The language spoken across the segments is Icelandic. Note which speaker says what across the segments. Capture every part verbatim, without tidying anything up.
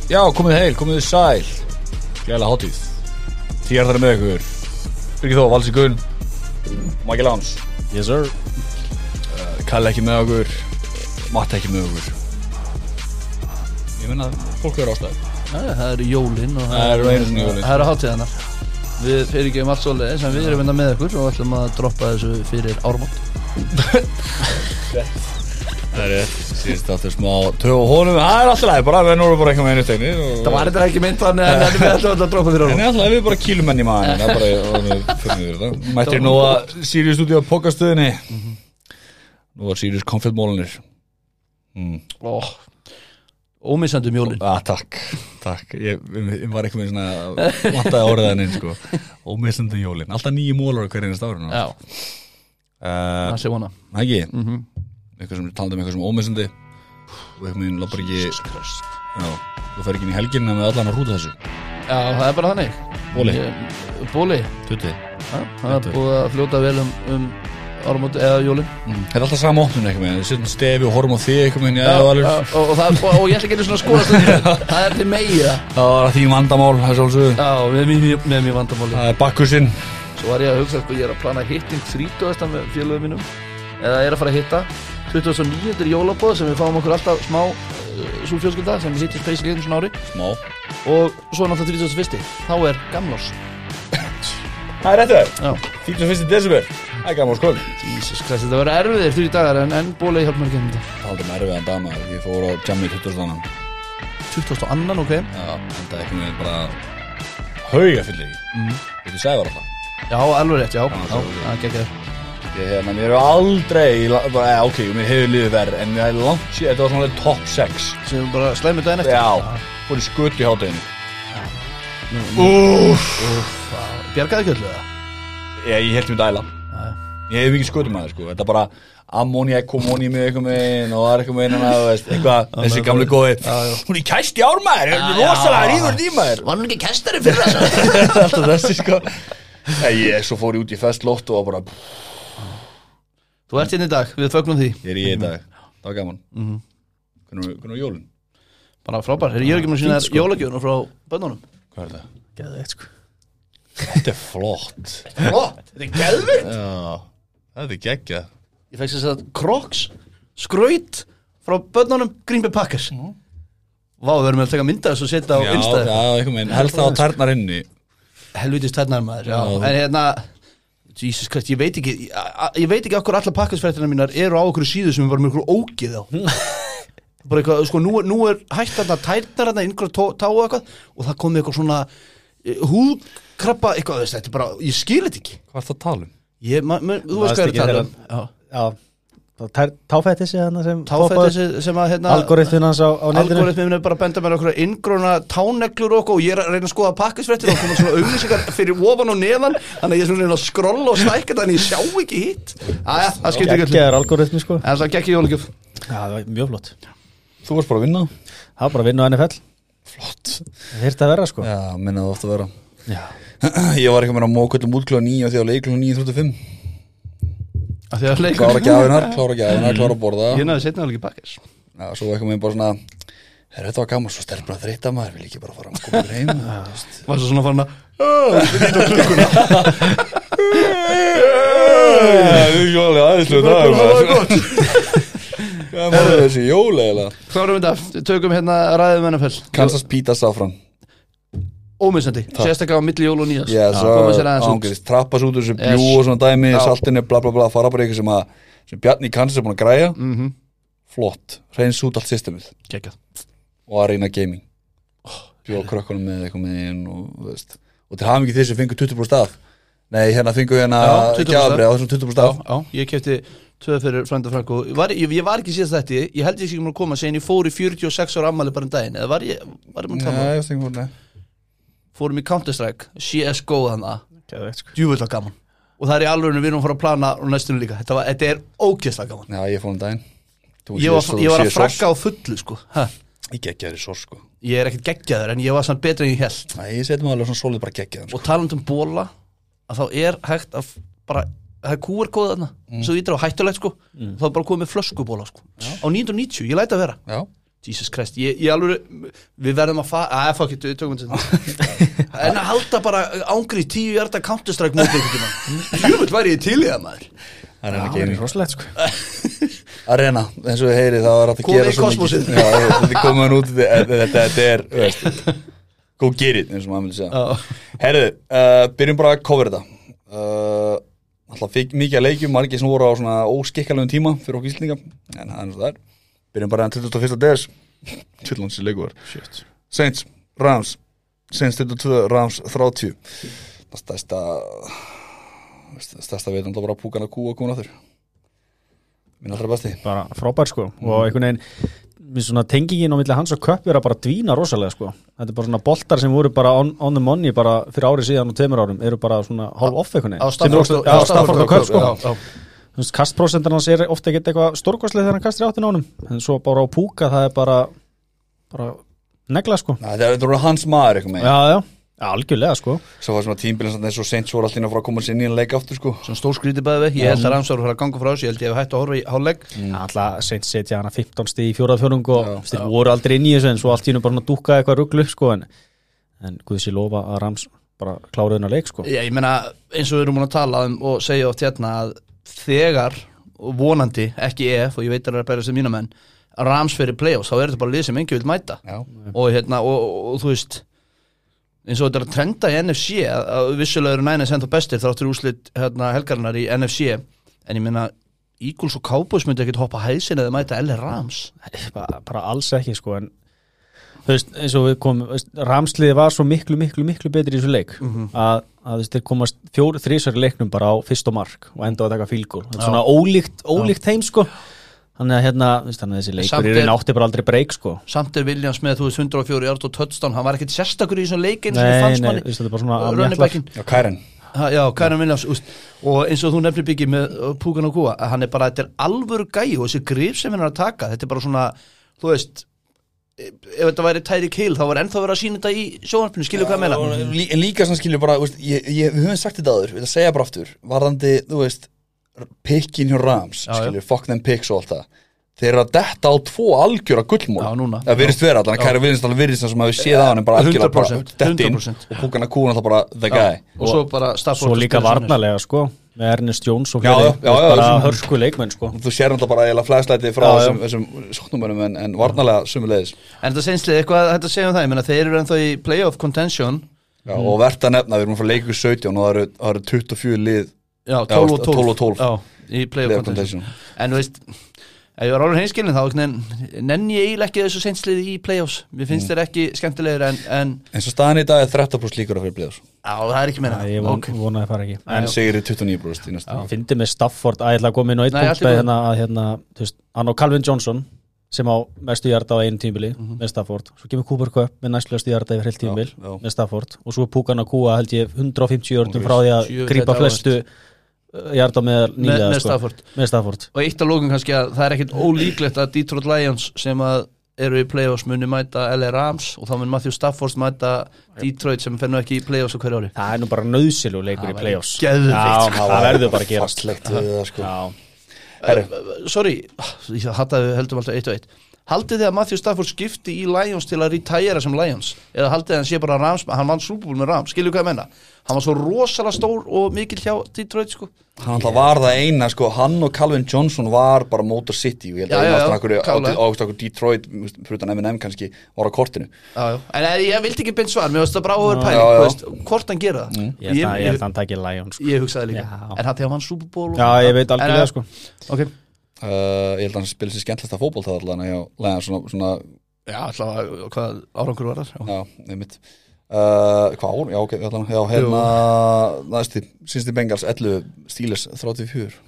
Speaker 1: Já, komið heil, komið sæl. Gæla hátíð. Þér þar með ykkur Birgir Þór, Valsi Gunn, Maggi Láns.
Speaker 2: Yes sir.
Speaker 1: uh, Kalle ekki með okkur, Matt ekki með okkur. Ég meina að fólk er ástæð.
Speaker 3: Nei, það eru jólin og
Speaker 1: Það eru einu sinni jólin.
Speaker 3: Það eru hátíðanar. Við fyrirgefum allt svoleiðis en við erum hérna með ykkur og ætlum að droppa þessu fyrir áramót.
Speaker 1: Það er rétt. Síðast áttur smá tög og honum. Það er alltaf leið, bara við erum bara eitthvað með einu stegni.
Speaker 3: Það var þetta ekki mynd þannig en við ætlum að droppa fyrir
Speaker 1: En
Speaker 3: áramót.
Speaker 1: ég alltaf við bara kýlum menn í maðurinn. Það er bara, fyrir við þetta. Mættir nú að Sirius stúdíu á pokastöðinni. Nú var Sirius konfettmólanir. Mm.
Speaker 3: Ó, ómissandi um jólin.
Speaker 1: Ah, takk, takk. Ég, ég var eitthvað með svona vantaði orðaðin sko. Ómissandi jólin. Alltaf nýju mólar hver einast árið.
Speaker 3: Já,
Speaker 1: Uh,
Speaker 3: það sé vona.
Speaker 1: ekki,
Speaker 3: Mhm.
Speaker 1: eitthvað sem talandi um eitthvað sem ómissandi og eitthvað minn lappar ekki. Já, þú fer ekki inn í helginna með allan að hrúta þessu.
Speaker 3: Já, það er bara þannig.
Speaker 1: Bóli.
Speaker 3: Ég- Bóli.
Speaker 1: Tutti.
Speaker 3: Já, það er búið að fljóta vel um, um áramót eða jólin.
Speaker 1: Mm. Það er alltaf sama opnun eitthvað með. Við setjum stefi og horfum á þig eitthvað með. Já,
Speaker 3: Já,
Speaker 1: alveg.
Speaker 3: já, og, og, það, og, og ég ætla ekki einu svona að skoðast um því. Það er til megi það.
Speaker 1: Það var þín vandamál, það er svolítið.
Speaker 3: Já, með mér, með mér vandamáli.
Speaker 1: Það er bakkusinn.
Speaker 3: Svo var ég að hugsa, sko, ég er að plana hitting þrítugasta með félögum mínum. Eða er að fara að hitta tuttugasta og níunda er jólabóð sem við fáum okkur alltaf smá uh, sú fjölskylda sem við hittist basically einu svona ári.
Speaker 1: Smá.
Speaker 3: Og svo náttúrulega þrítugasta og fyrsta. Þá er gamlás.
Speaker 1: Það er réttu þér.
Speaker 3: Já.
Speaker 1: þrítugasta og fyrsta desember. Það er gaman skóli.
Speaker 3: Jesus Christ, þetta verður erfiðir þrjú dagar en, en Bóli hjálp mér ekki um þetta.
Speaker 1: Það er aldrei með erfiðan dama. Ég fór á jammi tuttugasta annan.
Speaker 3: tuttugasta og annan, ok.
Speaker 1: Já, þetta er ekki með bara hauga fyllir í.
Speaker 3: Mm.
Speaker 1: Þetta sagði var alltaf.
Speaker 3: Já, alveg rétt, já.
Speaker 1: Já,
Speaker 3: Já,
Speaker 1: svo-
Speaker 3: það gekk þér.
Speaker 1: Ég hérna, mér er aldrei, bara, eh, ok, mér hefur liðið verð, en það er langt síðan, þetta var svona alveg top sex.
Speaker 3: Sem bara slæmur daginn eftir.
Speaker 1: Já, fór í skutt í hátæðinu.
Speaker 3: Úff. Bjargaði kjöllu það?
Speaker 1: Ég, ég held mér dæla.
Speaker 3: Já.
Speaker 1: Ég hef ekki skutum að það, sko. Þetta er bara ammoniak, komóni með eitthvað með og það er eitthvað með hérna, þú veist, eitthvað, þessi gamli góði.
Speaker 3: Já, já.
Speaker 1: Hún er kæst í ármaður,
Speaker 3: Já,
Speaker 1: rosalega
Speaker 3: já.
Speaker 1: ríður tímaður.
Speaker 3: Var hann ekki kestari fyrir þess
Speaker 1: Alltaf þessi, sko. Nei, ég, svo fór ég út í festlótt og bara,
Speaker 3: Þú ert hérna í dag, við fögnum því.
Speaker 1: ég er í í dag. Það var gaman.
Speaker 3: Mhm.
Speaker 1: Hvernig hvernig var jólin?
Speaker 3: Bara frábær, ég er ekki með sína
Speaker 2: Fínt, sko.
Speaker 3: jólagjöfuna frá bönnunum.
Speaker 1: Hvað er það?
Speaker 2: Geðveikt sko.
Speaker 1: Þetta er flott.
Speaker 3: Flott, þetta er geðvikt.
Speaker 1: Já, þetta er geggjað.
Speaker 3: Ég fekk sér að Crocs, skraut frá bönnunum, Green Bay Packers. Vá, við verðum að taka mynda þessu og setja á
Speaker 1: Já,
Speaker 3: Insta.
Speaker 1: já, eitthvað með, helst það á tærnar inni.
Speaker 3: Helvítist tærnar maður, já.
Speaker 1: Já.
Speaker 3: En hérna, Jesus Christ, ég veit ekki, ég, ég veit ekki okkur allar Packersfréttina mínar eru á okkur síðu sem við varum ykkur ógið á. Bara eitthvað, sko, nú, er- nú er hægt þarna tærnar þarna, einhverja tó, tá og eitthvað og það komið eitthvað svona eh, húðkrabba, eitthvað, veist, þetta er bara, ég skil þetta ekki.
Speaker 1: Hvað er það að tala um?
Speaker 3: Ég, ma, ma, þú veist
Speaker 2: Varst
Speaker 3: hvað er
Speaker 2: ekki
Speaker 3: að tala um. Já.
Speaker 2: Já. Táfættissi þarna sem
Speaker 3: Táfættissi sem að hérna
Speaker 2: algoritmin hans á, á netinu.
Speaker 3: algoritminn er bara að benda mér okkur inngróna táneglur og okkur og ég er að reyna að skoða pakkisfréttir og koma svona auglýsingar fyrir ofan og neðan þannig að ég er svona að reyna að skrolla og stækka þetta en ég sjá ekki hitt. Æja, það skiptir ekki öllu.
Speaker 2: Geggjaður algoritmi sko.
Speaker 3: En það gekk í jólagjöf.
Speaker 2: Já, það var mjög flott.
Speaker 1: Þú varst bara að vinna.
Speaker 2: Það var bara að vinna á N F L.
Speaker 1: Flott.
Speaker 2: Það þyrfti að vera sko.
Speaker 1: Já, minna það ofta að vera.
Speaker 2: Já.
Speaker 1: Ég var eitthvað með að móka öllum út kljóða níu og því að leik kljóða níu þrjátíu og fimm.
Speaker 3: Af því að leikur.
Speaker 1: Klára gjafinar, klára gjafinar, klára að borða.
Speaker 3: Ég náði setna alveg pakkis.
Speaker 1: Já, svo eitthvað með bara svona, herru, þetta var gaman, svo stelpur að þreyta maður, vil ekki bara fara að koma ykkur heim.
Speaker 3: Var svo svona farin að Þetta er klukkuna.
Speaker 1: Það er alveg aðeinslega
Speaker 3: Það var gott.
Speaker 1: Hvað er þessi jól eiginlega?
Speaker 3: Klárum þetta, tökum hérna ræðum N F L.
Speaker 1: Kansas Pita Safran.
Speaker 3: Ómissandi, sérstaklega á milli jól og nýjast.
Speaker 1: Yes,
Speaker 3: Koma sér aðeins út.
Speaker 1: ángurist, trappast út úr þessu
Speaker 3: Yes.
Speaker 1: bjú og svona dæmi,
Speaker 3: Já.
Speaker 1: saltinu, bla bla bla, fara bara eitthvað sem að, sem Bjarni í Kansas er búin að græja,
Speaker 3: Mhm.
Speaker 1: flott, reyns út allt systemið
Speaker 3: Kekjað.
Speaker 1: og að reyna gaming, bjóða krökkunum með eitthvað með inn og, þú veist, og til hafa mikið þeir sem fengur tuttugu prósent af, nei, hérna fengu hérna
Speaker 3: Já, tuttugu prósent.
Speaker 1: gjafabréf á þessum tuttugu prósent af,
Speaker 3: Já, ég kefti tvö fyrir frænda Frank og var, ég, ég var ekki síðast þetta, ég held ég ekki að koma sen ég fór í fjörutíu og sex ára ammæli bara um daginn, eða var ég, var ég mann tala
Speaker 1: nei, ég veist ekki fór, nei,
Speaker 3: fórum í Counter-Strike, C S G O þannig
Speaker 2: Geðveikt sko.
Speaker 3: djúvölda gaman og það er í alvörinu, við erum að fara að plana og næstunum líka, þetta, var, þetta er ógeðslega gaman
Speaker 1: já, ég fór um daginn. Þú
Speaker 3: ég var,
Speaker 1: séð-
Speaker 3: ég var
Speaker 1: þú
Speaker 3: að
Speaker 1: séð
Speaker 3: fragga á fullu sko ha,
Speaker 1: sors. Ég geggjaði sors, sko.
Speaker 3: ég er ekkert geggjaður en ég var samt betur en ég held
Speaker 1: Nei, ég seti maður alveg svona svolítið bara geggjaðan, sko.
Speaker 3: og talandi um bóla að þá er hægt að f- bara það er Q R-kóð þarna, svo ítir á hættulegt sko þá er bara komið með flöskubóla sko á níu hundruð og níutíu, ég læti að vera
Speaker 1: Já,
Speaker 3: Jesus Christ, ég, ég alveg við verðum að fara, að fuck it, við tökum þetta en að halda bara ángri tíu hjarta Counter-Strike móti einhvern tímann jöfull væri ég til í það maður
Speaker 1: Það er
Speaker 2: Það
Speaker 1: ekki
Speaker 2: er
Speaker 1: einu
Speaker 2: rosalegt sko
Speaker 1: Arena, eins og við heyri það var hægt að
Speaker 3: Komið
Speaker 1: gera
Speaker 3: í kosmosið.
Speaker 1: Já, þetta er komið út þetta, þetta, þetta er, þú veist go get it, eins og maður myndi segja
Speaker 3: Já.
Speaker 1: Herðu, uh, byrjum bara að cover þetta uh, Alltaf fikk mikið að leikjum margir sem voru á svona óskikkalegum tíma fyrir okkur Íslendinga, en það er eins og það er Byrjum bara enn tuttugasta og fyrsta des Tjöllands leikur
Speaker 2: Shit.
Speaker 1: Saints, Rams Saints tuttugu og tvö, Rams þrjátíu Það stærsta stærsta veitum það bara púkan að kúa og koma aftur Minn allra besti
Speaker 2: Bara frábær sko Og einhvern veginn Mér svona tengingin á milli hans og köpp er að bara dvína rosalega sko Þetta er bara svona boltar sem voru bara on, on the money bara fyrir árið síðan og tveimur árum eru bara svona hálf off einhvern
Speaker 3: Á
Speaker 2: veginn Sem er
Speaker 3: Stafford
Speaker 2: óslega- Já, Stafford og köpp sko
Speaker 3: Já, já.
Speaker 2: Þú veist, kastprósentan hans er ofta ekkert eitthvað stórkostlega þegar hann kastir áttin á honum en svo bara á púka það er bara bara negla sko
Speaker 1: Næ, Það er þetta hans maður eitthvað með
Speaker 2: Já, já, já algjörlega sko
Speaker 1: Svo var svona tímbilin eins og Saints voru alltaf inn að fara að koma sér inn í en leik aftur sko
Speaker 3: Svona stór skrítið bæði við, ég held að Rams var að fara að ganga frá þessu, ég held ég hef hætt að horfa í hálfleik
Speaker 2: mm. Alltaf seint setja hana fimmtán stig í fjórða fjórðung og
Speaker 1: Já.
Speaker 2: þeir voru aldrei inn í þessu en svo allt í hennu bara svona dúkka eitthvað ruglu upp sko en, en guð sér lofa að Rams bara kláruði hennar leik sko
Speaker 3: Já, ég meina, eins og við erum múin að tala um og segja oft hérna að þegar og vonandi, ekki ef og ég veit að það er að bæra sem mína menn að Rams fyrir playoffs, þá er þetta bara lið sem engi vil mæta
Speaker 1: Já,
Speaker 3: og hérna, og, og, og þú veist eins og þetta er að trenda í N F C að, að vissulega eru Niners ennþá bestir þráttur úrslit hérna, helgarinnar í N F C en ég meina, Eagles og Cowboys myndi ekkert hoppa hæsin eða mæta L A Rams
Speaker 2: bara, bara alls ekki sko en þú veist eins og við komum veist, Ramsliði var svo miklu miklu miklu betri í þessu leik
Speaker 3: Mhm.
Speaker 2: að, að þeir komast fjór, þrísar leiknum bara á fyrst og mark og enda að taka fílgól þetta er
Speaker 3: Já.
Speaker 2: svona ólíkt, ólíkt heim sko þannig að hérna, þú veist, þannig að þessi
Speaker 3: Samt
Speaker 2: leikur
Speaker 3: er-
Speaker 2: er nátti bara aldrei breyk sko
Speaker 3: samt er Williams með, þú veist, hundrað og fjögur yard og touchdown, hann var ekkert sérstakur í þessum leikin sem
Speaker 2: nei,
Speaker 3: fannst
Speaker 2: nei,
Speaker 3: manni
Speaker 2: þú veist, þetta er bara svona
Speaker 3: running
Speaker 2: afmjatlar.
Speaker 3: backin
Speaker 1: Já Kæren
Speaker 3: Ha, já, Kæran Williams úst, og eins og þú nefnir byggið með uh, Púkan og Kúa, að hann er bara, þetta er alvöru gæi og þessi grif sem hann er að taka, þetta er bara svona þú veist, ef þetta væri Tyreek Hill, þá var ennþá verið að sína þetta í sjónvarpinu, skilju hvað ég meina
Speaker 1: Lí, En líka svona skilur bara, veist, ég, ég, við höfum sagt þetta áður, við það segja bara aftur varðandi, þú veist pikkin hjá Rams,
Speaker 3: Já, já.
Speaker 1: skilur, fuck them picks og allt það Þeir eru að detta á tvo algjöra gullmól
Speaker 3: Já, núna.
Speaker 1: Það virðist vera allan, Kæra virðist alveg virðist það sem að við séð á hann bara algjörlega
Speaker 3: hundrað
Speaker 1: bara
Speaker 3: prósent,
Speaker 1: dett inn
Speaker 3: hundrað prósent.
Speaker 1: og púkan að kúna alltaf bara the guy
Speaker 3: og svo bara Stafford
Speaker 2: svo
Speaker 3: og
Speaker 2: líka
Speaker 3: spila sinni.
Speaker 2: varnarlega sko með Ernest Jones og
Speaker 1: Já,
Speaker 2: fleiri,
Speaker 1: já,
Speaker 2: þú veist,
Speaker 1: já,
Speaker 2: bara
Speaker 1: þessum-
Speaker 2: hörsku leikmenn sko
Speaker 1: og þú sér alltaf bara eiginlega flæslæti frá
Speaker 2: Já, já.
Speaker 1: þessum, þessum sóknumönum en, en varnarlega sumulegis
Speaker 3: En þetta seinslið, eitthvað þetta segja um það, ég meina þeir eru ennþá í playoff contention
Speaker 1: Já, og verðt að nefna, við erum að fara að leika ykkur sautján og það eru, það eru tuttugu og fjögur lið
Speaker 3: já, tólf og
Speaker 1: tólf og tólf.
Speaker 3: já, í playoff
Speaker 1: Playoff
Speaker 3: contention
Speaker 1: contention.
Speaker 3: en þú veist, ef ég var alveg hinskilin þá nenn- nenni ég eiginlega ekki þessu seinslið í playoffs, mér finnst þeir ekki skemmtilegir en, en
Speaker 1: eins og staðan í dag er þrettán prósent líkur að fyrir bliðs
Speaker 3: á, það er ekki meina
Speaker 2: Æ, ég von,
Speaker 3: Ok.
Speaker 2: vonaði að fara ekki
Speaker 1: en
Speaker 2: en
Speaker 1: segir tuttugu og níu prósent í næstu
Speaker 2: ég fyndi með Stafford að ég ætla að koma inn á eitt
Speaker 3: Nei,
Speaker 2: punkt
Speaker 3: allt í
Speaker 2: með
Speaker 3: góðu.
Speaker 2: hérna að hérna, þú veist, hann á Calvin Johnson sem á mestu hjarta á einu tímabili
Speaker 3: Mhm.
Speaker 2: með Stafford, svo kemur Cooper Cup með næstlustu hjarta yfir heilt tímabil
Speaker 1: Já, já.
Speaker 2: með Stafford og svo er Púkan að kúa held ég hundrað og fimmtíu hjartum frá því að
Speaker 3: Sjö,
Speaker 2: grípa
Speaker 3: þetta
Speaker 2: flestu hjarta með
Speaker 3: með,
Speaker 2: nýlega
Speaker 3: með
Speaker 2: sko,
Speaker 3: Stafford
Speaker 2: með Stafford
Speaker 3: og eitt af lókum kannski að það er ekkit ólíklegt að Detroit Lions sem að eru í playoffs muni mæta L A Rams og þá mun Matthew Stafford mæta Detroit sem fer nú ekki í playoffs á hverju ári
Speaker 2: það er nú bara nöðsilu leikur
Speaker 3: Það
Speaker 2: í
Speaker 3: væri
Speaker 2: playoffs
Speaker 3: geðveikt,
Speaker 2: Já,
Speaker 3: sko.
Speaker 2: það verður bara að gerast
Speaker 1: fastlegt við það sko
Speaker 2: Já,
Speaker 1: Herri,
Speaker 3: Sorry, ég hattaði heldum alltaf eitt og eitt Haldið þið að Matthew Stafford skipti í Lions til að retæra sem Lions eða haldið þið að hann sé bara Rams, hann vann Super Bowl með Rams, skilju hvað ég menna hann var svo rosalega stór og mikill hjá Detroit sko.
Speaker 1: hann alltaf var það eina sko, hann og Calvin Johnson var bara Motor City og ég held
Speaker 3: Já,
Speaker 1: að
Speaker 3: já,
Speaker 1: eina
Speaker 3: já,
Speaker 1: aftur
Speaker 3: klárlega.
Speaker 1: ákvæmst okkur Detroit fyrir utan M and M kannski var á kortinu
Speaker 3: já, já. En eh, ég vildi ekki beint svar, mér varst það bara áhugur
Speaker 1: Já,
Speaker 3: pæling
Speaker 1: já.
Speaker 3: þú veist, hvort hann gera það
Speaker 2: ég held að- ég held að hann takir Lions sko.
Speaker 3: ég hugsaði líka,
Speaker 2: Já.
Speaker 3: en hann þegar hann vann Super Bowl og-
Speaker 2: Já, ég veit
Speaker 3: En,
Speaker 2: algjörlega
Speaker 3: eh,
Speaker 2: sko
Speaker 3: ok,
Speaker 1: uh, ég held að hann spila sér skemmtlasta fótbolt það allan hjá Lions svona, svona
Speaker 3: já, alltaf hvað árangur var þar
Speaker 1: já, einmitt Uh, hvað ár? Já, ok, allan, já, hérna næsti, síðusti Bengals ellefu, Steelers þrjátíu og fjögur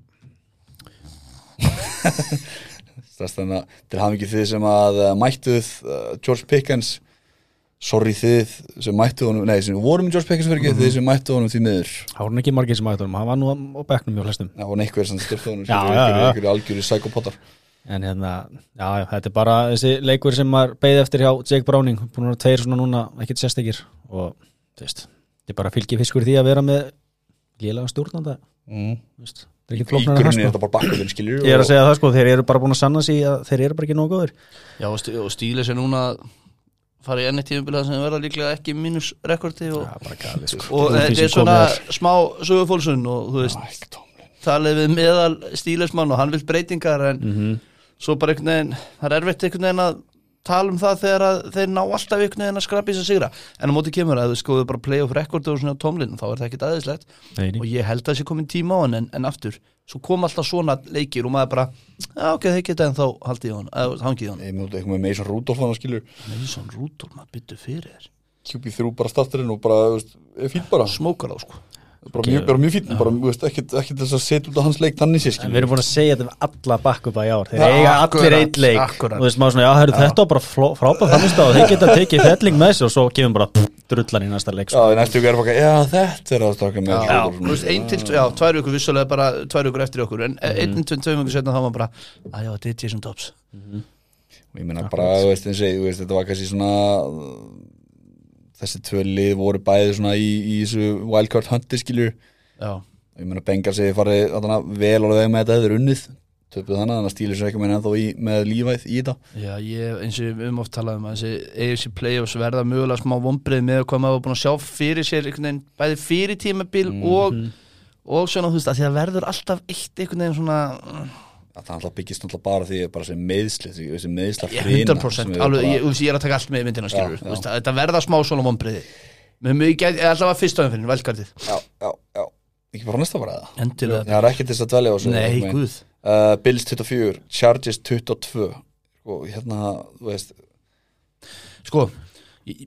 Speaker 1: Þess þannig að til hafa ekki þið sem að uh, mættuð uh, George Pickens sorry þið sem mættuð honum nei, sem vorum með George Pickens fyrir ekki, þið sem mættuð honum því miður
Speaker 2: Það voru ekki margir sem aðeins honum, hann var nú á bekknum hjá flestum
Speaker 1: Já, og neikver sem styrta honum
Speaker 2: Já, já, já.
Speaker 1: ykkur algjöri psykopatar
Speaker 2: En hérna, já, já, þetta er bara þessi leikur sem maður beið eftir hjá Jake Browning búin að vera tveir svona núna, ekkert sérstekir og þú veist, þetta er bara fylgifiskur því að vera með lélega stjórnanda
Speaker 1: mm.
Speaker 2: veist, það er ekki
Speaker 1: Í
Speaker 2: flóknara en það,
Speaker 1: grunni er
Speaker 2: sko.
Speaker 1: þetta bara bakkuðin skilur
Speaker 2: Ég er að segja það sko, þeir eru bara búin að sanna sig að þeir eru bara ekki nógu góður
Speaker 3: Já, og, sti- og stíli sér núna að fara í enni tíðumbilað sem verða líklega ekki mínusrekordi og,
Speaker 2: Já, bara galið, sko.
Speaker 3: og
Speaker 2: Úr því
Speaker 3: þetta
Speaker 2: sem
Speaker 3: er svona
Speaker 2: komið er.
Speaker 3: smá sögufólsun og þú veist,
Speaker 1: Mike Tomlin
Speaker 3: talið við meðal stílismann og hann vil breytingar en
Speaker 2: Mhm.
Speaker 3: svo bara einhvern veginn, það er erfitt einhvern veginn að tala um það þegar að þeir ná alltaf einhvern veginn að skrapa í þess að sigra en á móti kemur að þú skoðu bara playoff rekordi og svona á Tomlin þá er það ekkert aðeinslegt
Speaker 2: Nei, nei.
Speaker 3: og ég held að það sé komin tíma á hann en, en aftur, svo kom alltaf svona leikir og maður bara, já ok, þeir geta en þá haldið í hann, eða hangið í hann
Speaker 1: Ég mjóti eitthvað með Mason Rudolph hann skilur
Speaker 3: Mason Rudolph, maður byttu fyrir þér
Speaker 1: Q B þrjú bara starterinn og bara, þú veist, er fínt bara
Speaker 3: smókar á sko
Speaker 1: bara mjög, bara mjög fínt, bara, þú veist, ekkert ekkert þess að setja út á hans leik þannig sér
Speaker 2: En
Speaker 1: skilur
Speaker 2: við erum búin að segja þetta við alla bakkupa í ár Þeir
Speaker 3: Já,
Speaker 2: eiga
Speaker 3: akkurat,
Speaker 2: allir eitt leik
Speaker 3: akkurat.
Speaker 2: Og þú veist maður svona, já, heru, þetta var bara fló- frábæð framist og þeir geta tekið felling með sér og svo kemur bara pff, drullan í næsta leik
Speaker 1: Já,
Speaker 2: sko.
Speaker 1: í næstu ykkur er bara, já, þetta er að staka með
Speaker 3: Já, þú veist, ein til, já, tvær vikur vissulega bara tvær vikur eftir okkur en
Speaker 2: Mhm.
Speaker 3: einn til tveim vikur setna þá var bara að já, þetta er Jason Dobbs
Speaker 1: Ég meina bara, þú veist, eins og ég, þú veist, þetta var kannski svona þessi tvö lið voru bæði svona í, í þessu wildcard hunti skilur
Speaker 3: Já,
Speaker 1: Ég meina Bengals hefði farið þarna vel alveg veg með þetta hefur unnið töpuð þannig, þannig að stílir sér ekki með ennþá í, með lífæð í þetta
Speaker 3: já, ég, eins og við höfum oft talað um að þessi A F C Playoffs verða mögulega smá vonbrið með hvað maður var búin að sjá fyrir sér einhvern veginn, bæði fyrir tímabil og, og svona, þú veist, að því að verður alltaf eitt einhvern veginn svona
Speaker 1: að það alltaf byggist alltaf bara því bara sem meðsli, þessi meðsla
Speaker 3: ég, hundra prósent, alveg, ég, þú veist, ég er að taka allt með í myndina skilur,
Speaker 1: Já,
Speaker 3: þú veist, að þetta verða smá svona vonbriði með mjög gæti, alltaf að fyrst áðan fyrir velkartið,
Speaker 1: Já, já, já, ekki bara næsta bara það
Speaker 3: endilega
Speaker 1: Það er ekki til þess að dvelja á þessu
Speaker 3: Nei,
Speaker 1: einhvern veginn.
Speaker 3: guð
Speaker 1: uh, Bills tuttugu og fjögur, Chargers tuttugu og tvö og hérna, þú veist
Speaker 3: Sko ég,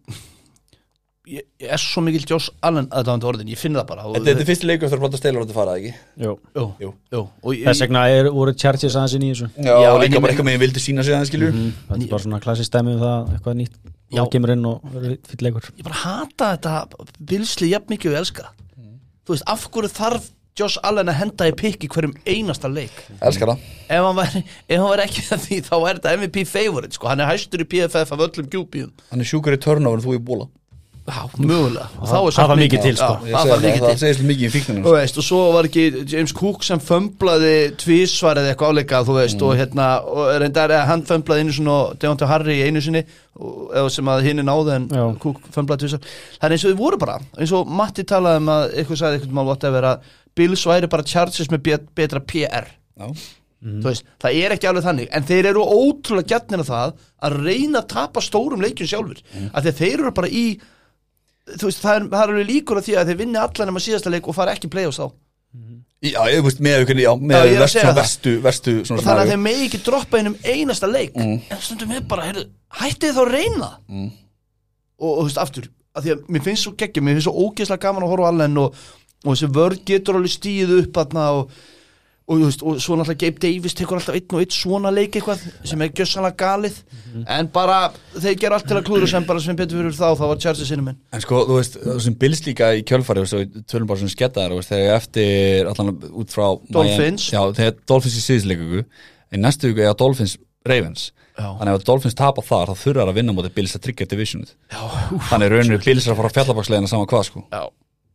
Speaker 3: ég, ég er svo mikil Josh Allen aðdáðandi orðin, ég finn það bara og,
Speaker 1: Þetta er fyrsti leikur eftir að blanda steilur að þetta fara, ekki?
Speaker 2: Jú.
Speaker 3: Jú,
Speaker 1: Jú.
Speaker 3: jú og ég,
Speaker 2: Þess vegna er, voru Chargers aðeins inn í þessu
Speaker 1: Já,
Speaker 3: Já,
Speaker 1: og
Speaker 3: en
Speaker 1: líka
Speaker 3: ég
Speaker 1: bara
Speaker 3: meina-
Speaker 1: eitthvað með vildi sína sig aðeins skilur
Speaker 2: Þetta er bara svona klassist dæmi um það eitthvað nýtt
Speaker 3: Já.
Speaker 2: og kemur inn og verður fýll leikur
Speaker 3: ég bara hata þetta bilsli jafn mikið og ég elska það. Þú veist, af hverju þarf Josh Allen að henda í pikk í hverjum einasta leik
Speaker 1: Elskar það
Speaker 3: ef hann væri, ef hann væri ekki það því þá er þetta M V P favorite, sko, hann er hæstur í P F F af öllum Q B-um
Speaker 1: Hann er sjúkur í turnover en þú í bóla
Speaker 3: Já, mögulega og þá er
Speaker 2: það
Speaker 3: sagt
Speaker 2: var mikið til, sko.
Speaker 3: Já,
Speaker 1: Ég
Speaker 3: það
Speaker 1: segi
Speaker 3: var
Speaker 1: það,
Speaker 3: mikið
Speaker 1: það
Speaker 3: til
Speaker 1: segist mikið í fíkninu
Speaker 3: Þú veist, og svo var ekki James Cook sem fömblaði tvísvar eða eitthvað áleika, þú veist, og hérna og reyndar að hann fömblaði einu sinni og Devonta Harry einu sinni og, eða sem að hinn er náði en
Speaker 2: Já.
Speaker 3: Cook fömblaði tvísvar það er eins og þau voru bara, eins og Matti talaði um að eitthvað sagði eitthvað mál whatever að Bills væri bara Chargers með bet- betra P R
Speaker 1: Já,
Speaker 3: þú veist, það er ekki alveg þannig en þeir eru ótrúlega gjarnir að það að reyna að tapa stórum leikjum sjálfur mm. að þeir eru bara í þú veist, það er, það er alveg líkur að því að þeir vinni allan nema síðasta leik og fara ekki playoffs þá
Speaker 1: já ég veist með auðvitað, já,
Speaker 3: Já,
Speaker 1: með
Speaker 3: ég er að
Speaker 1: verstu,
Speaker 3: segja það.
Speaker 1: verstu, verstu
Speaker 3: og
Speaker 1: svona
Speaker 3: þannig að
Speaker 1: scenario.
Speaker 3: þeir megi ekki droppa einum einasta leik
Speaker 1: Mm.
Speaker 3: en stundum við bara, heyrðu, hættið þá að reyna
Speaker 1: Mm.
Speaker 3: og, og þú veist, aftur að því að mér finnst svo geggjum, mér finnst svo ógeðslega gaman að horfa á Allen og, og þessi vörð getur alveg stíð upp þarna og og, þú veist, og svo náttúrulega Gabe Davis tekur alltaf einn og einn svona leik eitthvað sem er gjössanlega galið en bara þeir gera allt til að klúra sem bara sem betur fyrir þá, þá var Chargers sinni minn
Speaker 1: En sko, þú veist, sem Bills líka í kjölfari þú veist, og tölum bara sem skettaðar þú veist, þegar eftir, allan út frá
Speaker 3: Dolphins.
Speaker 1: Já, þegar Dolphins í síðisleiku en næstu viku eða Dolphins Ravens
Speaker 3: Já.
Speaker 1: Þannig að ef Dolphins tapa þar, þá þurfa að vinna móti Bills að tryggja divisionið
Speaker 3: Já,
Speaker 1: Þannig raunir Bills er að fara á fjallabakslegina saman hvað sko
Speaker 3: já,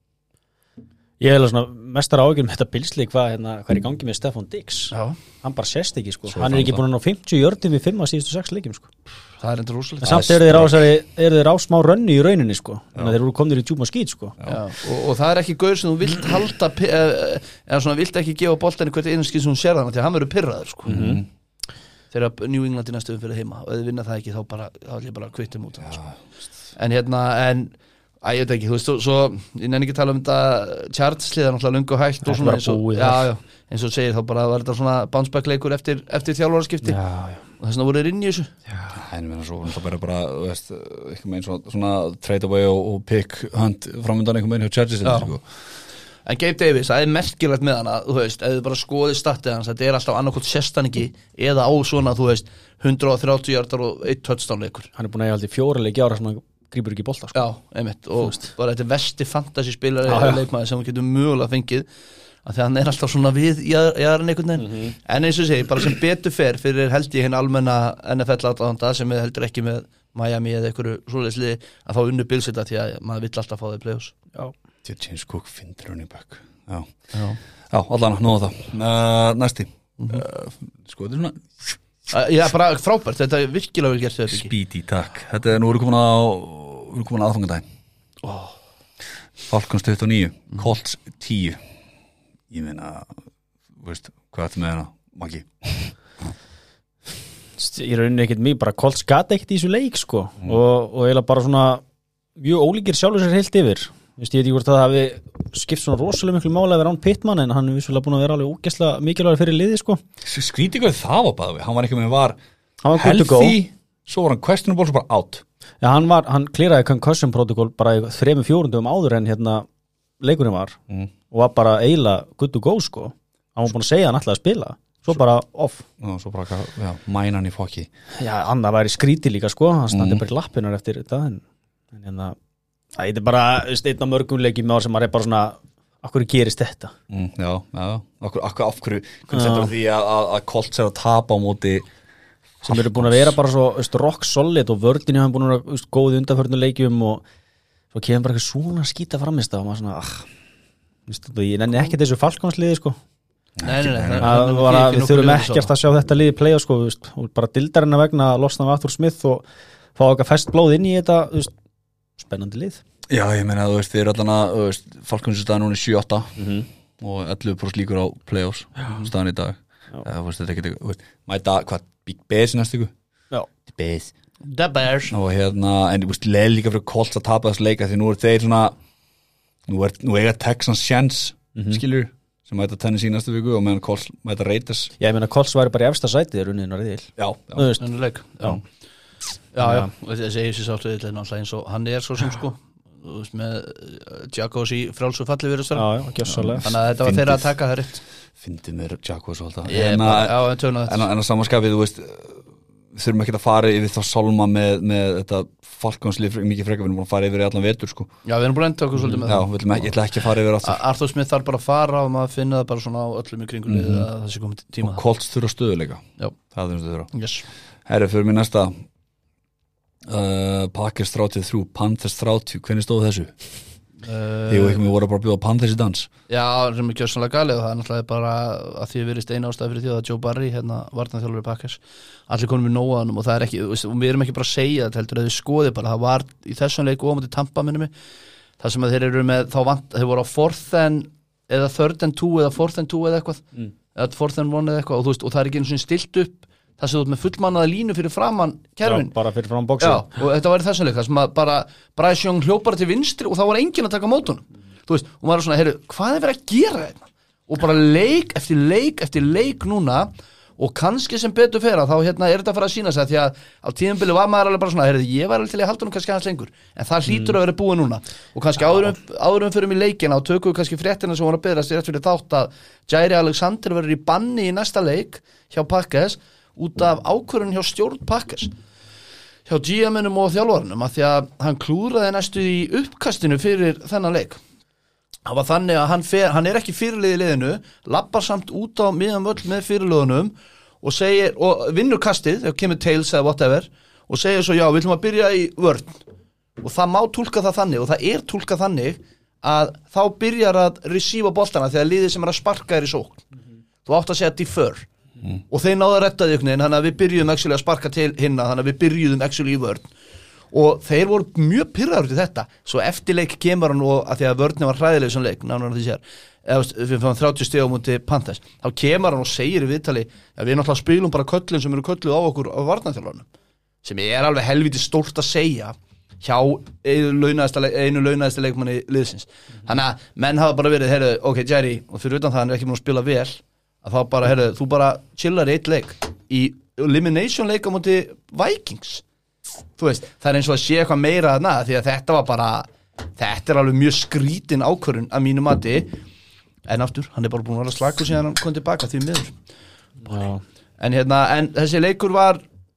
Speaker 2: Ég hef svona mestar áhyggjur með þetta bilsli hvað, hérna, hvað er í gangi með Stefan Diggs
Speaker 3: já,
Speaker 2: hann bara sést ekki sko,
Speaker 1: Svo
Speaker 2: hann er ekki
Speaker 1: fann
Speaker 2: búin að ná fimmtíu jördum við fimm að síðustu sex leikjum sko.
Speaker 3: það er endur
Speaker 2: en
Speaker 3: rosalegt
Speaker 2: samt eru þeir á, þessari- eru þeir á smá rönni í rauninni sko, þannig að þeir eru komnir í djúma skít sko.
Speaker 3: Já, og, og það er ekki gaur sem þú vilt halda pi- eh, eða svona vilt ekki gefa boltanni hvert einu skil sem hún sér þannig til að hann verður pirraður sko.
Speaker 1: Mhm.
Speaker 3: þegar New England í næstum fyrir heima og ef þið vinna það ekki þá bara, þá er ég bara kvittum út sko. en hérna en að ég veit ekki, þú veist, svo, svo ég nenni ekki að tala um þetta Charts-liða náttúrulega löngu hægt
Speaker 2: Það
Speaker 3: og
Speaker 2: er
Speaker 3: svona
Speaker 2: bara
Speaker 3: eins og,
Speaker 2: búið
Speaker 3: já,
Speaker 2: þar.
Speaker 3: já, eins og segir þá bara var þetta svona bounce back leikur eftir, eftir þjálfaraskipti
Speaker 2: já, já.
Speaker 3: og þess vegna voru þeir inn í þessu
Speaker 1: En mér svo, það bara bara, þú veist, eitthvað með eins og svona trade away og, og pick hunt framöndan eitthvað með hjá Chargers
Speaker 3: Já.
Speaker 1: sko.
Speaker 3: En Gabe Davis, það er merkilegt með hana þú veist, ef þið bara skoðið statið hans þetta er alltaf annarkot sestan ekki eða á svona, þú veist, hundrað og þrjátíu hjartar og eitt touchdown leikur
Speaker 2: hann er búin að eiga aldrei fjóra leiki ára sem hann grípur ekki í bolta sko.
Speaker 3: Já, einmitt, og bara þetta er vesti fantasy spilari
Speaker 2: Já, já.
Speaker 3: leikmaður sem við getum mögulega fengið að því að hann er alltaf svona við í aðra einhvern veginn en eins og segi, bara sem betur fer fyrir held ég hinn almenna N F L aðdáðanda sem er heldur ekki með Miami eða einhverju svoleiðsliði að fá unnu bilsita því að maður vill alltaf fá það í play-offs
Speaker 2: já.
Speaker 1: Til James Cook finnir running back Já,
Speaker 2: Já.
Speaker 1: já allan, nú á það uh, Næsti uh, Sko, þetta er svona
Speaker 3: Uh, Já, bara frábært, þetta er virkilega vel gert þetta ekki
Speaker 1: Speedy, takk Þetta er, nú erum komin á Nú erum komin á aðfangandaginn
Speaker 3: oh.
Speaker 1: Falcons tuttugu og níu, Colts tíu Ég meina Þú veist, hvað er þetta með hana, Maggi?
Speaker 2: Ég rauninni ekkert mjög, bara Colts gat ekkert í þessu leik sko mm. og, og eiginlega bara svona mjög ólíkir sjálfur sér heilt yfir Vist, ég veit ekki hvort að það hafi skipt svona rosalega miklu mála að vera án Pittman en hann er vissulega búin að vera alveg ógeðslega mikilvægur fyrir liði sko
Speaker 1: Skrítið hvað það var bara við Hann var ekki með var,
Speaker 2: var
Speaker 1: healthy Svo var hann questionable, svo bara out
Speaker 2: Já, hann var, hann klíraði concussion protocol bara í þremur fjórundum áður en hérna leikurinn var mm. og var bara eiginlega good to go sko Hann var búin að segja að hann ætlaði að spila Svo, svo bara off
Speaker 1: Ná, svo bara, já, mænan í fokki
Speaker 2: Já, annað væri skrítið líka sko Hann standi
Speaker 1: mm.
Speaker 2: bara í lappinar eftir þetta en, en hérna Það er bara einn af mörgum leikjum með sem maður er bara svona af hverju gerist þetta
Speaker 1: mm, Já, já, af hverju, af hverju konceptur því að, að, að Colts er að tapa á móti
Speaker 2: sem eru búin að vera bara svo veist, rock solid og vördinni hafa búin að vera veist, góð undanförnu leikjum og svo kemur bara eitthvað svona skýta framist og maður svona ah, veist, ég nenni ekki þessu falkonsliði sko
Speaker 3: Nei, nei, nei, nei
Speaker 2: að, að, að Við þurfum ekkert að sjá þetta liði playa sko, veist, og bara dildarinn að vegna að losna af Arthur Smith og fá eitthvað fest blóð inn í þetta veist, spennandi lið
Speaker 1: Já, ég meina, þú veist, við erum allan að Falcons staðan núna sjö átta
Speaker 2: mm -hmm.
Speaker 1: og ellefu prósent líkur á playoffs staðan í dag Það veist, þetta er ekki, mæta, hvað, Big Bears næstu ykkur?
Speaker 2: Já
Speaker 1: The Bears
Speaker 3: The Bears
Speaker 1: Og hérna, en þú veist, leið líka fyrir Colts að tapa þess leika því nú er þeir svona nú er, nú eiga Texans sjens mm -hmm. skilur, sem mæta Tennessee næstu viku og meðan Colts mæta Raiders
Speaker 2: Já, ég meina, Colts væri bara í efsta sæti þegar unnið var reyðil
Speaker 1: Já, já
Speaker 2: Þú veist
Speaker 3: Já, já, já, já. Þessi A F C sáttuðil er náttúrulega eins og hann er svo sem sko þú veist með Jaguars í frálsu falli virðist
Speaker 2: Já, já, gjössalega
Speaker 3: Þannig að þetta var þeirra að taka það rétt
Speaker 1: Fyndið mér Jaguars og alltaf
Speaker 3: Ég er bara, já, en tjóna þetta
Speaker 1: En, en að samanskapið, þú veist við þurfum ekki að fara yfir þá Solma með, með þetta Falconslið mikið frekar, við erum búin að fara yfir í allan vetur sko.
Speaker 3: Já, við erum búin að enda okkur svolítið með
Speaker 1: Já, við ekki, ég ætla ekki að fara yfir aftur
Speaker 3: Arthur Smith þarf bara að fara og maður finna það bara svona á öllum í kringum mm -hmm. að það sé komið tíma
Speaker 1: Og Colts þurfa stöðuleika
Speaker 3: Já
Speaker 1: Það er þurfa
Speaker 3: Yes
Speaker 1: Herri, fyrir mér næsta uh, Packers þrjátíu og þrjú, Panthers þrjátíu Hvernig stóð þessu?
Speaker 3: Uh,
Speaker 1: Þegar ekki við vorum bara að bjóða Panthers í dans
Speaker 3: Já, sem er gjörsanlega galið og það er náttúrulega bara að því að verið eina ástæði fyrir því að Joe Barry, hérna varnarþjálfari Packers allir konum við nóa hann og það er ekki veist, og við erum ekki bara að segja þetta heldur að við skoði bara, það var í þessum leik og á móti Tampa minni mig, það sem að þeir eru með þá vant, þeir voru á fourth and eða third and two eða fourth and two eða eitthvað mm. eða fourth and one eða eitthvað og, veist, og það er ekki eins og stilt upp það sem þú ert með fullmannaða línu fyrir framann kerfin
Speaker 2: Já, bara fyrir framann bóksi
Speaker 3: Já, og þetta var í þessum leik það sem að bara Bryce Young hljópar til vinstri og þá var enginn að taka mótunum þú veist, og maður er svona, heyrðu, hvað er verið að gera þetta? Og bara leik eftir leik eftir leik núna og kannski sem betur fer að þá hérna er þetta að fara að sína sig því að á tíðanbili var maður alveg bara svona, heyrðu, ég var alveg til að halda nú kannski hans lengur en það hlýtur að vera búið núna og kannski áðurum, áðurum fyrir mig leikina og tökum við kannski fréttina sem voru að beðast rétt fyrir þátt að Jairi Alexander verður í banni í næsta leik hjá Packers út af ákvörðun hjá stjórn Packers hjá G M-unum og þjálfarnum að því að hann klúðraði næstu í uppkastinu fyrir þennan leik það var þannig að hann, fer, hann er ekki fyrirlið í liðinu lappar samt út á miðan völl með fyrirliðunum og segir og vinnur kastið, þegar kemur tails eða whatever og segir svo já, við ætlum að byrja í vörn og það má túlka það þannig og það er túlka þannig að þá byrjar að receiva boltana þegar liðið sem er að sparka er í sókn mm-hmm. þú átt að segja defer mm. og þeir náðu að retta því einhvern veginn þannig að við byrjuðum actually að sparka til hinna þannig að við byrjuðum actually í vörn og þeir voru mjög pirraður til þetta svo eftirleik kemur hann og að því að vörnum var hræðileg sem leik, nánar því sér eða við fáum þrjátíu stig á múti Panthers þá kemur hann og segir í viðtali að við náttúrulega spilum bara köllin sem eru kölluð á okkur á varnarþjálfarnum sem er alveg helviti stórt að segja hjá einu launaðasta, einu launaðasta leikmanni liðsins mm-hmm. þannig að menn hafa bara verið, heyrðu, ok Jerry og fyrir utan það hann er ekki múin að spila vel að þá bara, heyrðu, þú bara chillar í eitt leik í elimination leik á múti Vikings þú veist, það er eins og að sé eitthvað meira þarna því að þetta var bara þetta er alveg mjög skrítin ákvörðun að mínu mati en aftur, hann er bara búin að vera slagur síðan hann kom tilbaka því miður
Speaker 2: Já.
Speaker 3: en hérna, en þessi leikur var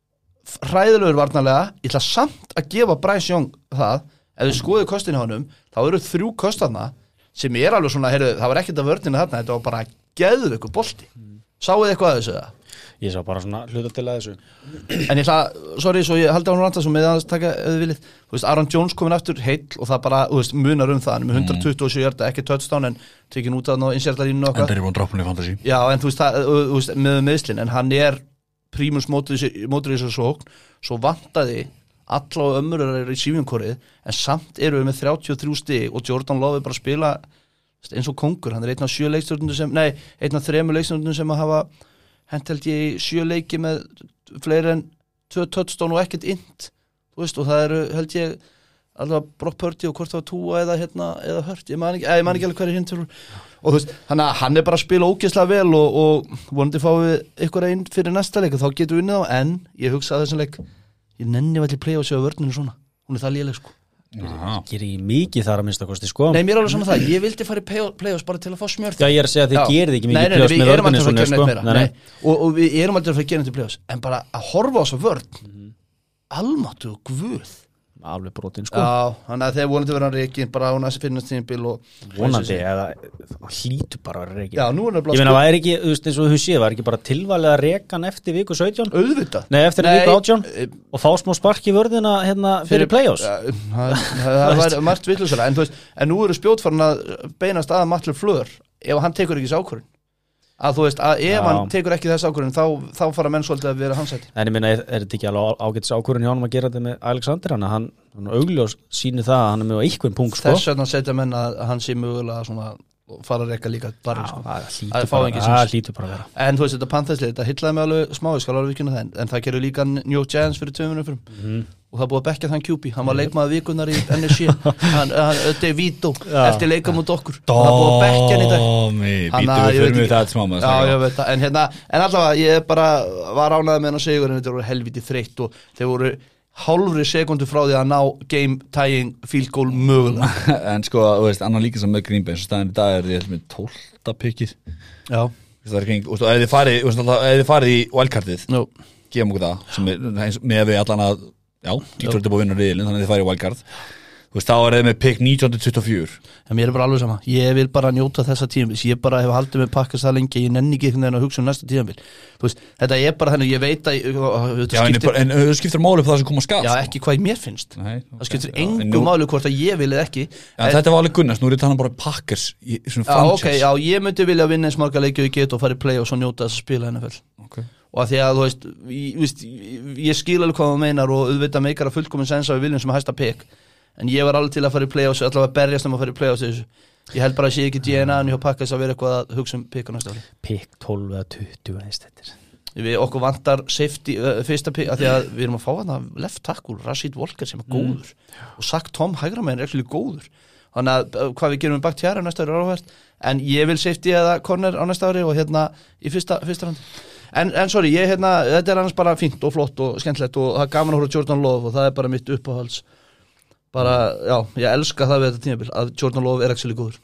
Speaker 3: hræðilegur varnarlega ég ætla samt að gefa Bryce Young það ef við skoðum kostin hjá honum þá eru þrjú kost þarna sem er alveg svona, heyrðu, það var ekkert að vörnina þarna þetta var bara geðveikur bolti mm. sáuð eitthvað að þessu það?
Speaker 2: Ég sá bara svona hluta til að þessu.
Speaker 3: En ég ætla, sorry, svo ég haldi á hún ranta sem með aðeins taka eða viljið, þú veist, Aaron Jones komin aftur heill og það bara, þú veist, munar um það, með hundrað tuttugu og sjö hjarta, ekki touchdown en tekin út að ná insertalínu okkar.
Speaker 1: En það er búin droppun í fantasy.
Speaker 3: Já, en þú veist, það, þú veist, með meðslin, en hann er prímus mótur í þessu sókn, svo vantaði alla og ömmur er í sífjumkorið, en samt eru við með þrjátíu og þrjú stig og Jordan Love er bara að spila eins og kongur, hann er einn af sjö leikstjórnundum sem, nei, einn af þremur leikstjórnundum sem að hafa hent held ég sjö leiki með fleiri en tvö touchdown og ekkert int, þú veist, og það eru held ég allavega Brock Purdy og hvort það var Tua eða hérna, eða Hurt, ég man ekki, eða, ég man ekki alveg hver er hinn til, og þú veist, þannig að hann er bara að spila ógeðslega vel og, og vonandi fáum við ykkur einn fyrir næsta leik og þá getum við unnið á, en ég hugsa að þessum leik, ég nenni vel í play og séu vörninu svona, hún er það léleg sko.
Speaker 2: Gerir ekki mikið þar að minnsta kosti sko.
Speaker 3: Nei, mér er alveg saman það, ég vildi fara í play-offs bara til að fá smjörð.
Speaker 2: Já, ég er að segja að þið gerir ekki mikið play-offs með vörninu svona sko.
Speaker 3: Nei, nei, og, og við erum aldrei að fara að gera þetta play-offs, en bara að horfa á þessa vörn, mm. almáttu og guð.
Speaker 2: Alveg brotin sko.
Speaker 3: Já, þannig að þeir vonandi verða reikin bara á næst finnast tímabil og
Speaker 2: vonandi, eða hlýtur bara að reikin.
Speaker 3: Já, nú er það
Speaker 2: ég meina, það er ekki, þú veist, eins og þú séð, var ekki bara tilvalið að rekan eftir viku sautján?
Speaker 3: Auðvitað. Nei,
Speaker 2: eftir Nei, viku átján e, og fá smá spark í vörðina hérna fyrir, fyrir play-offs.
Speaker 3: Ja, það, það var margt villusara, en þú veist, en nú eru spjótfarn að beinast að Matthew Fleur ef hann tekur ekki þessi ákvörðun. Að þú veist, að ef Já. hann tekur ekki þess ákvörðun þá, þá fara menn svolítið að vera hansæti.
Speaker 2: En ég minna, er, er þetta ekki alveg ágætis ákvörðun hjá hann að gera þetta með Alexander, hann, hann, hann augljós sýnir það að hann er með eitthvað punkt sko.
Speaker 3: Þess vegna setja menn að hann sé mögulega svona fara að reka líka bara sko.
Speaker 2: Það hlýtur bara að vera.
Speaker 3: En þú veist, þetta Panthers-lið, þetta hillaði mig alveg smá, ég skal alveg vikuna það, en það gerur líka New York Giants fyrir tveimur umfyrum mm. og það búið að bekkja þann Q B, hann var leikmaður vikunar í N S G, hann, hann DeVito eftir leika mot okkur, og það búið að bekkja hann í dag.
Speaker 1: Dómi, býtum við fyrir mig það smáma.
Speaker 3: Já, ég veit það, en hérna, en allavega, ég bara var ánægður með hann að sigur, en þetta voru helviti þreytt og þeir voru hálfri sekundu frá því að ná game tying field goal mögulega.
Speaker 1: En sko, þú veist, annar líka sem með Green Bay, eins og staðin í dag er því með tólfta pikkið.
Speaker 3: Já.
Speaker 1: Það er ekki, og ef þið farið, ef þið farið í wildcardið, no. gefum okkur það, sem er með við allan að, já, Detroit er búið að vinna riðilinn, þannig að þið farið í wildcard. Þú veist, þá er þið með pick nítján tuttugu og fjögur.
Speaker 3: En mér er bara alveg sama, ég vil bara njóta þessa tímabils, ég bara hef haldið með pakkast það lengi, ég nenni ekki einhvern veginn að hugsa um næsta tímabil. Þú veist, þetta er bara þannig, ég veit að
Speaker 1: Já, skiptir, en það skiptir máli upp það sem koma að skap.
Speaker 3: Já, ekki hvað mér finnst. Nei, það skiptir okay, engu nú, máli hvort að ég vil eða ekki.
Speaker 1: Já, en, þetta var alveg Gunnars, nú er þetta hann bara Packers í svona franchise. Já,
Speaker 3: ok, já, ég myndi vilja vinna eins marga leiki og ég get og fara í play og svo njóta þess að spila N F L. Okay. Og að því að, þú veist, ég, veist, ég skil alveg hvað það meinar og auðvitað meikar að fullkomin sensa við viljum sem hæsta pick. En ég var alveg til að fara í play-offs, allavega berjast um að fara í play-offs þessu. Ég held bara að sé ekki D N A-n hjá Packers að vera eitthvað að hugsa um pick á næsta ári.
Speaker 2: Pick tólf eða tuttugu eða þetta.
Speaker 3: Við okkur vantar safety, uh, fyrsta pick, af því að við erum að fá hana left tackle, Rashid Walker sem er góður. Mm. Og Zach Tom hægramenn er ekki góður. Þannig að uh, hvað við gerum með Bakhtiari á næsta ári er áhvert. En ég vil safety eða corner á næsta ári og hérna í fyrsta, fyrsta randi. En, en sorry, ég hérna, þetta er annars bara fínt og flott og skemmtilegt og það er gaman að horfa Jordan Love og það er bara mitt uppáhalds. Bara, já, ég elska það við þetta tímabil að Jordan Love er actually góður.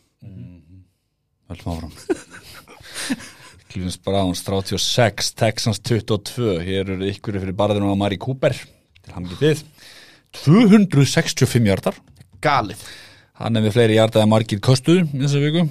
Speaker 1: Veltum áfram. Cleveland Browns þrjátíu og sex, Texans tuttugu og tvö. Hér eru ykkur fyrir barðinu á Mari Cooper til hann ekki þið. tvö hundruð sextíu og fimm hjartar.
Speaker 3: Galið.
Speaker 1: Hann er við fleiri hjartar en margir kostuðu í þessu viku.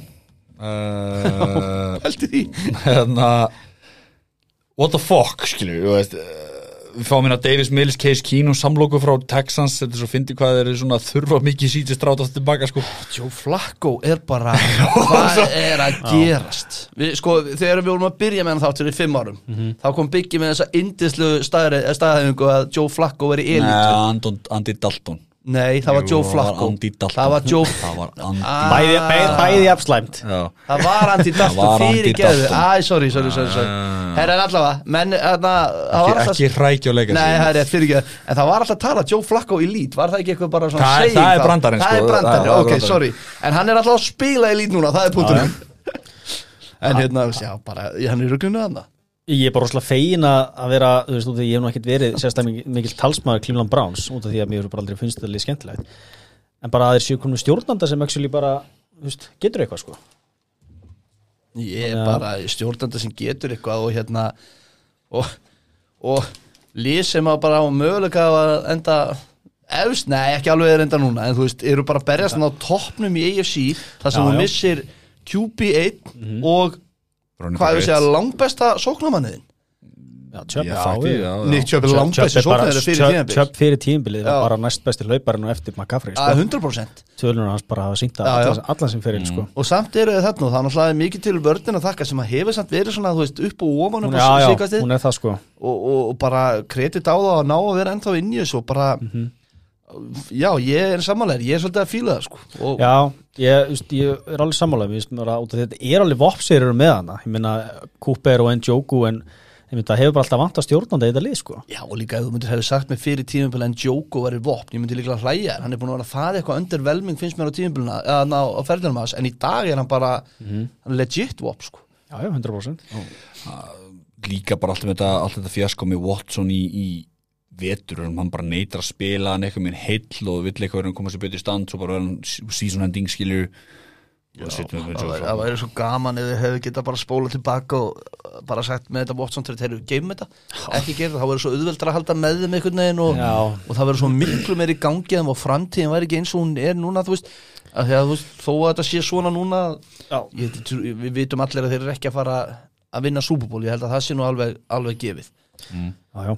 Speaker 1: Uh,
Speaker 3: Hælti því.
Speaker 1: Hérna, what the fuck, skilju, þú veist. Við fáum hérna Davis Mills, Case Keenum samlóku frá Texans, þetta er svo fyndi hvað þeir eru svona þurfa mikið sítið strátast tilbaka sko.
Speaker 3: Joe Flacco er bara hvað er að gerast við, sko, þegar við vorum að byrja með hann þáttur í fimm árum mm-hmm. þá kom Biggi með þessa indislu staðhæfingu að Joe Flacco er í elite.
Speaker 1: Nei, Andy Dalton.
Speaker 3: Nei, það var Joe Flacco. Það var Joe
Speaker 1: Það var Andy
Speaker 2: Bæði, bæði, bæði afslæmt.
Speaker 3: Það var Andy Dalton fyrir geðu. Æ, sorry, sorry, sorry, sorry. Herra en allavega, menn
Speaker 1: Ekki, ekki hrækja og leika
Speaker 3: Nei, það er rétt fyrir geðu. En það var alltaf að tala Joe Flacco elite. Var það ekki eitthvað bara svona
Speaker 1: Það, það er brandarinn, sko.
Speaker 3: Það er brandarinn, ok, sorry. En hann er alltaf að spila elite núna, það er punkturinn. En hérna, já, bara, hann er ruglunu þarna.
Speaker 2: Ég er bara rosalega fegin að vera, þú veist, út af því ég hef nú ekkert verið sérstaklega mikil talsmaður Cleveland Browns út af því að mér hefur bara aldrei finnst þetta líka skemmtilegt. En bara að þeir séu komin stjórnanda sem actually bara, þú veist, getur eitthvað sko.
Speaker 3: Ég er bara stjórnanda sem getur eitthvað og hérna og, og lið sem að bara á möguleika að enda efst, nei, ekki alveg er enda núna, en þú veist, eru bara að berjast á toppnum í A F C þar sem þú missir Q B eitt mm-hmm. og hvað er það að segja langbesta sóknarmanniðin?
Speaker 2: Já, Chubb,
Speaker 1: Ég
Speaker 2: já,
Speaker 1: þætti,
Speaker 2: já.
Speaker 1: já, já.
Speaker 3: Nick Chubb er langbæsti sóknarinn fyrir tímabil
Speaker 2: Chubb fyrir tímabilið
Speaker 3: Já.
Speaker 2: var bara næstbesti hlauparinn og eftir McCaffrey
Speaker 3: að
Speaker 2: sko.
Speaker 3: hundra prósent
Speaker 2: Tölunum hans bara hafa sýnt að
Speaker 3: Já, já.
Speaker 2: allan, allan sem fyrir sko.
Speaker 3: og samt eru þið þarna og það er náttúrulega mikið til vörðin að þakka sem að hefur samt verið svona, þú veist, upp og ofan upp
Speaker 2: Hún,
Speaker 3: á
Speaker 2: já, já,
Speaker 3: síkastið
Speaker 2: hún er það sko
Speaker 3: og, og, og bara kredit á það að ná að vera ennþá inn í þessu og bara já, ég er sammálaður, ég er svolítið að fíla það sko og
Speaker 2: Já, ég, just, ég er alveg sammálaður þetta er alveg vopsýrur með hana ég meina Cooper og Njoku en ég myndi að hefur bara alltaf vant að stjórnanda í þetta lið sko
Speaker 3: Já, og líka ef þú myndir hefði sagt mig fyrir tímabili en Njoku væri vopn, ég myndi líka að hlæja en hann er búin að vera það eitthvað undervelming finnst mér á tímabilina, eða á, á ferðinum hans en í dag er hann bara, hann er legit vopn sko.
Speaker 2: Já, já, hundra prósent
Speaker 1: Líka bara alltaf þetta, alltaf þetta fjasko með Watson í, í vetur og hann bara neitar að spila hann eitthvað með heill og vill eitthvað verið að koma sér betur í stand svo bara verið hann season ending skilur og setjum við
Speaker 3: Það væri- það væri svo gaman ef þið hefði getað bara spólað tilbaka og bara sagt með þetta Watson til þeir eru geim þetta, ekki gera það, það verið svo auðveldra að halda með þeim einhvern veginn og,
Speaker 2: Já.
Speaker 3: og það verið svo miklu meir í gangi þeim og framtíðin væri ekki eins og hún er núna þú veist, að því að þú veist, þó að þetta sé svona núna ég, við vitum allir að þeir eru ekki að fara að vinna Super Bowl, ég held að það sé nú alveg, alveg gefið
Speaker 2: Já, já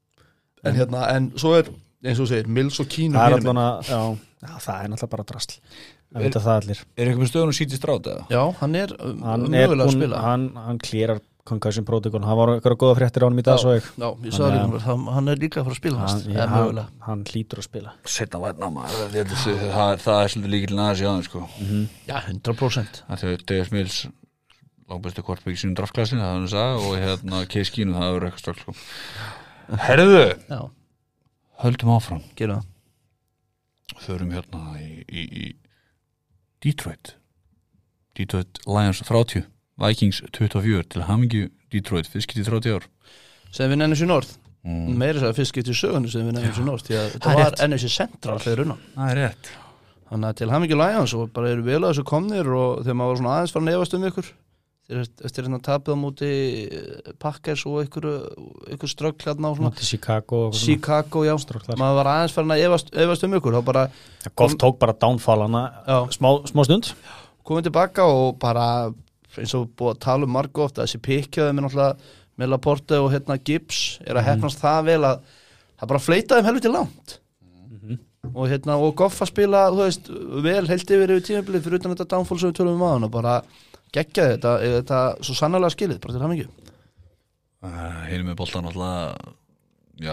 Speaker 3: en hérna, en svo er eins og þú segir, Mills og Keenum
Speaker 2: Það er
Speaker 3: hinir megin.
Speaker 2: allan að, já, já, það er náttúrulega bara drasl Það veit að það allir
Speaker 1: Er eitthvað með stöðun og sítist ráð eða?
Speaker 3: Já, hann er um,
Speaker 2: Hann er
Speaker 3: mögulega að
Speaker 2: búinn,
Speaker 3: spila
Speaker 2: hann, hann klírar concussion protocol hann var eitthvað góða fréttir á hann í dag svo ég
Speaker 3: Já, ég sagði
Speaker 2: Hann,
Speaker 3: líka, hann, hann er líka að fara að spila
Speaker 2: hann,
Speaker 3: næst,
Speaker 2: ég,
Speaker 3: eða
Speaker 2: hann,
Speaker 3: mögulega
Speaker 2: hann hlýtur að spila
Speaker 1: Setna vætna maður, ég held að það- það það er svolítið líkilinn aðeins í aðeins sko
Speaker 3: Já, hundra prósent
Speaker 1: Það er Dave Mills langbæstu kortbygg í sínum draftklassin, það er hann að sagði og hérna Case Keenum, það verður eitthvað stökk sko Herðu,
Speaker 3: Já,
Speaker 1: höldum áfram
Speaker 3: gera það
Speaker 1: Förum hérna í, í, í Detroit Detroit Lions þrjátíu Vikings tuttugu og fjögur til hamingju Detroit, fyrst getið þrjátíu ár
Speaker 3: Sem við nefnum sér norð
Speaker 1: mm.
Speaker 3: Meira þess að fyrst getur sögunni sem við nefnum sér norð Því að þetta
Speaker 1: það er
Speaker 3: var
Speaker 1: rétt.
Speaker 3: N F C Central þegar runna
Speaker 1: Það er rétt
Speaker 3: Þannig að til hamingju Lions og bara eru vel að þessu komnir og þegar maður var svona aðeins farin að efast um ykkur þeir eftir hérna tapið á móti Packers og ykkur, ykkur ströggl hérna á svona
Speaker 2: Móti Chicago og svona.
Speaker 3: Chicago, já,
Speaker 2: Stráklar.
Speaker 3: maður var aðeins farin að efast, efast um ykkur þá bara
Speaker 2: Goff tók bara downfall hana
Speaker 3: Já.
Speaker 2: smá, smá stund
Speaker 3: komið tilbaka og bara eins og búið að tala um margu ofta þessi pikkjaði með náttúrulega með Laporte og hérna Gibbs er að hefnast það vel að það bara fleitaði um helviti langt og hérna og Goff að spila þú veist vel heilt yfir yfir tímabilið fyrir utan þetta downfall sem við tölum um á hann og bara geggjaði þetta, þetta svo sannarlega skilið bara til hamingju
Speaker 1: uh, Hinum með boltan alltaf Já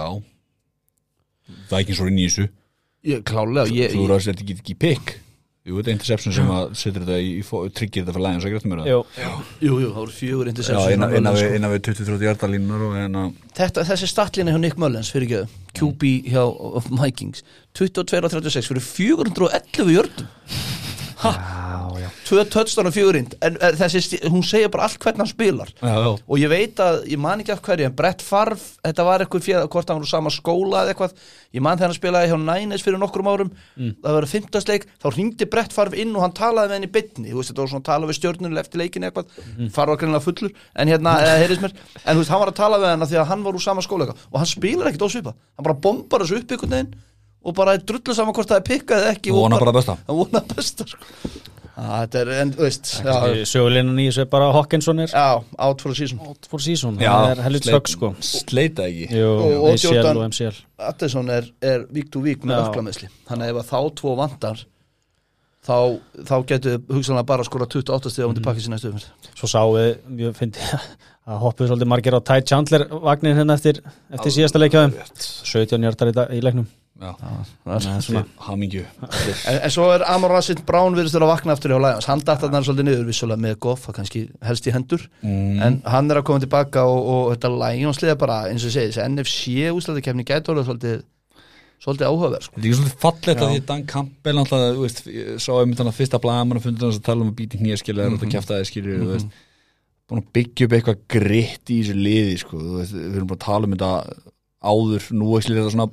Speaker 1: Vikings voru inn í þessu
Speaker 3: ég, klálega ég,
Speaker 1: Þú
Speaker 3: ég,
Speaker 1: eru að setja ekki ekki pick Jú, þetta er interception sem að setur þetta í, í tryggir þetta fyrir Lions að græta mér það
Speaker 2: Jú.
Speaker 3: jú, jú, það voru fjögur
Speaker 1: Já,
Speaker 3: interception
Speaker 1: innan, innan,
Speaker 3: sko.
Speaker 1: við, innan við tuttugu til þrjátíu hjartalínunar og hérna
Speaker 3: Þetta, þessi statlína hjá Nick Mullins fyrir ekki Q B hjá of Vikings tuttugu og tvö og þrjátíu og sex fyrir fjögur hundruð og ellefu jördum
Speaker 2: Já, já
Speaker 3: tvö touchdown og fjögur inn en uh, þessi, sti- hún segir bara allt hvernig hann spilar
Speaker 1: Já, já
Speaker 3: og ég veit að, ég man ekki af hverju en Brett Favre, þetta var eitthvað fyrir hvort hann var úr sama skóla eða eitthvað ég man þegar hann spilaði hjá Niners fyrir nokkrum árum það var fimmtasleik, þá hringdi Brett Favre inn og hann talaði með henni í beinni, þú veist þetta var svona að tala við stjörnunni eftir leikin eitthvað, mm. Favre var greinilega fullur en hérna, eða heyrðist mér, en þú veist hann var að tala við henni því að hann var úr sama skóla eitthvað og hann spilar ekkert ósvipað, hann bara bombar þessu upp einhvern veginn og bara er drullu saman hvort það er pikkað eða ekki
Speaker 1: Og vonar bara það besta.
Speaker 3: hann vonar bara besta sko. Að þetta er, en þú veist já,
Speaker 2: Sögulinnan í þessu er bara Hawkinson er
Speaker 3: já, out for a season
Speaker 2: out for season
Speaker 1: Já,
Speaker 2: hann er helvit
Speaker 1: sleit-
Speaker 2: sögg sko
Speaker 1: Sleita ekki
Speaker 2: Jú,
Speaker 3: Og- og
Speaker 2: A C L
Speaker 3: Jordan-
Speaker 2: og M C L
Speaker 3: Addison er, er vík to vík með
Speaker 2: Já.
Speaker 3: öfklameðsli þannig að ef að þá tvo vantar þá, þá getur hugsanlega bara að skora tuttugu og átta stig á mundi pakka sína stöðum
Speaker 2: Svo sá við, ég fyndi að hoppuðu svolítið margir á Ty Chandler vagnin hérna eftir, eftir síðasta leikjaðum sautján hjartar í, dag- í leiknum
Speaker 1: Já,
Speaker 2: svona.
Speaker 1: hamingju
Speaker 3: en, en svo er Amon Rasit Brown virðist að vakna aftur hjá Lions hann datt þarna svolítið niður vissulega með Goff að kannski helst í hendur
Speaker 1: mm.
Speaker 3: en hann er að koma tilbaka og, og þetta Lions liða bara eins og ég segi þessi N F C úrslæðakefni gæti orðið svolítið svolítið áhugaverð sko.
Speaker 1: Þetta er ekki svolítið fallegt að því Dan Campbell náttúrulega, þú veist, ég sá einmitt hann að fyrsta blaman og fundið hann að tala um að býti hnýjaskilja og þetta kjaftaði skilju, þú veist búin að byggja upp eitthvað gritt í þessu liði sko, þú veist, við erum bara að tala um þetta áður, nú ekki þetta svona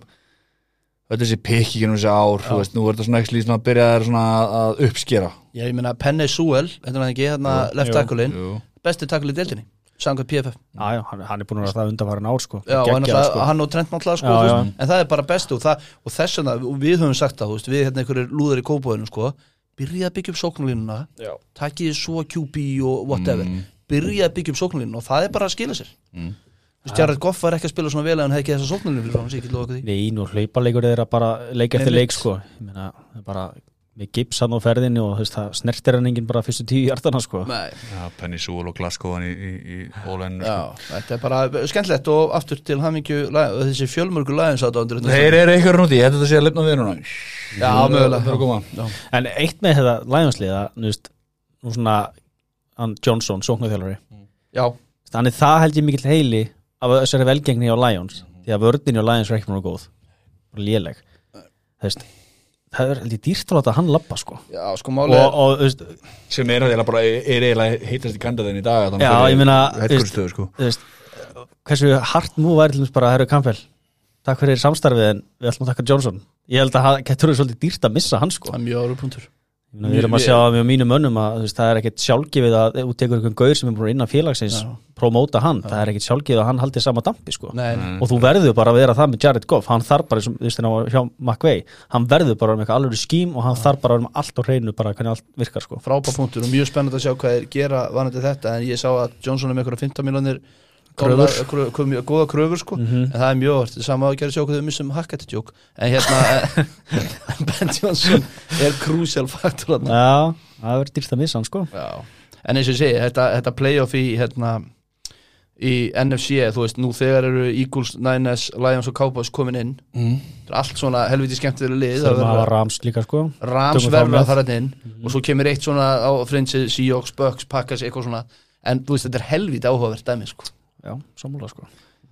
Speaker 1: þetta er þessi pikki genum þessi ár, þú veist, nú er þetta svona ekki svona að byrja þær svona að uppskera
Speaker 3: Já, ég meina Penny Sewell, þetta er hann ekki hérna left
Speaker 2: jú,
Speaker 3: tackle-in,
Speaker 1: Jú.
Speaker 3: besti tackle í deildinni samkvæmt P F F
Speaker 2: Já, já, hann, hann er búin að vera það undanfarin ár sko
Speaker 3: Já, hann,
Speaker 2: Geggjað,
Speaker 3: sko. hann og Trent náttúrulega sko,
Speaker 2: Já,
Speaker 3: þú
Speaker 2: já.
Speaker 3: veist, en það er bara bestu og, það, og þess vegna, og við höfum sagt það, þú veist, við hérna einhverjir lúðar í kópóinu sko, byrja að byggja upp sóknarlínuna
Speaker 2: Já.
Speaker 3: takið svo Q B og whatever
Speaker 1: Mm.
Speaker 3: byrja að byggja upp sóknarlínuna og það er bara að skila sér
Speaker 1: Mm.
Speaker 3: Þú veist, Jared Goff var ekki að spila svona vel en hann hefði ekki þessa sóknarlínu fyrir fram sig, ekki loka því
Speaker 2: Nei, nú hlauparleikur þeirra bara leik eftir leik sko Ég meina, það er bara með gips hann á ferðinni og þú veist, það snertir hann enginn bara fyrstu tíu hjartana sko
Speaker 3: Nei,
Speaker 1: Já, Penny Sewell og Glasgow hann í, í, í ólæðinu
Speaker 3: já, þetta er bara skemmtilegt og aftur til hamingju þessi fjölmörgu Lions átta
Speaker 1: Þeir eru eitthvað núti, ég held að þetta sé að lifna við núna
Speaker 3: Já, mögulega
Speaker 1: Það er að koma
Speaker 3: Já.
Speaker 2: En eitt með þetta Lionsliða, þú veist, nú svona hann Johnson, sóknarþjálfari
Speaker 3: Já,
Speaker 2: hann er það held ég mikill heili af þessari velgengni á Lions því að vörðin á Lions er ekki mjög góð bara léleg þú veist það er held ég dýrt að láta hann labba sko
Speaker 3: já, sko máli
Speaker 2: og, og þú veist
Speaker 1: sem er eiginlega bara er eiginlega heitast í kandidatin í dag
Speaker 2: já, ég meina þú veist,
Speaker 1: stöðu, sko.
Speaker 2: þú veist hversu hart nú væri til þess bara Harry Campbell takk fyrir samstarfið en við ætlum að taka Johnson ég held að það getur verið svolítið dýrt að missa hann sko
Speaker 3: Það er mjög ára punktur
Speaker 2: Mjög, við erum að sjá með mínum mönnum að veist, það er ekkert sjálfgefið að út tekur einhvern gaur sem er búin innan félagsins
Speaker 3: Já.
Speaker 2: promóta hann, Já. það er ekkert sjálfgefið að hann haldi sama dampi sko.
Speaker 3: Nei,
Speaker 2: og þú verður bara að vera það með Jared Goff hann þarf bara, þú veist hérna hjá McVay hann verður bara með eitthvað alveg skím og hann þarf bara að vera með allt á hreinu bara hvernig allt virkar sko.
Speaker 3: Frábær punktur og mjög spennandi að sjá hvað þeir gera vanandi þetta en ég sá að Johnson er með einhverja fimmtán miljónir
Speaker 2: Kröfur.
Speaker 3: kröfur, kröfur, góða kröfur sko
Speaker 2: mm -hmm.
Speaker 3: en það er mjög orð, sama að gera sjá hvað þau missum Hackett joke en hérna Ben Johnson er crucial faktor þarna.
Speaker 2: Já, það verður dýrt að missa hann sko
Speaker 3: Já. En eins og ég segi, þetta, þetta playoff í hérna í N F C, þú veist, nú þegar eru Eagles, Niners, Lions og Cowboys komin inn
Speaker 1: mm.
Speaker 3: það er allt svona helviti skemmtilega lið
Speaker 2: þurfum að hafa Rams líka sko
Speaker 3: Rams
Speaker 2: Tökum
Speaker 3: verður
Speaker 2: þá
Speaker 3: að fara inn
Speaker 2: Mhm.
Speaker 3: og svo kemur eitt svona á frinsi Seahawks, Bucks, Packers, eitthvað svona en þú veist, þetta er helviti áhugavert dæmi sko.
Speaker 2: Já, sammála sko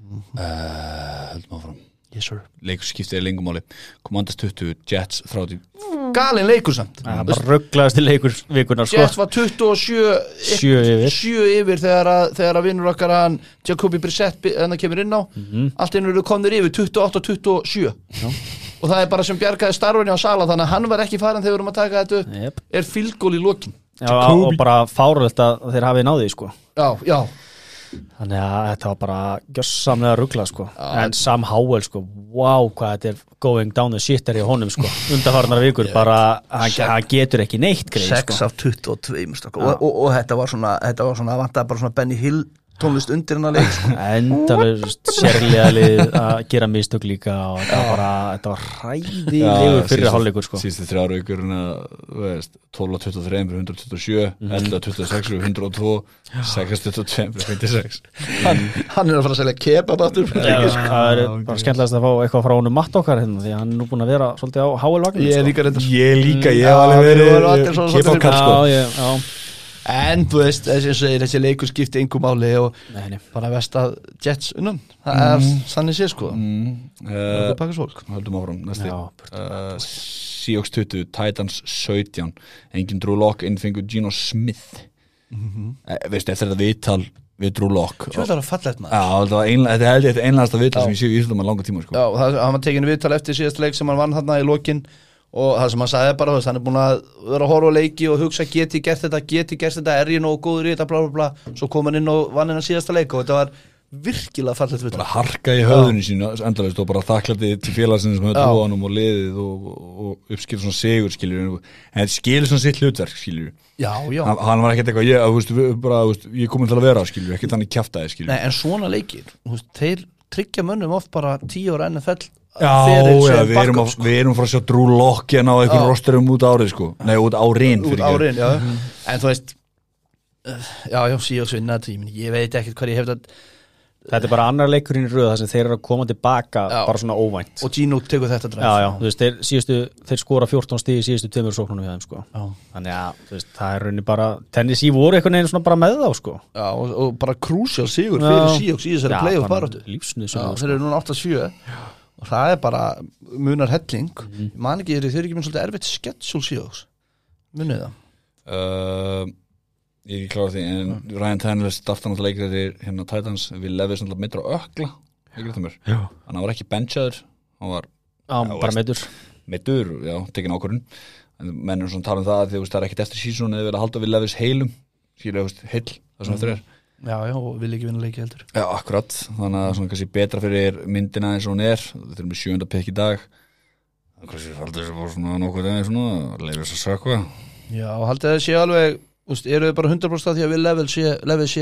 Speaker 1: uh, Höldum áfram
Speaker 3: Yes sir
Speaker 1: Leikur skiptið er lengumáli Commanders tuttugu, Jets þrjátíu
Speaker 3: Galin leikur samt
Speaker 2: Það er bara rugglaðasti leikur vikunar sko
Speaker 3: Jets var tuttugu og sjö
Speaker 2: Sjö yfir.
Speaker 3: sjö yfir þegar að, þegar að vinnur okkar hann Jacobi Brissett en það kemur inn á
Speaker 2: Mhm.
Speaker 3: allt einu eru komnir yfir tuttugu og átta og tuttugu og sjö og það er bara sem bjargaði starfinni á Sala þannig að hann var ekki farin þegar við erum að taka þetta upp
Speaker 2: yep.
Speaker 3: er fylgól í lokin
Speaker 2: Já, og bara fáröld að þeir hafi náði sko
Speaker 3: já, já,
Speaker 2: Þannig að þetta var bara gjössamlega ruggla sko
Speaker 3: Já.
Speaker 2: En Sam Howell sko, wow hvað þetta er going down the shitter í honum sko undanfarnar vikur, bara hann, hann getur ekki neitt greið
Speaker 3: sex
Speaker 2: sko
Speaker 3: af tuttugu og tvö og, og, og þetta var svona þetta var svona, vantaði bara svona Benny Hill tónlist undir hennar leik sko.
Speaker 2: Endalust sérlega lið að gera mistök líka og þetta var bara, þetta var hræðilegur fyrir hálfleikur sko
Speaker 1: Síðustu þrjár vikur tólf tuttugu og þrjú fyrir hundrað tuttugu og sjö ellefu tuttugu og sex fyrir hundrað og tvö sex tuttugu og tvö fyrir fimmtíu og sex
Speaker 3: hann, hann er að fara að selja kebab aftur
Speaker 2: Já, það er bara skemmtilegast að fá eitthvað frá honum matt okkar hérna, því að hann er nú búin að vera svolítið á Howell-vagninu
Speaker 3: ég er
Speaker 2: sko.
Speaker 3: líka reyndar
Speaker 1: Ég líka, ég
Speaker 3: Já,
Speaker 1: hef alveg
Speaker 3: við vorum
Speaker 1: verið
Speaker 3: allir svona svolítið
Speaker 1: kebabkall sko
Speaker 2: Já, ég, já
Speaker 3: en þú veist, þessi, þessi, þessi leikur skipti engum máli og
Speaker 2: Nei, nei.
Speaker 3: bara vest að Jets unnan það er sannig sé sko
Speaker 1: mm.
Speaker 3: það
Speaker 1: uh,
Speaker 3: er pakkast fólk
Speaker 1: Höldum áfram, næsti
Speaker 2: Já,
Speaker 1: uh, Seahawks tuttugu, Titans sautján engin Drew Lock, innfengu Geno Smith
Speaker 3: Mhm.
Speaker 1: uh, Veistu, eftir þetta viðtal við Drew Lock
Speaker 3: Svo þetta var fallegt maður
Speaker 1: Já, þetta var einlega, þetta held ég þetta einlegasta viðtal
Speaker 3: Já.
Speaker 1: sem ég sé í Íslandum að langa tíma sko.
Speaker 3: Já, það, hann var tekinu viðtal eftir síðast leik sem hann vann þarna í lokin og það sem hann sagði bara, þú veist, hann er búin að vera að horfa á leiki og hugsa get ég gert þetta, get ég gert þetta, er ég nógu góður í þetta, bla bla bla, svo kom hann inn og vann hennar síðasta leik og þetta var virkilega fallegt viðtal.
Speaker 1: bara harka í höfðunni sínu endalaust og bara þakklandi til félagsins sem höfðu
Speaker 3: Já.
Speaker 1: trúanum og liðið og, og uppskilur svona sigur skilur en þetta skilur svona sitt hlutverk skilur
Speaker 3: Já, já.
Speaker 1: hann, hann var ekkert eitthvað ég, að, veist, við- bara, veist, ég er komin til að vera skilur ekkert þannig kjaftaði skilur
Speaker 3: Nei, en svona leikir, þú veist, þeir tryggja mönnum oft bara tíu ára N F L
Speaker 1: Já,
Speaker 3: feril
Speaker 1: já,
Speaker 3: sem
Speaker 1: við erum,
Speaker 3: backup,
Speaker 1: að,
Speaker 3: sko.
Speaker 1: við erum frá að sjá Drew Lock hérna á einhverjum
Speaker 3: Já.
Speaker 1: rosterum út árið sko Nei, út árin
Speaker 3: út árin, já en þú veist uh, já, já, síðan svo innan tímin ég veit ekkert hvað ég hef þetta
Speaker 2: Þetta er bara annar leikurinn í röð þar sem þeir eru að koma tilbaka
Speaker 3: Já.
Speaker 2: bara svona óvænt
Speaker 3: og Gino tekur þetta dræf
Speaker 2: Já, já, þú veist, þeir, síðustu, þeir skora fjórtán stig í síðustu tveimur sóknunum hjá þeim sko
Speaker 3: já.
Speaker 2: Þannig að, þú veist, það er rauninni bara Tennessee voru einhvern veginn svona bara með þá sko
Speaker 3: Já, og, og bara crucial sigur fyrir
Speaker 2: Já.
Speaker 3: Seahawks í þessari playoff baráttu
Speaker 2: Lífsnið
Speaker 3: Já,
Speaker 2: sem
Speaker 3: þeir eru núna átta sjö og það er bara munar helling
Speaker 2: Mhm.
Speaker 3: ég man ekki, þeir eru ekki með svolítið erfitt schedule Seahawks munið það
Speaker 1: uh, Ég er ekki klára því en Ryan Tannehill starta náttúrulega leikir þegar hérna Titans við lefið svona meitra ökla ekki þetta mér
Speaker 2: Já,
Speaker 1: hann var ekki benchaður hann var
Speaker 2: já bara meður
Speaker 1: meittur, já, tekin ákvörðun en menn er svona tala um það að því, þú veist, það er ekkert eftir sísón eða vilja halda við lefis heilum skilja, þú veist, heill, það sem eftir er
Speaker 3: Já, já, og vil ekki vinna leiki heldur
Speaker 1: Já, akkurat, þannig að svona kannski betra fyrir myndina eins og hún er þetta er með sjönda pikk í dag kannski faldur þessu bara svona nokkuð daginn svona leifir þess að sökva
Speaker 3: Já, og haldið það sé alveg úst, eru þau bara hundrað prósent að því að við level sé, level sé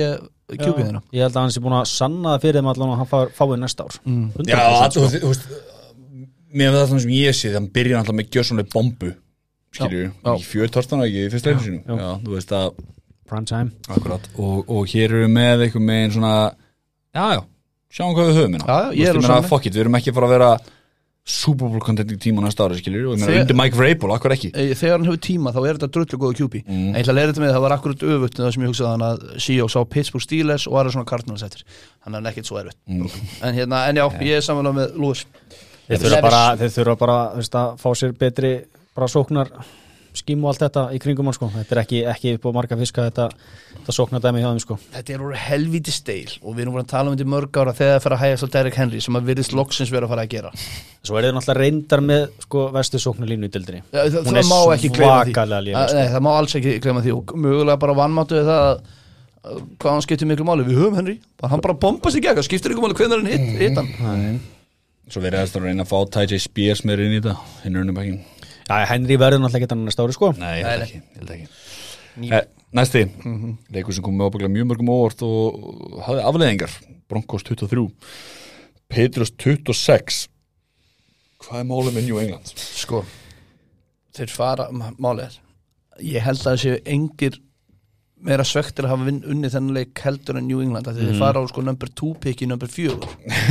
Speaker 3: Q B-ina
Speaker 2: Ég held að hann sé búin að sanna það fyrir þeim allan og hann fá, fái næsta ár
Speaker 3: mm.
Speaker 1: Já, að, þú veist, þú veist mér með það sem ég sé, þannig byrjar alltaf með gjössanlega bombu skilju, í fjörtorstana ekki í fyrsta leinu sínum, já, já, þú veist að
Speaker 2: prime time,
Speaker 1: akkurat, og, og hér eru með eitthvað með svona, já, já sjáum hvað við höfum hérna,
Speaker 3: já, ég er
Speaker 1: þú veist, fuck it, við erum ekki að fara að vera Super Bowl contending tíma næsta ári, skilju, og ég meina undir Mike Vrabel, akkur ekki
Speaker 3: þegar hann hefur tíma, þá er þetta drullu góða Q B mm. en ég ætla að leira þetta með, það var akkurat öfugt það sem ég hugsaði hann að Seahawks á Pittsburgh Steelers og aðra svona Cardinals eftir, hann er ekkert svo erfitt mm. en hérna, en já, ég er samanlega með Lewis
Speaker 2: þeir þurfa bara, þeir þurfa bara veist, að fá sér betri bara sóknar skím og allt þetta í kringum hann sko. Þetta er ekki, ekki upp á marga fiska þetta, þetta sóknardæmi hjá þeim sko.
Speaker 3: Þetta er úr helvíti steil og við erum búin að tala um þetta í mörg ára þegar það fer að hægast á Derrick Henry sem að virðist loksins vera að fara að gera.
Speaker 2: Svo er þeir náttúrulega reyndar með sko, vestu sóknarlínu í dildinni.
Speaker 3: Ja, það,
Speaker 2: hún
Speaker 3: það má ekki gleyma því.
Speaker 2: Lélega, sko.
Speaker 3: Nei, það má alls ekki gleyma því og mögulega bara vannmáttu það að hvað hann skiptir miklu máli. Við höfum Henry, hann bara bomba sig gegn, skiptir ykkur máli hvenær hann hitt, hitt hann.
Speaker 1: Svo verður það að reyna að fá Ty J Spears með inn í þetta, hinn er unnum ekki.
Speaker 2: Já, Henry verður náttúrulega ekki þannig stóri sko.
Speaker 1: Nei, ég held ekki, ég held ekki. Eh, næsti, mm -hmm. leikur sem kom með ábygglega mjög mörgum óvart og hafði afleiðingar. Broncos tuttugu og þrjú, Patriots tuttugu og sex. Hvað er málið með New England?
Speaker 3: Sko, þeir fara, málið er, ég held að það séu engir meira svektir að hafa unnið þennan leik heldur en New England, þegar mm. þeir fara á sko number two pick í number fjögur.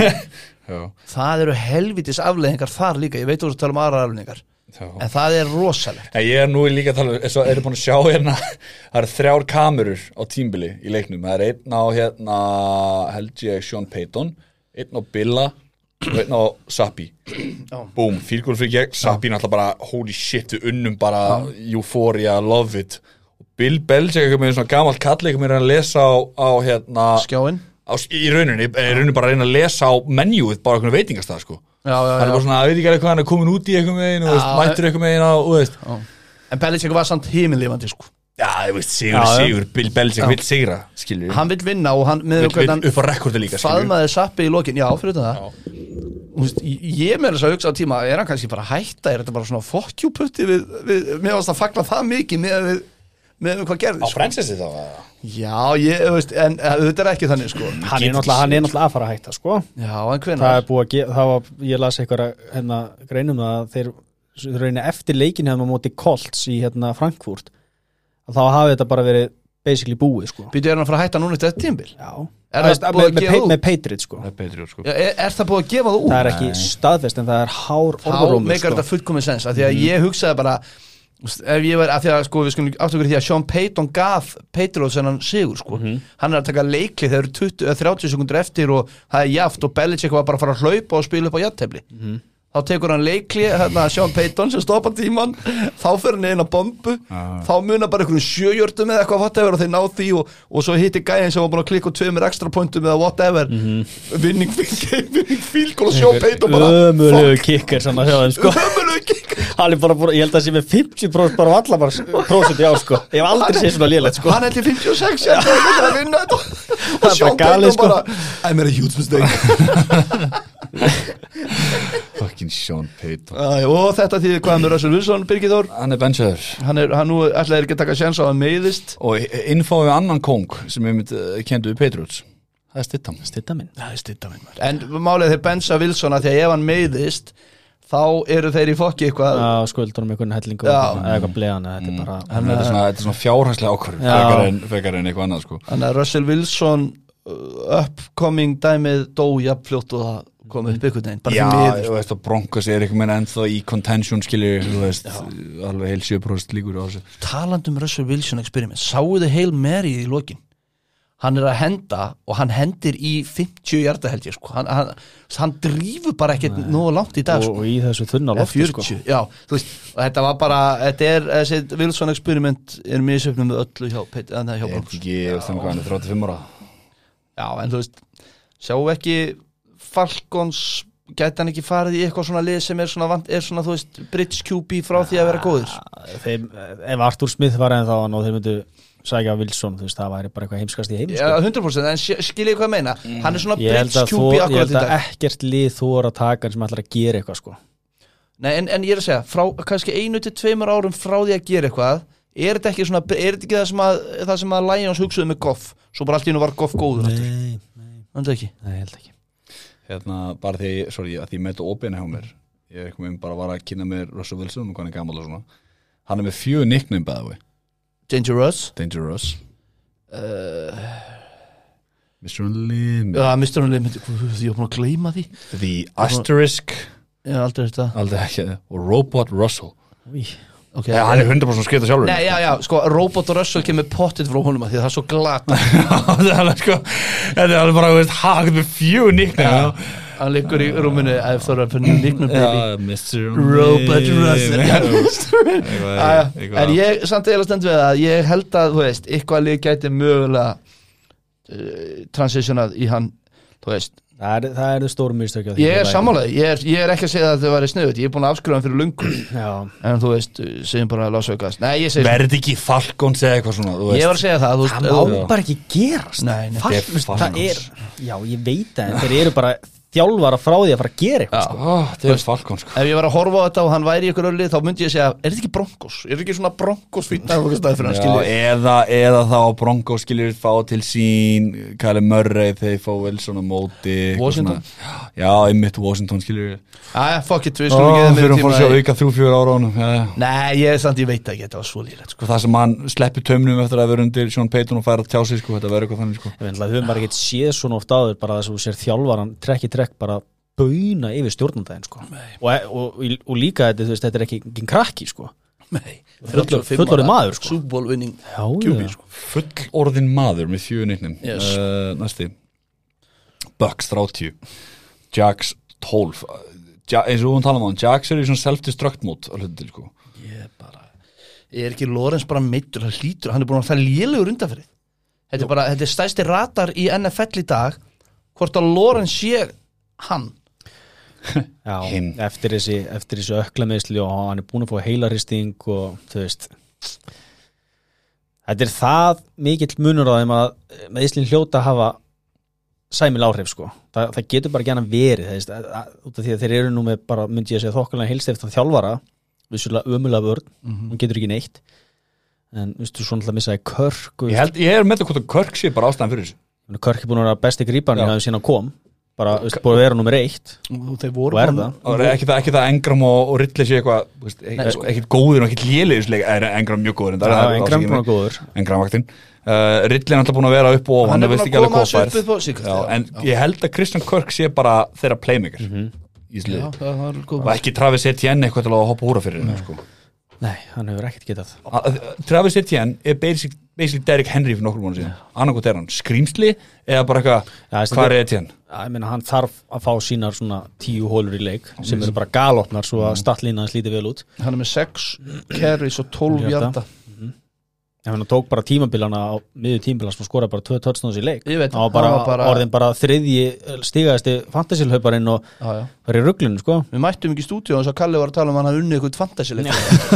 Speaker 3: Það eru helvitis afleiðingar þar líka, ég veit þú að tala um aðra afleiðingar. Já. En það er rosalegt.
Speaker 1: Ég er nú líka að tala um, eins og eru búin að sjá hérna, það eru þrjár kamerur á tímbili í leiknum, það er einn á hérna, held ég Sean Payton, einn á Billa og einn á Sappi. Búm, fírgól fyrir gegn, Sappi náttúrulega bara, holy shit, við unnum bara euphoria, love it. Og Bill Belichick eitthvað með svona gamalt kall eitthvað með að lesa á, á hérna
Speaker 3: skjáin.
Speaker 1: Á, í rauninni, í rauninni bara að reyna að lesa á menjúið, bara eitthvað veitingastað, sko.
Speaker 3: Já, já, já.
Speaker 1: Það er bara svona, ég veit ekki alveg hvað hann er komin út í eitthvað megin og veist, mættur eitthvað megin á, og veist.
Speaker 3: Já. En Belichick var samt himinlifandi, sko.
Speaker 1: Já, ég veist, sigur, já, sigur, Bill Belichick vill sigra, skilur.
Speaker 3: Hann vill vinna og hann, með
Speaker 1: vill, vill upp á rekordi líka, skilur.
Speaker 3: Faðmaði Sappi í lokin, já, fyrir það. Veist, ég með þess að hugsa á tíma, er hann kannski bara hætta, er þetta bara svona fokkjúputti við, við, mér varst að fagla það mikið með við, með hvað gerði.
Speaker 1: Á Francissi þá, eða?
Speaker 3: Já, ég, veist, en þetta er ekki þannig, sko.
Speaker 2: Hann er náttúrulega, hann er náttúrulega að fara að hætta, sko.
Speaker 3: Já, en hvenær?
Speaker 2: Það er búið að gera, það var, ég las eitthvað hérna greinum að þeir reyna eftir leikin hérna á móti Colts í hérna Frankfurt, að þá hafi þetta bara verið basically búið, sko.
Speaker 3: Býtu, er hann að fara að hætta núna eftir þetta tímabil?
Speaker 2: Já.
Speaker 3: Er það, það búið að gefa það út?
Speaker 2: Með Patriots, sko.
Speaker 1: Með Patriots, sko.
Speaker 3: Já, er, er það búið að gefa það út?
Speaker 2: Það er ekki staðfest, en það er hár orðarómur, sko.
Speaker 3: Þá meikar þetta fullkomið sens, af því að ég hugsaði bara ef ég var, af því að sko við skulum áttu okkur því að Sean Payton gaf Patriots hennan sigur sko, mm -hmm. hann er að taka leikli þegar tuttugu eða þrjátíu sekundur eftir og það er jaft og Belichick var bara að fara að hlaupa og spila upp á jafntefli, mm -hmm. þá tekur hann leikli hérna Sean Payton sem stoppa tíman þá fer hann inn á bombu ah. þá munar bara einhverjum sjöjörtum eða eitthvað whatever og þeir ná því og, og svo hitti gæðin sem var búin að klikka og tveimur extra pointum eða whatever mm -hmm. vinning fílgól og Sean Payton bara
Speaker 2: ömulegu kicker sem að sjá þeim sko
Speaker 3: ömulegu kicker
Speaker 2: hann er bara, ég held að það sé með fimmtíu prósent bara á alla bara prósent í á sko ég hef aldrei séð svona lélegt sko
Speaker 3: hann er til fimmtíu og sex ég ætla að vinna þetta og Sean Payton bara I made a huge mistake
Speaker 1: fucking Sean Payton
Speaker 3: Æ, og þetta því hvað með Russell Wilson Birgir Þór
Speaker 1: hann er benchaður
Speaker 3: hann er hann nú ætlaði ekki að taka sjans á að meiðist
Speaker 1: og innfáðu annan kóng sem við mynd kendu við Patriots það er Stidham
Speaker 2: Stidhaminn
Speaker 3: það er Stidhaminn en málið þeir bencha Wilson að því að ef hann meiðist þá eru þeir í fokki eitthvað
Speaker 2: já skuldunum einhvern hellingu eða eitthvað blegan þetta er bara
Speaker 1: mm. þetta er svona, svona fjárhagslega ákvörð frekar en, frekar en eitthvað annað sko
Speaker 3: þannig að Russell Wilson uh, upcoming dæmið dó jafnfljótt og það komið upp ykkur neginn, bara
Speaker 1: já,
Speaker 3: því miður
Speaker 1: þú veist að Broncos er eitthvað meina ennþá í contention skilur, þú veist, já. Alveg heil sjö prósent líkur á þessu.
Speaker 3: Talandi um Russell Wilson experiment, sáu þið Hail Mary í lokin hann er að henda og hann hendir í fimmtíu hjarta held ég sko hann, hann, hann drífur bara ekkert nógu langt í dag
Speaker 2: sko. og, og í þessu þunna lofti
Speaker 3: sko já, þú veist, og þetta var bara þetta er, þessi Wilson experiment er misöfnum með öllu hjá, hjá Broncos
Speaker 1: ég veist um hvað hann er þrjátíu og fimm ára
Speaker 3: já, en þú veist, sjáu ekki Falcons gæti hann ekki farið í eitthvað svona lið sem er svona, vant, er svona þú veist, British Q B frá því að vera góður
Speaker 2: þeim, ef Arthur Smith var enn þá og þeir myndu sækja Wilson, þú veist, það væri bara eitthvað heimskast í heim sko.
Speaker 3: ja, hundra prósent, en skiljið hvað ég meina mm. hann er svona British Q B
Speaker 2: þú,
Speaker 3: akkurat
Speaker 2: ég held að ekkert lið þú er að taka sem ætlar að gera eitthvað sko
Speaker 3: nei, en, en ég er að segja, frá kannski einu til tveimur árum frá því að gera eitthvað er þetta ekki svona, er þetta ekki það sem að það sem að Lions hugsaði með Goff svo bara allt í hennu var Goff góður aftur?
Speaker 2: Nei, nei,
Speaker 3: Þannig ekki
Speaker 2: nei, ég held ekki
Speaker 1: Hérna, bara því, sorry, að því með opina hjá mér Ég kom inn bara var að kynna mér Russell Wilson og hvað hann er gammal og svona Hann er með fjögur nickname bæði við
Speaker 3: Dangerous
Speaker 1: Dangerous
Speaker 3: uh,
Speaker 1: mister Unlimited
Speaker 3: Já, mister Unlimited, ég var búin að gleyma því
Speaker 1: The Asterisk
Speaker 3: Ég hef aldrei þetta
Speaker 1: Aldrei ekki Og Robot Russell
Speaker 2: Új,
Speaker 3: okay,
Speaker 1: ja, Hann er hundra prósent skrifta sjálfur
Speaker 3: Nei, já, já, sko, Robot og Russell kemur pottit frá honum að því það er svo glata
Speaker 1: Það er alveg sko Þetta er alveg bara, veist, hakt með fjögur nickname
Speaker 3: Hann liggur í rúminu ef það er að finna nickname baby
Speaker 1: Já, mister
Speaker 3: Robot Russell
Speaker 1: Eitthvað-
Speaker 3: Æja,
Speaker 1: eitthvað-
Speaker 3: En ég samt eða stend við það Ég held að, þú veist, eitthvað lið gæti mögulega uh, transitionað í hann Þú veist
Speaker 2: Það er, það er stóru mistök
Speaker 3: Ég er sammálaði, ég er, ég er ekki að segja að það væri sniðut Ég er búin að afskrifa hann fyrir lungu
Speaker 2: Já,
Speaker 3: En þú veist, segjum bara að lása aukast Nei, ég segi
Speaker 1: Verði ekki Falcons eða eitthvað svona þú
Speaker 3: Ég
Speaker 1: veist.
Speaker 3: var að segja það, þú veist
Speaker 2: það
Speaker 3: ef þú-
Speaker 2: má bara ekki gerast
Speaker 3: Nei, nei,
Speaker 2: Fall-
Speaker 1: þetta er
Speaker 2: það
Speaker 1: Falcons.
Speaker 2: er, já, ég veit það en þeir eru bara þjálfara frá því að fara að gera eitthvað
Speaker 3: Já.
Speaker 2: sko.
Speaker 1: Ó, Það er Falcons sko
Speaker 3: Ef ég var að horfa á þetta og hann væri í ykkur öllu þá myndi ég segja, er þetta ekki Broncos? Er þetta ekki svona Broncos fínn að staði fyrir hann,
Speaker 1: Já,
Speaker 3: skiljið?
Speaker 1: eða, eða þá Broncos skiljur fá til sín Kyle Murray þegar fá Wilson á móti eitthvað
Speaker 3: Washington?
Speaker 1: svona. Já, einmitt Washington skiljur
Speaker 3: Æja, fuck it, við
Speaker 1: Ó,
Speaker 3: slum ekki eða
Speaker 1: fyrir
Speaker 3: meira
Speaker 1: að fara að
Speaker 3: tíma
Speaker 1: sjá
Speaker 3: í-
Speaker 1: auka þrjú, fjögur ára á honum já, já.
Speaker 3: Nei, ég er samt, ég veit ekki, þetta var svo lýrætt sko.
Speaker 1: Sko, það sem hann sleppi taumnum eftir að vera undir Sean Payton og færa að tjá sig sko, þetta verður eitthvað þannig sko.
Speaker 2: Ég veit, við höfum bara ekkert séð svona oft áður bara þess að þú sér þjálfaran trekk í trekk bara bauna yfir stjórnandaginn sko. og, og, og, og líka þetta, þú veist, þetta er ekki, ekki krakki sko.
Speaker 3: Nei,
Speaker 2: Fullor- fullorðinn maður, sko.
Speaker 3: Super Bowl winning
Speaker 2: Já,
Speaker 3: Q B
Speaker 2: já.
Speaker 3: sko.
Speaker 1: Fullorðinn maður með fjögur nicknum
Speaker 3: Yes.
Speaker 1: uh, Næsti Bucks þrjátíu Jags tólf ja, eins og hún tala um á hann Jags er í svona self-destruct mode að hluta til sko.
Speaker 3: Ég er bara Ég er ekki Lorenz bara meittur, hann hlýtur Hann er búin að það lélegur undanferð Þetta er bara, þetta er stæsti ratar í N F L í dag Hvort að Lorenz sé hann
Speaker 2: Já,
Speaker 1: Hinn.
Speaker 2: eftir þessi, eftir þessi öklameðsli og hann er búin að fá heilaristing og þú veist þetta er það mikill munur á þeim að meðslinn hljóta að hafa sæmil áhrif sko það, það getur bara ekki hann verið það veist, að, að, út af því að þeir eru nú með bara myndi ég að segja þokkalega heilst eftir þjálfara vissulega ömulega vörn, hún getur ekki neitt en viðstu svona alltaf missaði Körk og
Speaker 1: ég, held, ég er með það hvort að Körk sé bara ástæðan fyrir þessu
Speaker 2: Körk er búin að vera besti grípan
Speaker 1: Já.
Speaker 2: í aðeins síðan hann kom bara, viðstu, búin að vera nummer eitt
Speaker 3: Og þeir
Speaker 2: og
Speaker 3: voru
Speaker 2: er
Speaker 3: bara-
Speaker 2: það
Speaker 1: Það er ekki það, ekki það Engram og, og Ridley sé eitthvað þú veist,
Speaker 3: Nei,
Speaker 1: ekki,
Speaker 3: sko.
Speaker 1: ekkit góður og ekkit lélegisleik er Engram mjög góður en það
Speaker 2: Já,
Speaker 1: er
Speaker 2: Engram búin að góður
Speaker 1: Engram vaktinn uh, Ridley er alltaf búin að vera upp og
Speaker 3: Hann
Speaker 1: hann
Speaker 3: er
Speaker 1: er
Speaker 3: búin
Speaker 1: veist
Speaker 3: að
Speaker 1: ekki alveg
Speaker 3: koma þessu
Speaker 1: góð
Speaker 3: upp upp á
Speaker 1: færð
Speaker 3: síkast
Speaker 1: Já, en ég held að Christian Kirk sé bara þeirra playmaker í
Speaker 3: Já,
Speaker 1: sliði
Speaker 3: það var góð
Speaker 1: og ekki Travis Etienne eitthvað til að hoppa húra fyrir henni sko.
Speaker 2: Nei, hann hefur ekkert getað
Speaker 1: Að- að- Travis Etienne er basic, basically Derrick Henry fyrir nokkur mánu síðan annarkot er hann skrýmsli eða bara eitthvað
Speaker 2: Já, þessi-
Speaker 1: hvað er Etienne
Speaker 2: Já, ég meina hann þarf að fá sínar svona tíu hólur í leik sem eru bara galopnar svo að startlínan slíti vel út
Speaker 3: Hann er með sex carries og tólf
Speaker 2: Hjarta.
Speaker 3: hjarta
Speaker 2: ef hann tók bara tímabilana á miður tímabilana sem skoraði bara tvö touchdowns í leik
Speaker 3: Ég veit,
Speaker 2: hann var bara,
Speaker 3: hann var bara-
Speaker 2: orðin bara þriðji stigæðasti fantasilhauparinn og
Speaker 3: Já, já
Speaker 2: var í ruglinu sko
Speaker 3: Við mættum ekki í stúdíu og þess að Kalli var að tala um að hann hafði unnið eitthvað fantasileik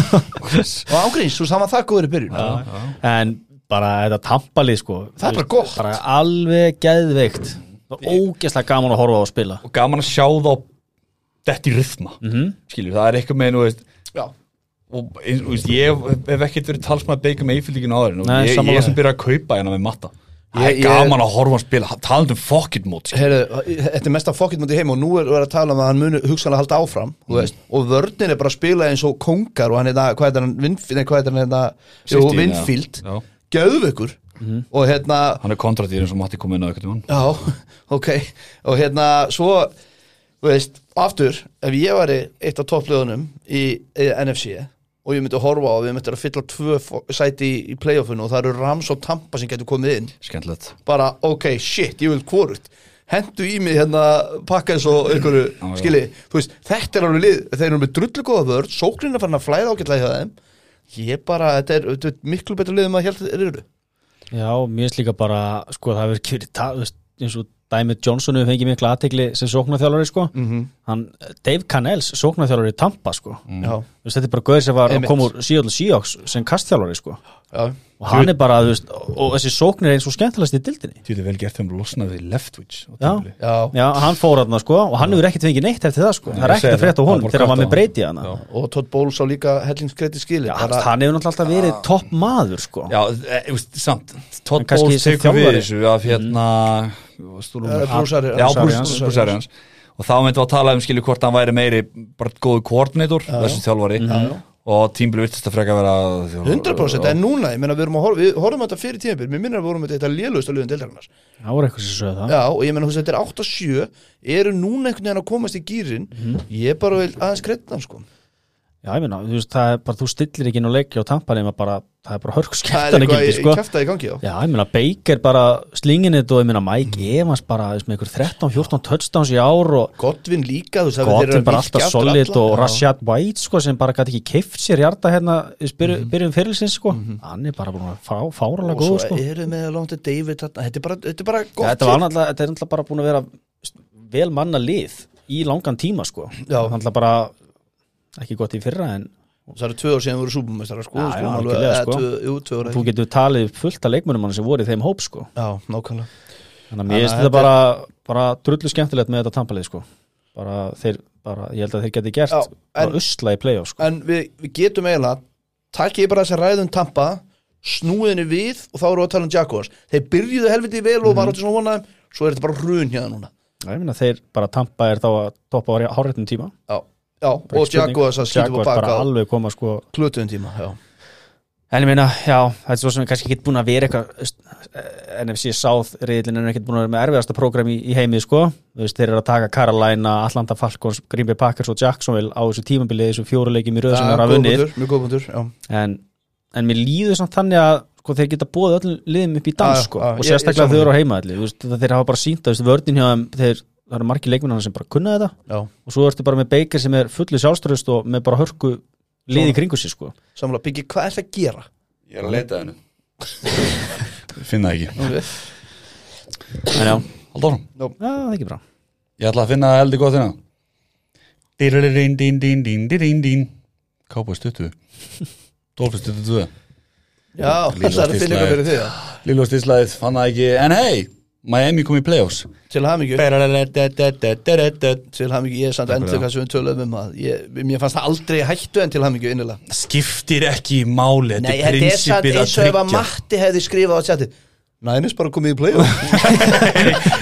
Speaker 3: og ágríns, þú saman það góður í byrjun
Speaker 2: en bara þetta tampalið sko
Speaker 3: Það er bara gott.
Speaker 2: bara alveg geðveikt og ógeðslega gaman að horfa á að spila
Speaker 1: og gaman að sjá þá detti rithma mm -hmm. skilur það er eitthvað með nú veist
Speaker 3: Já,
Speaker 1: og eins, og veist, ég hef- hef ekkert verið talsmaður Baker Mayfield áður og
Speaker 2: Nei,
Speaker 1: ég,
Speaker 2: sammála
Speaker 1: ég sem
Speaker 2: þér.
Speaker 1: byrja að kaupa hérna með matta það
Speaker 3: Ég-
Speaker 1: er
Speaker 3: ég-
Speaker 1: gaman að horfa að spila talað um fucking mót
Speaker 3: heyrðu, þetta er mest að fokkit mútið heim og nú er verið að tala um að hann muni hugsanlega halda áfram þú veist, og vörnin er bara að spila eins og kongar og hann er það, hvað er hann, Winfield, nei, hvað er hann hérna, jú,
Speaker 1: Safety,
Speaker 3: Winfield
Speaker 1: já.
Speaker 3: geðveikur og hérna,
Speaker 1: hann er kontratýr eins og Matti kom inn á eitthvað tímann
Speaker 3: já, ok og hérna, svo þú veist, aftur, ef ég væri eitt af toppliðunum í, í N F C og ég myndi að horfa á, við myndum að fylla tvö fo- sæti í, í playoffinu og það eru Rams og Tampa sem getur komið inn
Speaker 1: skemmtilegt
Speaker 3: bara, ok, shit, ég vil hvorugt hendu í mig hérna pakka eins og einhverju,
Speaker 1: já.
Speaker 3: skilji, þú veist þetta er alveg lið, þeir eru með drullu góða vörð sóknin er farin að flæða ágætlega hjá þeim ég bara, þetta er, þetta er miklu betur lið um að hjálpa þeir eru
Speaker 2: já, mér finnst líka bara sko það hefur ekki verið ta- þú veist, eins og Dæmi Johnson hefur fengið mikla athygli sem sóknarþjálfari sko
Speaker 3: Mhm.
Speaker 2: hann, Dave Cannells sóknarþjálfari í Tampa sko
Speaker 3: Já,
Speaker 2: Þú veist, þetta er bara gauður sem var að
Speaker 3: Einmitt.
Speaker 2: koma úr Seattle Seahawks sem kastþjálfari sko
Speaker 3: já,
Speaker 2: og hann er bara, þú veist, og þessi sóknir er eins og skemmtilegast í dildinni
Speaker 1: Þú er vel gert þeim losnaði Leftwich á
Speaker 2: Já.
Speaker 1: tímabili.
Speaker 3: já.
Speaker 2: Já, hann fór hann sko og hann hefur ekkert fengið neitt eftir það sko það er
Speaker 1: ég
Speaker 2: ekkert
Speaker 1: segi
Speaker 2: að frétta á
Speaker 1: það.
Speaker 2: honum
Speaker 1: Það er
Speaker 2: þegar hann var
Speaker 1: bara
Speaker 2: með breyti hana
Speaker 1: Já.
Speaker 3: Og Todd Bowles á líka hellingsgreiti skili
Speaker 2: Já, hann hefur náttúrulega alltaf verið topp maður sko
Speaker 1: Já, e, e, veist, samt Todd
Speaker 2: En kannski
Speaker 1: Bowles
Speaker 2: sem
Speaker 1: tekur við
Speaker 2: þjálfari.
Speaker 1: þessu af hérna mm.
Speaker 3: Eh, Bruce Arians.
Speaker 1: Já,
Speaker 2: Bruce
Speaker 1: Bruce
Speaker 2: Arians.
Speaker 1: Bruce Arians og þá myndum við að tala um skilju hvort hann væri meiri bara góðu koordinator þessi þjálfari og tímbili virtist að freka vera
Speaker 3: hundrað prósent, en núna, ég meina við erum að horfa við horfum þetta fyrir tímabil, mér minnir að við vorum þetta léluðust að liðan deildarinnar.
Speaker 2: Það voru eitthvað sem sögðu það
Speaker 3: Já, og ég meina þú veist, þetta er átta sjö eru núna einhvern veginn að komast í gýrin ég bara vil aðeins kredda hann sko.
Speaker 2: Já, ég meina, þú veist, það er bara, þú stillir ekki inn á leiki á Tampa nema bara, það er bara hörku
Speaker 3: Það er
Speaker 2: skemmtan
Speaker 3: eitthvað
Speaker 2: ekki,
Speaker 3: í
Speaker 2: sko
Speaker 3: kjaftaði í gangi á.
Speaker 2: Já, ég meina, Baker bara slingin þetta og ég meina, Mike Evans bara, þú veist, með ykkur þrettán fjórtán touchdowns í ár og
Speaker 3: Godwin líka, þú veist, það
Speaker 2: Godwin bara alltaf
Speaker 3: aftur
Speaker 2: solid
Speaker 3: alla.
Speaker 2: og
Speaker 3: Já.
Speaker 2: Rashad White, sko, sem bara gæti ekki keift sér hjarta hérna í spyr- byrjun fyrirlisins, sko hann er bara búin að fá, fáralega
Speaker 3: Og
Speaker 2: góður,
Speaker 3: svo
Speaker 2: sko
Speaker 3: eru með Alonte David þarna, þetta er bara, þetta er bara gott
Speaker 2: Þetta var náttúrulega, þetta er náttúrulega bara búin að vera vel manna lið í langan tíma, sko
Speaker 3: Já.
Speaker 2: Náttúrulega bara ekki gott í fyrra en
Speaker 3: það eru tvö ár síðan voru súbumestara sko,
Speaker 2: Já,
Speaker 3: sko,
Speaker 2: já,
Speaker 3: alveg,
Speaker 2: algjörlega,
Speaker 3: eða
Speaker 2: sko.
Speaker 3: tvö- jú, tvö ára
Speaker 2: þú
Speaker 3: ekki.
Speaker 2: getur talið fullt af leikmönnum hann sem voru í þeim hóp, sko
Speaker 3: Já, nákvæmlega
Speaker 2: Þannig að mér finnst
Speaker 3: Þannig að
Speaker 2: þetta bara, bara drullu skemmtilegt með þetta tampalið sko. bara þeir, bara, ég held að þeir geti gert
Speaker 3: Já,
Speaker 2: bara
Speaker 3: en-
Speaker 2: usla í play-off sko.
Speaker 3: En við, við getum eiginlega takkið bara þess að ræðum Tampa snúiðinu við og þá eru við að tala um Jaguars þeir byrjuðu helviti vel og var átti svona vonaðum svo er þetta bara hrun hérna núna
Speaker 2: ég meina þeir bara Tampa er þá að toppa á hárréttum tíma
Speaker 3: Já, já og Jaguars að skýta
Speaker 2: Jaguars
Speaker 3: upp á
Speaker 2: bara
Speaker 3: baka á
Speaker 2: alveg koma sko
Speaker 3: klötuðum tíma já.
Speaker 2: en ég meina, já, það er svo sem kannski ekki búin að vera eitthvað veist, N F C South reyðlinn er ekki búin að vera með erfiðasta prógram í, í heimi sko, þú veist, þeir eru að taka Carolina, Atlanta Falcons, Green Bay Packers og Jacksonville á þessu tímabilið, þessu fjóruleikjum í röð sem
Speaker 3: Já,
Speaker 2: er að
Speaker 3: góð
Speaker 2: vunnið
Speaker 3: punktur, mjög góð punktur, já.
Speaker 2: en, en mér líður samt þannig að sko, þeir geta bóðið öllum liðum upp í dans
Speaker 3: Já,
Speaker 2: sko,
Speaker 3: já,
Speaker 2: og
Speaker 3: ég-
Speaker 2: sérstaklega
Speaker 3: ég
Speaker 2: þau eru á heimaðalli þeir hafa bara sínt að vörðin hjá þeim þeir, það eru margir leikmennar sem bara kunna þetta
Speaker 3: Já,
Speaker 2: og svo ertu bara með Baker sem er fullu sjálfströst og með bara hörku liði kringu sér sko.
Speaker 3: samlega Biggi, hvað er það að gera?
Speaker 1: Ég er að leita hennu Finna það ekki
Speaker 3: Okay.
Speaker 2: en já,
Speaker 1: Haldur áfram
Speaker 2: já, það er ekki bra
Speaker 1: Ég ætla að finna eldi gott hérna Dín, dín, dín, dín, dín, dín Kápa stuttu Dolfi stuttu tvö
Speaker 3: Já,
Speaker 1: Lilla
Speaker 3: það er finningar fyrir því já.
Speaker 1: Lílu stíslaðið, fann það ekki En hei, Miami kom í playoffs
Speaker 3: Til hamingju
Speaker 1: Skiptir
Speaker 3: Til hamingju, ég er samt endur hvað sem við tölum um að ég, mér fannst það aldrei hættu en til hamingju innilega
Speaker 1: ekki máli
Speaker 3: Nei, þetta er samt eins og ef að Matti hefði skrifað á tjati Nænis bara komið í play-off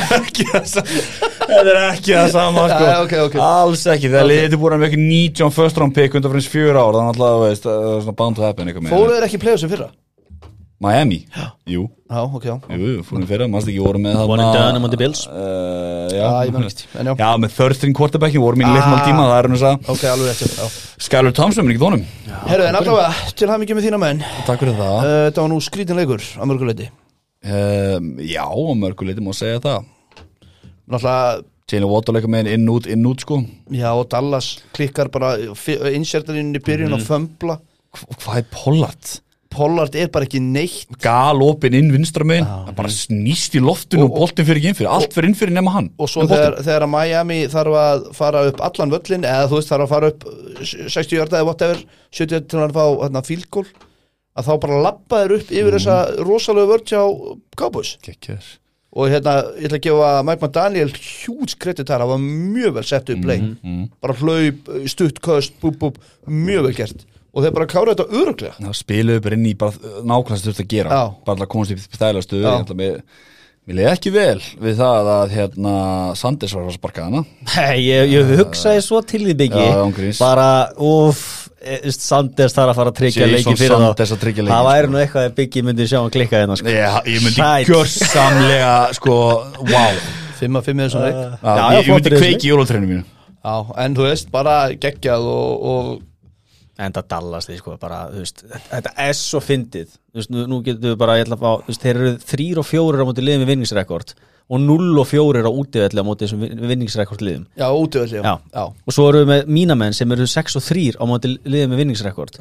Speaker 1: Þetta er ekki það sama sko.
Speaker 3: Já, ok, ok.
Speaker 1: Alls ekki, það
Speaker 3: Ok.
Speaker 1: okay. liði búin að með ekki nítján first round pick undan fyrir eins fjör ár þannig að veist, það er svona bound to happen eitthvað með
Speaker 3: Fóruð þeir ekki í play-off sem fyrra?
Speaker 1: Miami, jú,
Speaker 3: Já, ok, já
Speaker 1: jú, fórum fyrra, mannst ekki voru með
Speaker 2: One and done on the Bills.
Speaker 1: uh, já,
Speaker 3: Já, ég man ekki, en já.
Speaker 1: já, með third string quarterbackin voru mín leikmál tíma, það er hann að sagða
Speaker 3: Ok, alveg rétt, já
Speaker 1: Skylar Thompson, minn ekki tónum
Speaker 3: Herru, en allavega, til hamingju með þína menn
Speaker 1: Takk fyrir það
Speaker 3: Uh, Það var nú skrítin leikur á mörguleiti
Speaker 1: um, Já, á mörguleiti má segja það
Speaker 3: Náttúrulega,
Speaker 1: Jalen Watt leika með inn út, inn út sko
Speaker 3: já, og Dallas klikkar bara insertarinn í byrjun og fömbla
Speaker 1: Hva- Hvað er Pollard?
Speaker 3: Pollard er bara ekki neitt
Speaker 1: Gal opinn inn vinstra megin hann bara snýst í loftinu og,
Speaker 3: Og-
Speaker 1: boltin fyrir ekki inn fyrir allt fyrir inn fyrir nema hann
Speaker 3: Og svo
Speaker 1: En boltinn.
Speaker 3: þegar, þegar að Miami þarf að fara upp allan völlin eða þú veist þarf að fara upp sextíu hjarta eða whatever sjötíu til að fá hérna, field goal að þá bara labba þér upp yfir þessa rosalega vörð hjá Cowboys
Speaker 1: Gekkjaður.
Speaker 3: og hérna ég ætla að gefa Mike McDaniel hjúts kredit þar, það var mjög vel sett upp play
Speaker 1: mm.
Speaker 3: bara hlaup, stutt, köst, búb, búb mjög vel gert og þeir bara klára þetta öruglega
Speaker 1: Það spiluðu bara inn í bara nákvæmst þurft að gera
Speaker 3: Já.
Speaker 1: bara alltaf komast í stæla stöðu
Speaker 3: Já.
Speaker 1: ég ætla að mér, mér leiði ekki vel við það að hérna Sanders var að sparka hana
Speaker 2: Nei, ég, ég hugsaði svo til því byggi
Speaker 1: Já, ángríns.
Speaker 2: bara, uff Sanders þarf að fara að tryggja
Speaker 1: Jason
Speaker 2: leiki fyrir
Speaker 1: Sanders að tryggja leiki,
Speaker 2: það væri
Speaker 1: sko.
Speaker 2: nú eitthvað að byggi myndi sjá hann klikka hérna sko.
Speaker 1: ég, ég myndi
Speaker 2: Sæt.
Speaker 1: gjörsamlega sko, wow
Speaker 3: fimm að fimm eða svona leik
Speaker 1: Já,
Speaker 2: Já, já,
Speaker 1: ég, ég myndi
Speaker 2: flottur í
Speaker 1: kveiki í jólatreinu mínu
Speaker 3: Já, en þú veist, bara geggjað og, og
Speaker 2: en það Dallas því sko bara, þú veist, þetta er svo fyndið þú veist, nú, nú getum við bara, ég ætla að fá þú veist, þeir eru þrýr og fjórir á móti liðum með vinningsrekord og null og fjórir á útivelli á móti þessum vinningsrekord liðum
Speaker 3: já, útöðli
Speaker 2: Já. og svo eru við með mínamenn sem eru sex og þrýr á móti liðum með vinningsrekord
Speaker 3: Já.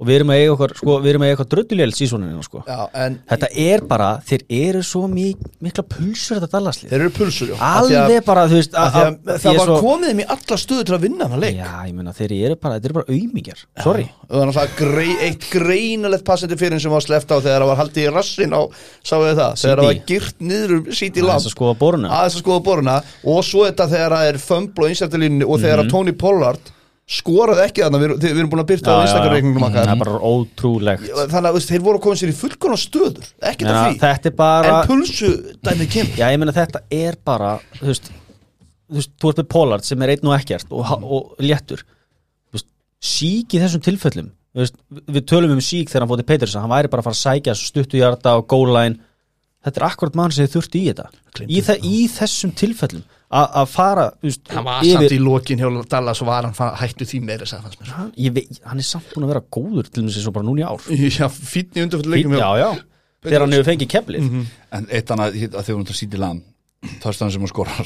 Speaker 2: og við erum að eiga okkar sko, við erum að eiga eitthvað dröddulél sísoninu sko.
Speaker 3: Já, en
Speaker 2: þetta er bara, þeir eru svo mik mikla pulsur þetta Dallaslið
Speaker 3: þeir eru pulsur, já
Speaker 2: alveg bara, þú veist
Speaker 3: að, að, að, það var svo... komið þeim í alla stöðu til að vinna hann leik
Speaker 2: já, ég meina, þeir eru bara, þeir eru bara auðmíkjar sorry
Speaker 3: og það var náttúrulega grei, eitt greinalegt passandi fyrir sem var sleppt á þegar það var haldið í rassin á, sáu þið það, þegar það var girt niður um síti lamp
Speaker 2: aðeins að skoða boruna
Speaker 3: aðeins að skoða boruna og svo þetta þegar það er fömbl og insertilínu og þegar mm -hmm. Tony Pollard skoraði ekki þarna, við, við erum búin að byrta á Instagram-reikningum okkar.
Speaker 2: Það er bara ótrúlegt.
Speaker 3: Þannig að þeir voru að koma sér í fullkonar stöður, ekkert
Speaker 2: ja,
Speaker 3: af því.
Speaker 2: Þetta er bara...
Speaker 3: En pulsu dæmið kemur.
Speaker 2: Já, ég meina þetta er bara, þú veist, þú veist, þú ert með Pollard sem er einn og ekkert og, mm. og léttur. Þú veist, Sík í þessum tilfellum, þú veist, við tölum um Sík þegar hann fótti Peterson, hann væri bara að fara að sækja stuttujarda og goal line. Þetta er akkurat mann sem þið þurfti í þetta. Í, þa í þessum tilfellum. Að fara just,
Speaker 3: hann var yfir... samt í lokin hjá Dallas og var hann hættu því meira
Speaker 2: hann, veit, hann er samt búin að vera góður til þess að bara núna í ár
Speaker 3: já, fínn í undanfjölduleikum
Speaker 2: já, já, þegar hann hefur fengið keflið
Speaker 1: mm -hmm. en eitt annað að þegar hún tar síti land törstanum sem hann skorar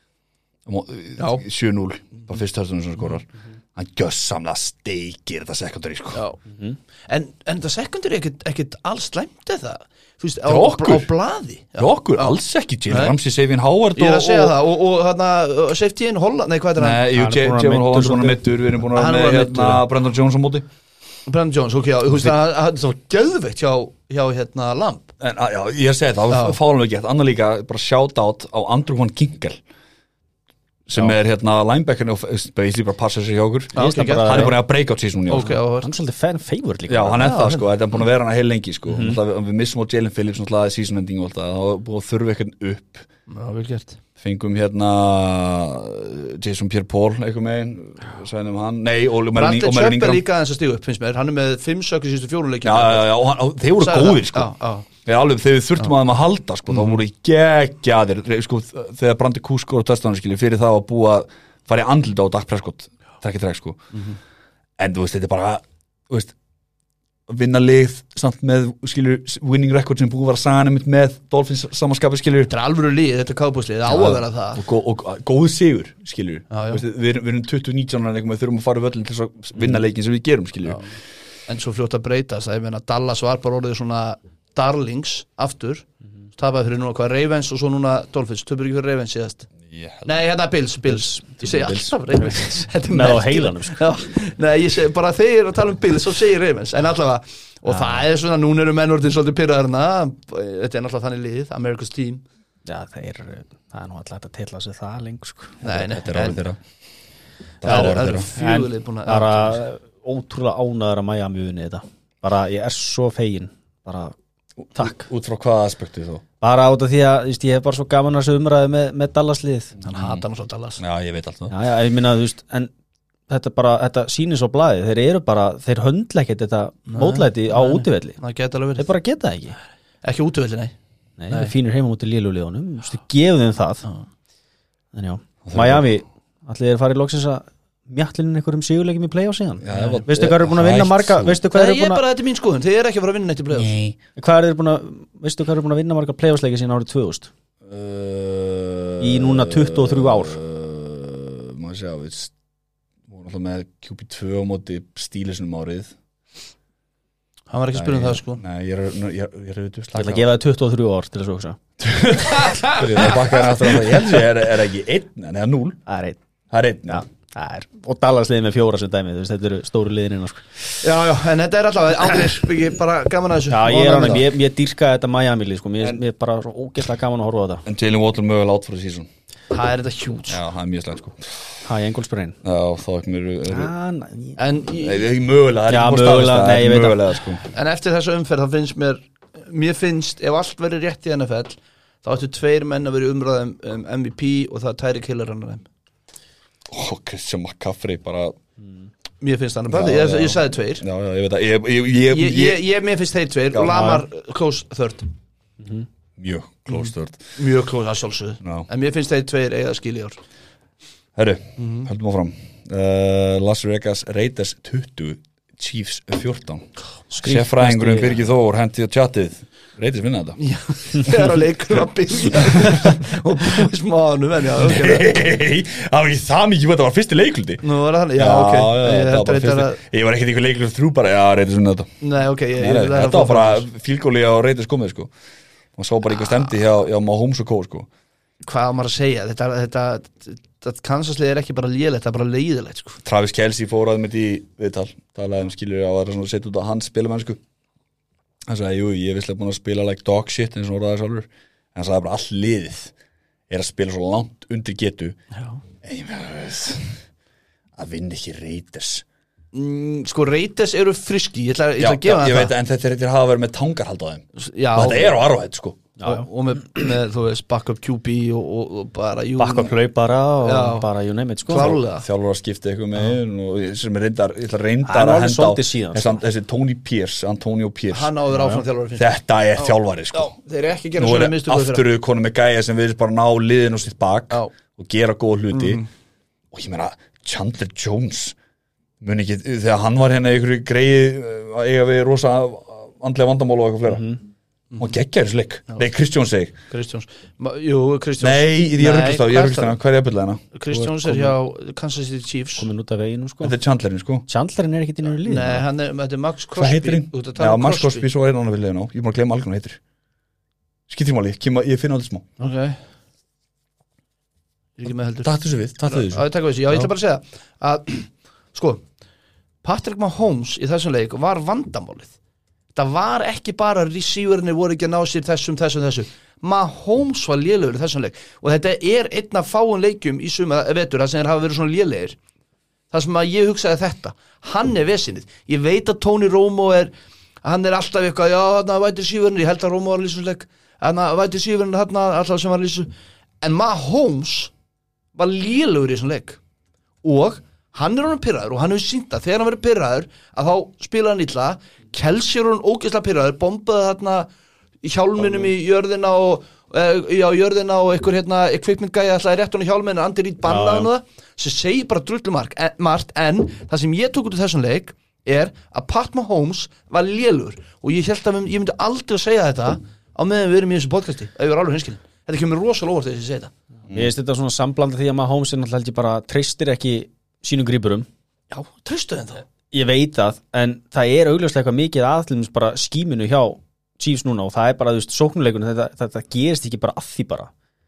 Speaker 1: sjö núll bara fyrst törstanum sem hann skorar mm -hmm. hann gjössamlega steikir þetta secondary sko.
Speaker 3: mm -hmm. en, en þetta secondary er ekkert, ekkert alls slæmt eða Fyrst, á, á blaði
Speaker 1: okkur, alls ekki Jalen Ramsey, Xavier Howard
Speaker 3: ég er að segja það, og, og þarna safety in Holland, nei hvað er hann?
Speaker 1: Nei, Jalen Holland svona mittur, við erum búin að vera með hérna Brandon Jones á móti
Speaker 3: Brandon Jones, ok, já, þú veist það það var gæðveikt hjá, hjá hérna Lamb
Speaker 1: en, já, ég er að segja það, það fáum við gett annar líka, bara shout out á Andrew Van Ginkel sem já. Er hérna linebackerinn og basically bara passa sér hjá okkur
Speaker 2: já,
Speaker 1: hann er búin að break out season
Speaker 3: okay,
Speaker 2: hann er svolítið fan favorite líka
Speaker 1: já, hann er já, það sko, þetta er búin að vera hann heil lengi sko. mm -hmm. við, við missum á Jalen Phillips season ending og alltaf, það var búin að þurfa eitthvað upp
Speaker 3: já, vel gert
Speaker 1: fengum hérna Jason Pierre-Paul eitthvað megin sæðum hann, nei, og Merlin Ingram
Speaker 3: Bradley Chubb er líka aðeins að stígu upp, finnst mér hann er með fimm sökkur síðustu fjóruleikjum
Speaker 1: já, já, já, og, hann, og þeir voru góðir sko já, já. Þeir alveg, þegar við þurftum að þeim að halda sko, mm. þá voru geggjaðir sko, þegar Brandi Kú skor og testan fyrir það að búa fara í andlita á Dak Prescott trekki trekk sko mm -hmm. en þú veist, þetta er bara þú veist, vinna lið samt með, skilur, winning record sem búið að vera sagan með Dolphins samanskapið, skilur
Speaker 3: þetta er alvöru lið, þetta er kápúslið, það á að vera það
Speaker 1: og, og, og, og góð sigur, skilur já, veist, við, erum, við erum tuttugu og nítján og við þurfum að fara völlin til að vinna leikin sem við gerum, skilur já.
Speaker 3: En svo fljótt að breyta það, ég meina Dallas var bara orðið svona darlings aftur, mm -hmm. tapaði fyrir núna hvað Ravens og svo núna Dolphins, töpur ekki fyrir Ravens síðast Yeah. Nei, hérna Bills, Bills Ég segi alltaf Ravens
Speaker 2: með á heilanum sko.
Speaker 3: Nei, ég segi bara þeir að tala um Bills og segir Ravens, en allavega og ja. Það er svona, núna eru mennvortin svolítið pyrraðarna þetta er náttúrulega þannig lið, America's Team
Speaker 2: Já, þeir, það er nú alltaf að tilla sig það lengur sko.
Speaker 3: Nei, nei,
Speaker 1: þetta er árið þeirra
Speaker 3: Það er fjögulið búin að
Speaker 2: bara ótrúlega ánæður að Miami unni þetta bara, ég er svo fegin bara, takk
Speaker 1: Út frá hvaða aspektu þó?
Speaker 2: Bara át af því að just, ég hef bara svo gaman að þessu umræði með, með Dallas-lið
Speaker 3: hann hata hann svo Dallas
Speaker 1: já ég veit alltaf
Speaker 2: já, já, ég minna, þú veist, en þetta bara þetta sýnir svo blaði, þeir eru bara þeir höndla ekkert þetta mótlæti á útivelli
Speaker 3: það geta alveg verið
Speaker 2: þeir bara geta ekki
Speaker 3: ekki útivelli, nei
Speaker 2: nei, nei. Fínir heima mútið lélulegunum gefum þeim það já. En já, Miami allir er farið loksins að mjallinn einhverjum sigurleikum í play-off síðan veistu hvað eru búin að vinna marga veistu hvað eru
Speaker 3: búin að ég er bara, þetta er mín skoðun, þið er ekki að fara að vinna neitt í play-off
Speaker 2: hvað eru búin að veistu hvað eru búin að vinna marga play-offsleiki síðan árið tvö þúsund
Speaker 1: uh,
Speaker 2: í núna tuttugu og þrjú ár
Speaker 1: uh, maður sjá við vorum alltaf með Q B tvö á móti Steelersnum árið
Speaker 3: hann var ekki að spyrja um það sko
Speaker 1: nei, ég er ég er
Speaker 2: ég ætla að gefa það tuttugu og þrjú ár til þess að hugsa
Speaker 1: það bakkaði aftur á það ég held að það er ekki einn en það er núll
Speaker 2: það er einn
Speaker 1: það er einn, já
Speaker 2: Er, og Dallas-liðið með fjóra sem dæmi veist, þetta eru stóru liðin sko.
Speaker 3: já, já, en þetta er alltaf andrir bara gaman að þessu
Speaker 2: já, ég er ánægð, ég, ég dýrka þetta Miami-lið sko. mér, mér er bara svo ógeðslega gaman að horfa á þetta
Speaker 1: en Jalen Waddle mögulega átt fyrir sísón
Speaker 3: það er þetta huge
Speaker 1: já, það er mjög slæmt sko
Speaker 2: það er engolsbreyn
Speaker 1: já, þá ekki mér eru...
Speaker 3: en
Speaker 1: nei, það er ekki mögulega það er
Speaker 2: já,
Speaker 1: ekki
Speaker 2: mögulega, nei, ég veit
Speaker 1: mögulega, sko.
Speaker 3: En eftir þessu umferð þá finnst mér mér finnst, ef allt verður rétt í N F L þá ættu tveir menn að vera umræðum um M V P og það er Tyreek Hill hann þeim
Speaker 1: Ó, Christian McCaffrey bara
Speaker 3: mér finnst hann bara, ég, ég sagði tveir
Speaker 1: já, já, ég veit að ég, ég, ég,
Speaker 3: ég, ég, ég mér finnst þeir tveir já, og Lamar close third
Speaker 1: mm -hmm. mjög close third
Speaker 3: mm. mjög close að sjálfsögðu en mér finnst þeir tveir eiga skil í ár
Speaker 1: herru, mm -hmm. höldum áfram uh, Las Vegas Raiders tuttugu Chiefs fjórtán
Speaker 2: Skrítnasti-
Speaker 1: Sérfræðingurinn Birgir Þór hendi á chatið Reytis vinna þetta
Speaker 3: Já, þegar að leikur að byrja og búið smáðanum en já, ok
Speaker 1: Hei, það var ekki það mikið þetta var fyrsti leikluti
Speaker 3: Nú var það, já,
Speaker 1: Já,
Speaker 3: ok
Speaker 1: já,
Speaker 3: Ég
Speaker 1: þetta var
Speaker 3: held
Speaker 1: bara
Speaker 3: reyndar
Speaker 1: fyrsti
Speaker 3: að-
Speaker 1: Ég var ekkert einhver leikluti þrjú bara, já, Reytis vinna þetta
Speaker 3: Nei, ok, ég,
Speaker 1: Nei,
Speaker 3: ég,
Speaker 1: nei,
Speaker 3: það er að
Speaker 1: Þetta var
Speaker 3: fá
Speaker 1: bara
Speaker 3: fram.
Speaker 1: fílgóli á Reytis komið sko og svo bara eitthvað stemdi hjá, hjá Mahomes og Kó sko
Speaker 3: Hvað á maður að segja, þetta, þetta, þetta Kansaslið er ekki bara lélegt, það er bara leiðilegt sko.
Speaker 1: Travis Kelce fór að mitt í viðtal talaði um skilur á að setja út á hans spilamennsku hann sagði, jú, ég er visslega búin að spila like dog shit eins og orðaði sjálfur en hann sagði bara all liðið er að spila svo langt undir getu en ég meina að vinna ekki Raiders
Speaker 3: mm, Sko, Raiders eru friski, ég ætla, ég ætla að
Speaker 1: já,
Speaker 3: gefa
Speaker 1: ég
Speaker 3: það
Speaker 1: veit, en þetta er hafa verið með tangarhald á þeim
Speaker 3: Já,
Speaker 1: og þetta er á Arrowhead sko
Speaker 3: og, og með, með, þú veist, backup Q B og, og, og bara jú,
Speaker 2: Bakka hlaupara og
Speaker 3: Já.
Speaker 2: bara you name it sko
Speaker 3: Klárlega.
Speaker 1: þjálfur að skipta eitthvað með inn og sem er reyndar, ég ætla að reyndar
Speaker 2: Það er
Speaker 1: að
Speaker 2: alveg
Speaker 1: henda á
Speaker 2: svolítið síðan,
Speaker 1: þessi, þessi Tony Pierce, Antonio Pierce
Speaker 3: Hann áður áfram þjálfari finnst mér.
Speaker 1: þetta er þjálfari sko
Speaker 3: Já, þeir eru ekki að gera
Speaker 1: nú
Speaker 3: svona
Speaker 1: er
Speaker 3: mistöku
Speaker 1: aftur konu með gæja sem við bara ná liðin og sitt bak
Speaker 3: Já.
Speaker 1: og gera góða hluti
Speaker 3: Mhm.
Speaker 1: og ég meina Chandler Jones mun ekki, þegar hann var hérna í einhverju greið að eiga við rosa andlega vandamál og eitthvað fleira og geggja þessu leik, nei Kristjón seg
Speaker 3: Kristjóns, Ma- jú, Kristjóns
Speaker 1: nei, ég er ruggast á, ég er
Speaker 3: hvað
Speaker 1: ruggast á hvað er ég að byrja hérna?
Speaker 3: Kristjóns er hjá Kansas City Chiefs
Speaker 2: komin út af veginu sko
Speaker 1: Þetta er Chandlerin sko
Speaker 2: Chandlerinn er ekkit inn í lið
Speaker 3: Nei, hann er, þetta er Max Crosby
Speaker 1: Hvað heitir hinn?
Speaker 3: Þú ert að
Speaker 1: Já,
Speaker 3: tala um
Speaker 1: Max Crosby, svo er hann við liðin á Ég er búin að glemma algjörn heitir Skiptir máli, kem- ég finna á þetta smá
Speaker 3: Ok Ég er ekki með heldur
Speaker 1: Takk þessu við, takk
Speaker 3: Já,
Speaker 1: þessu
Speaker 3: ég taka við þessu. Já, ég ætla bara að segja að, sko, Patrick Mahomes í þessum leik var vandamálið. Það var ekki bara receiverinu voru ekki að ná sér þessum, þessum, þessu. Mahomes var lélegur í þessum leik og þetta er einn af fáum leikjum í suma vetur það sem þeir hafa verið svona lélegir. Það sem að ég hugsaði þetta, hann er vesinið. Ég veit að Tony Romo er, hann er alltaf eitthvað, já, hann væti receiverinu, ég held að Romo var lýsumleik, hann væti receiverinu, hann alltaf sem var lýsum. En Mahomes var lélegur í þessum leik og hann er honum pirraður og hann hefur sýnt að þegar hann verið pirraður að þá spila hann illa Kelce er honum ógeðslega pirraður bombaði þarna í hjálminum í jörðina og uh, já, jörðina og einhver hérna kvikmyndgæði ætlaði rétt honum í hjálminu Andy Reid bannaði hann það sem segir bara drullu margt en, margt en það sem ég tók út í þessum leik er að Pat Mahomes var lélegur og ég held að við, ég myndi aldrei að segja þetta á meðan við erum í þessu podcasti ef ég var alveg hinskilin þetta kemur rosalega óvart þegar ég segi þetta
Speaker 2: Ég veist þetta svona samblanda því að Mahomes er náttúrulega held ég bara treystir ekki sínum grípurum
Speaker 3: Já, treystu þeim þá
Speaker 2: Ég veit það, en það er augljóslega eitthvað mikið aðlumins bara skíminu hjá Chiefs núna og það er bara, þú veist, sóknuleikunum þetta, þetta gerist ekki bara að því bara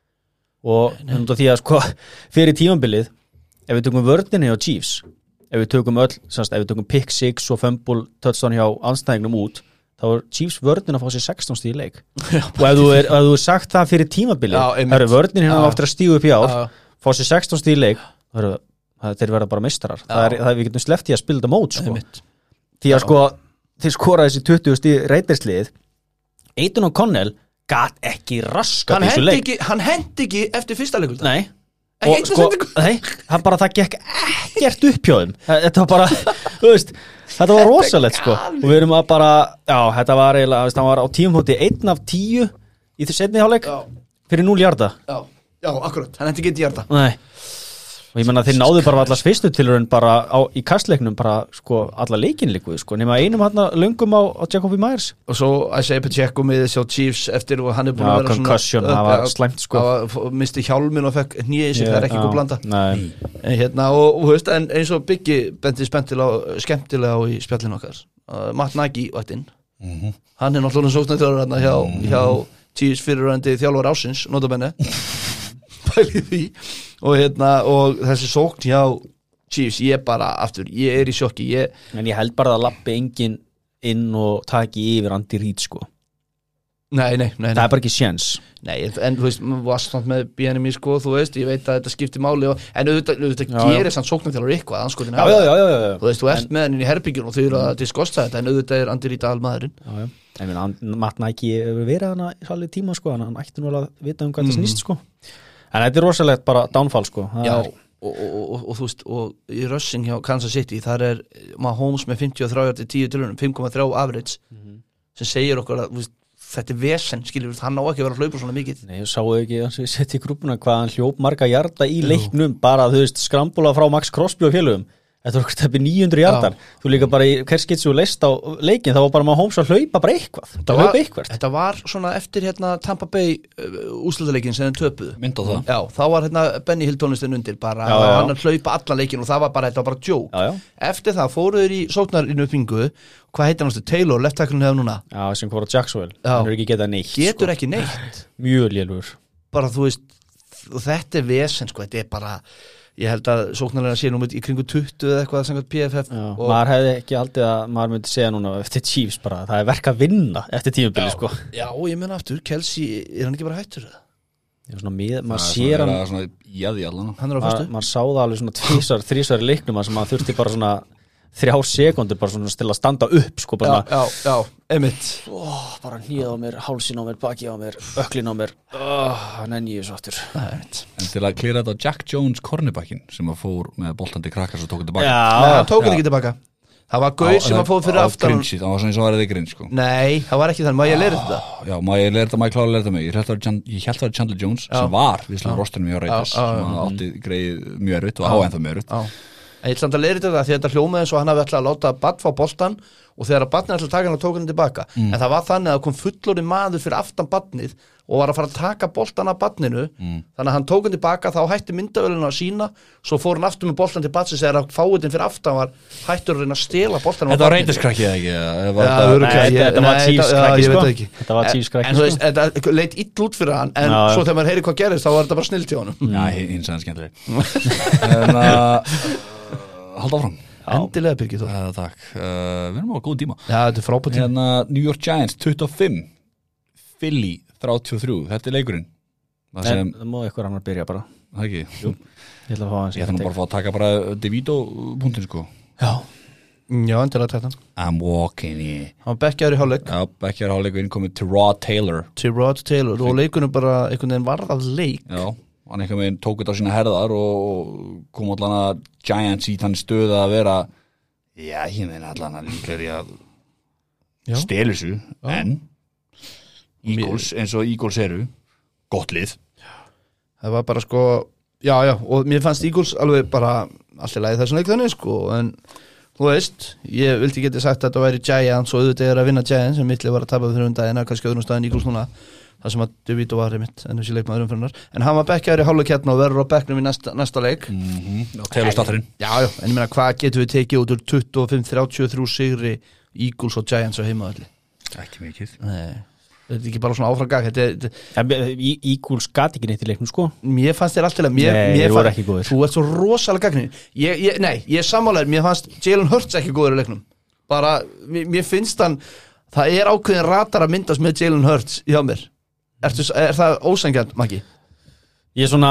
Speaker 2: og þannig að því að sko fyrir tímambilið, ef við tökum vörninni á Chiefs, ef við tökum öll semst, ef við tökum pick six og fumble touchdown hjá anstæðingnum út þá er Chiefs vörnin að fá sér sextán stíð í leik og ef þú er, ef þú er sagt það fyrir tímabilið, það eru vörnin hérna ofta að stígu upp í ár, fá sér sextán stíð í leik það eru, það þeir verða bara meistarar það er, það er við getum sleppt í að spila þetta mót sko. því að sko, þeir skora þessi tuttugu stíð reytarslið Aidan O'Connell gat ekki raskat
Speaker 3: hann
Speaker 2: í þessu
Speaker 3: hendi
Speaker 2: leik
Speaker 3: ekki, hann hendi ekki eftir fyrsta leikur
Speaker 2: nei
Speaker 3: Ekki
Speaker 2: og
Speaker 3: einu
Speaker 2: sko,
Speaker 3: sendingu.
Speaker 2: nei, það bara það gekk ekkert upp hjá þeim þetta var bara, þú veist þetta var rosalegt sko og við erum að bara, já, þetta var eiginlega, það var á tíumhóti einn af tíu í þessu setni hálfleik
Speaker 3: Já.
Speaker 2: fyrir núll hjarta
Speaker 3: Já, já, akkurat, hann hendi ekki í hjarta
Speaker 2: nei og ég menna þeir náðu bara allas fyrstu tilraun bara á, í kastleiknum bara sko alla leikin líkuð sko nema einum hann löngum á, á Jacoby Myers
Speaker 3: og svo Isaiah Pacheco með þessi á Chiefs eftir og hann er búin
Speaker 2: Já,
Speaker 3: að vera
Speaker 2: concussion, það var slæmt, sko.
Speaker 3: hann misti hjálmin og fekk hnýja í sig, það er ekki
Speaker 2: Já,
Speaker 3: góð blanda
Speaker 2: nei.
Speaker 3: en hérna, og, og þú veist, en eins og Biggi benti spenntilega, skemmtilega á í spjallinu okkar uh, Matt Nagy vættinn mm -hmm. hann er náttúrulega sóknarþjálfur hérna hjá, mm -hmm. hjá Chiefs fyrirvændi þjálfur ásins notabenni pælið því og hérna og þessi sókn hjá Chiefs, ég bara aftur, ég er í sjokki ég,
Speaker 2: en ég held bara að lappi engin inn og taki yfir Andy Reid sko
Speaker 3: nei, nei, nei,
Speaker 2: það
Speaker 3: nei.
Speaker 2: er bara ekki séns
Speaker 3: Nei, en þú veist, varst samt með B N M I sko, þú veist, ég veit að þetta skiptir máli og, en auðvitað, auðvitað
Speaker 2: Já, já.
Speaker 3: gerir samt sóknarþjálfur eitthvað, anskotin
Speaker 2: já, já, já, já, já.
Speaker 3: Þú veist, þú ert með henni í herbyggjun og þau eru að diskosta þetta, en auðvitað er Andy Reid almaðurinn
Speaker 2: Já, já. Ég meina, hann- Matt Nagy hefur verið hana í svolítið tíma sko, hann ætti nú alveg að vita um hvað þetta snýst sko en þetta er rosalegt bara downfall sko Það
Speaker 3: Já,
Speaker 2: er,
Speaker 3: og, og, og, og þú veist, og í rushing hjá Kansas City, þar er Mahomes með fimmtíu og þrjú til tíu tilunum, fimm komma þrjú average sem segir okkur að, þú veist, þetta er vesen, skiljum, hann á ekki að vera að hlaupa svona mikið
Speaker 2: nei, ég sáu ekki að við setja í grúpuna hvað hann hljóp marga hjarta í leiknum bara, þú veist, skrambula frá Max Crosby og félugum Þetta var eitthvað níu hundruð jardar Þú líka bara í hver skitsi og leist á leikin þá var bara maður hóms að hlaupa bara eitthvað
Speaker 3: Þetta var, þetta var svona eftir hérna Tampa Bay uh, úrslitaleikin sem þeim töpuðu
Speaker 1: Mynd á það
Speaker 3: Já, þá var hérna Benny Hill tónlistin undir bara
Speaker 2: Já, já.
Speaker 3: hann að hlaupa allan leikin og það var bara, þetta var bara joke
Speaker 2: Já, já.
Speaker 3: Eftir það fóruður í sóknarinu uppbyngu Hvað heitir hann? Taylor, left tackle-inu hefur núna
Speaker 2: Já, sem hvora Jacksonville
Speaker 3: Já.
Speaker 2: Hann er ekki getað neitt
Speaker 3: Getur
Speaker 2: sko.
Speaker 3: ekki neitt
Speaker 2: Mjög lélugur
Speaker 3: Bara þú veist, og þetta er vesen sko, þetta er bara Ég held að sóknarlega sé nú í kringu tuttugu eða eitthvað samkvæmt P F F
Speaker 2: Já,
Speaker 3: og
Speaker 2: maður hefði ekki haldið að maður myndi segja núna eftir Chiefs bara, það er verk að vinna eftir tímubili sko
Speaker 3: Já, ég meina aftur, Kelsey, er hann ekki bara hættur það?
Speaker 2: Ég er svona með, maður
Speaker 1: Það er
Speaker 2: sér hann
Speaker 1: svona, svona jaði allan
Speaker 3: Hann er á
Speaker 2: maður,
Speaker 3: fyrstu
Speaker 2: maður sá það alveg svona tvísar, þrísar í leiknum að sem maður þurfti bara svona þrjá sekundur bara svona til að standa upp sko bara
Speaker 3: Já, já, já, einmitt
Speaker 2: svona, ó, bara hnýð á mér, hálsin á mér, baki á mér öklin á mér, hann er nýju sáttur
Speaker 3: Það er einmitt
Speaker 1: En til að klíra þetta á Jack Jones cornerbackin sem að fór með boltandi krakkar sem tók þetta baka
Speaker 3: Nei,
Speaker 2: Já,
Speaker 3: hann tók hann ekki tilbaka Það var gaur sem að fóð fyrir aftan
Speaker 1: Grinchið, það var svona eins og var eða grinn sko
Speaker 3: Nei, það var ekki þannig, má ég leira þetta?
Speaker 1: Já, má ég leira þetta, má ég klára að leira þetta mig Ég held að það var Chandler Jones sem var Víslega rostinum í Raiders
Speaker 3: Já, já,
Speaker 1: sem að átti greið mjög erfitt og á ennþá mjög erfitt
Speaker 3: Já En ég ætla að leira þetta því að þetta hljómaði eins og hann hafi ætlað að láta Batt fá boltan og þegar að Battnið ætla að taka hann og tók hann tilbaka en það var þannig að það kom fullorðinn maður fyrir aftan Battnið og var að fara að taka boltan af Battninu þannig að hann tók hann tilbaka þá hætti myndavölinu að sína svo fór hann aftur með boltan til Battsins þegar að fáiðin fyrir aftan var hættur að reyna að stela boltan
Speaker 1: Þetta var Raiders-krakkið eða ekki? eða var
Speaker 3: Já,
Speaker 1: þetta-
Speaker 3: örugglega,
Speaker 2: Nei,
Speaker 3: ég-
Speaker 2: þetta var
Speaker 3: nei,
Speaker 2: Chiefs
Speaker 3: þetta- já,
Speaker 2: krakki,
Speaker 3: ég veit
Speaker 2: sko.
Speaker 3: það ekki.
Speaker 2: Þetta var Chiefs krakki,
Speaker 3: En þú
Speaker 2: sko.
Speaker 3: veist, þetta leit ill út fyrir hann en
Speaker 2: Já, já.
Speaker 3: svo þegar maður heyri hvað gerist þá var þetta bara snill til honum
Speaker 1: Já, hins aðeins skemmtileg En að halda áfram
Speaker 3: Endilega Birgir þú
Speaker 1: uh, Takk, uh, við erum á góð tíma
Speaker 3: Já, þetta er frábært tíma.
Speaker 1: Hérna New York Giants tuttugu og fimm Philly þrjátíu og þrjú Þetta er leikurinn Það sem,
Speaker 2: En það má eitthvað annar byrja bara
Speaker 1: það ekki Jú.
Speaker 2: Ég ætla að fá hans
Speaker 1: Ég ætla nú bara að fá að taka bara DeVito punktin sko
Speaker 2: Já,
Speaker 3: Já, endilega þetta
Speaker 1: I'm walking in
Speaker 3: Hann var bekkjaður í hálfleik
Speaker 1: Já, bekkjar hálfleiku innkomið til Rod Taylor
Speaker 3: til Rod Taylor og leikunum bara einhvern veginn varð að leik
Speaker 1: Já, hann einhvern veginn tók þetta á sína herðar og kom allan að Giants í þannig stöð að vera Já, ég meina allan að líklega í að
Speaker 3: Já.
Speaker 1: stelu þessu en Eagles, eins og Eagles eru gott lið
Speaker 3: Það var bara sko, já, já og mér fannst Eagles alveg bara allir lagi þessum leik þannig sko en þú veist, ég vildi geti sagt að þetta væri Giants og auðvitað er að vinna Giants sem mittli var að tapa fyrir um dagina, kannski öðrum staðin Eagles núna það sem að DeVito var einmitt en þessi leikmaður umfyrirnar en hann var bekkjaður í hálfleik hérna og verður á bekknum í næsta, næsta leik
Speaker 1: mm-hmm. Taylor startarinn
Speaker 3: Já, já, en ég meina hvað getum við tekið út úr tuttugu og fimm þrjátíu og þrjú sigri Eagles og Giants á heimaðalli
Speaker 1: Ekki mikið
Speaker 3: Nei, þetta er ekki bara svona áframgag þetta er, þetta,
Speaker 2: Eagles gat ekki neitt í leiknum sko
Speaker 3: mér fannst þér alltaf mér,
Speaker 2: Nei,
Speaker 3: mér
Speaker 2: þeir voru
Speaker 3: fann-
Speaker 2: ekki góðir.
Speaker 3: Þú ert svo rosalega gagnið ég, ég, Nei, ég er sammálaður, mér fannst Jalen Hurts ekki góður í leiknum bara, mér, mér finnst hann það er ákveðin ratar að myndast með Jalen Hurts hjá mér Ertu, Er það ósangjant, Maggi?
Speaker 2: Ég er svona,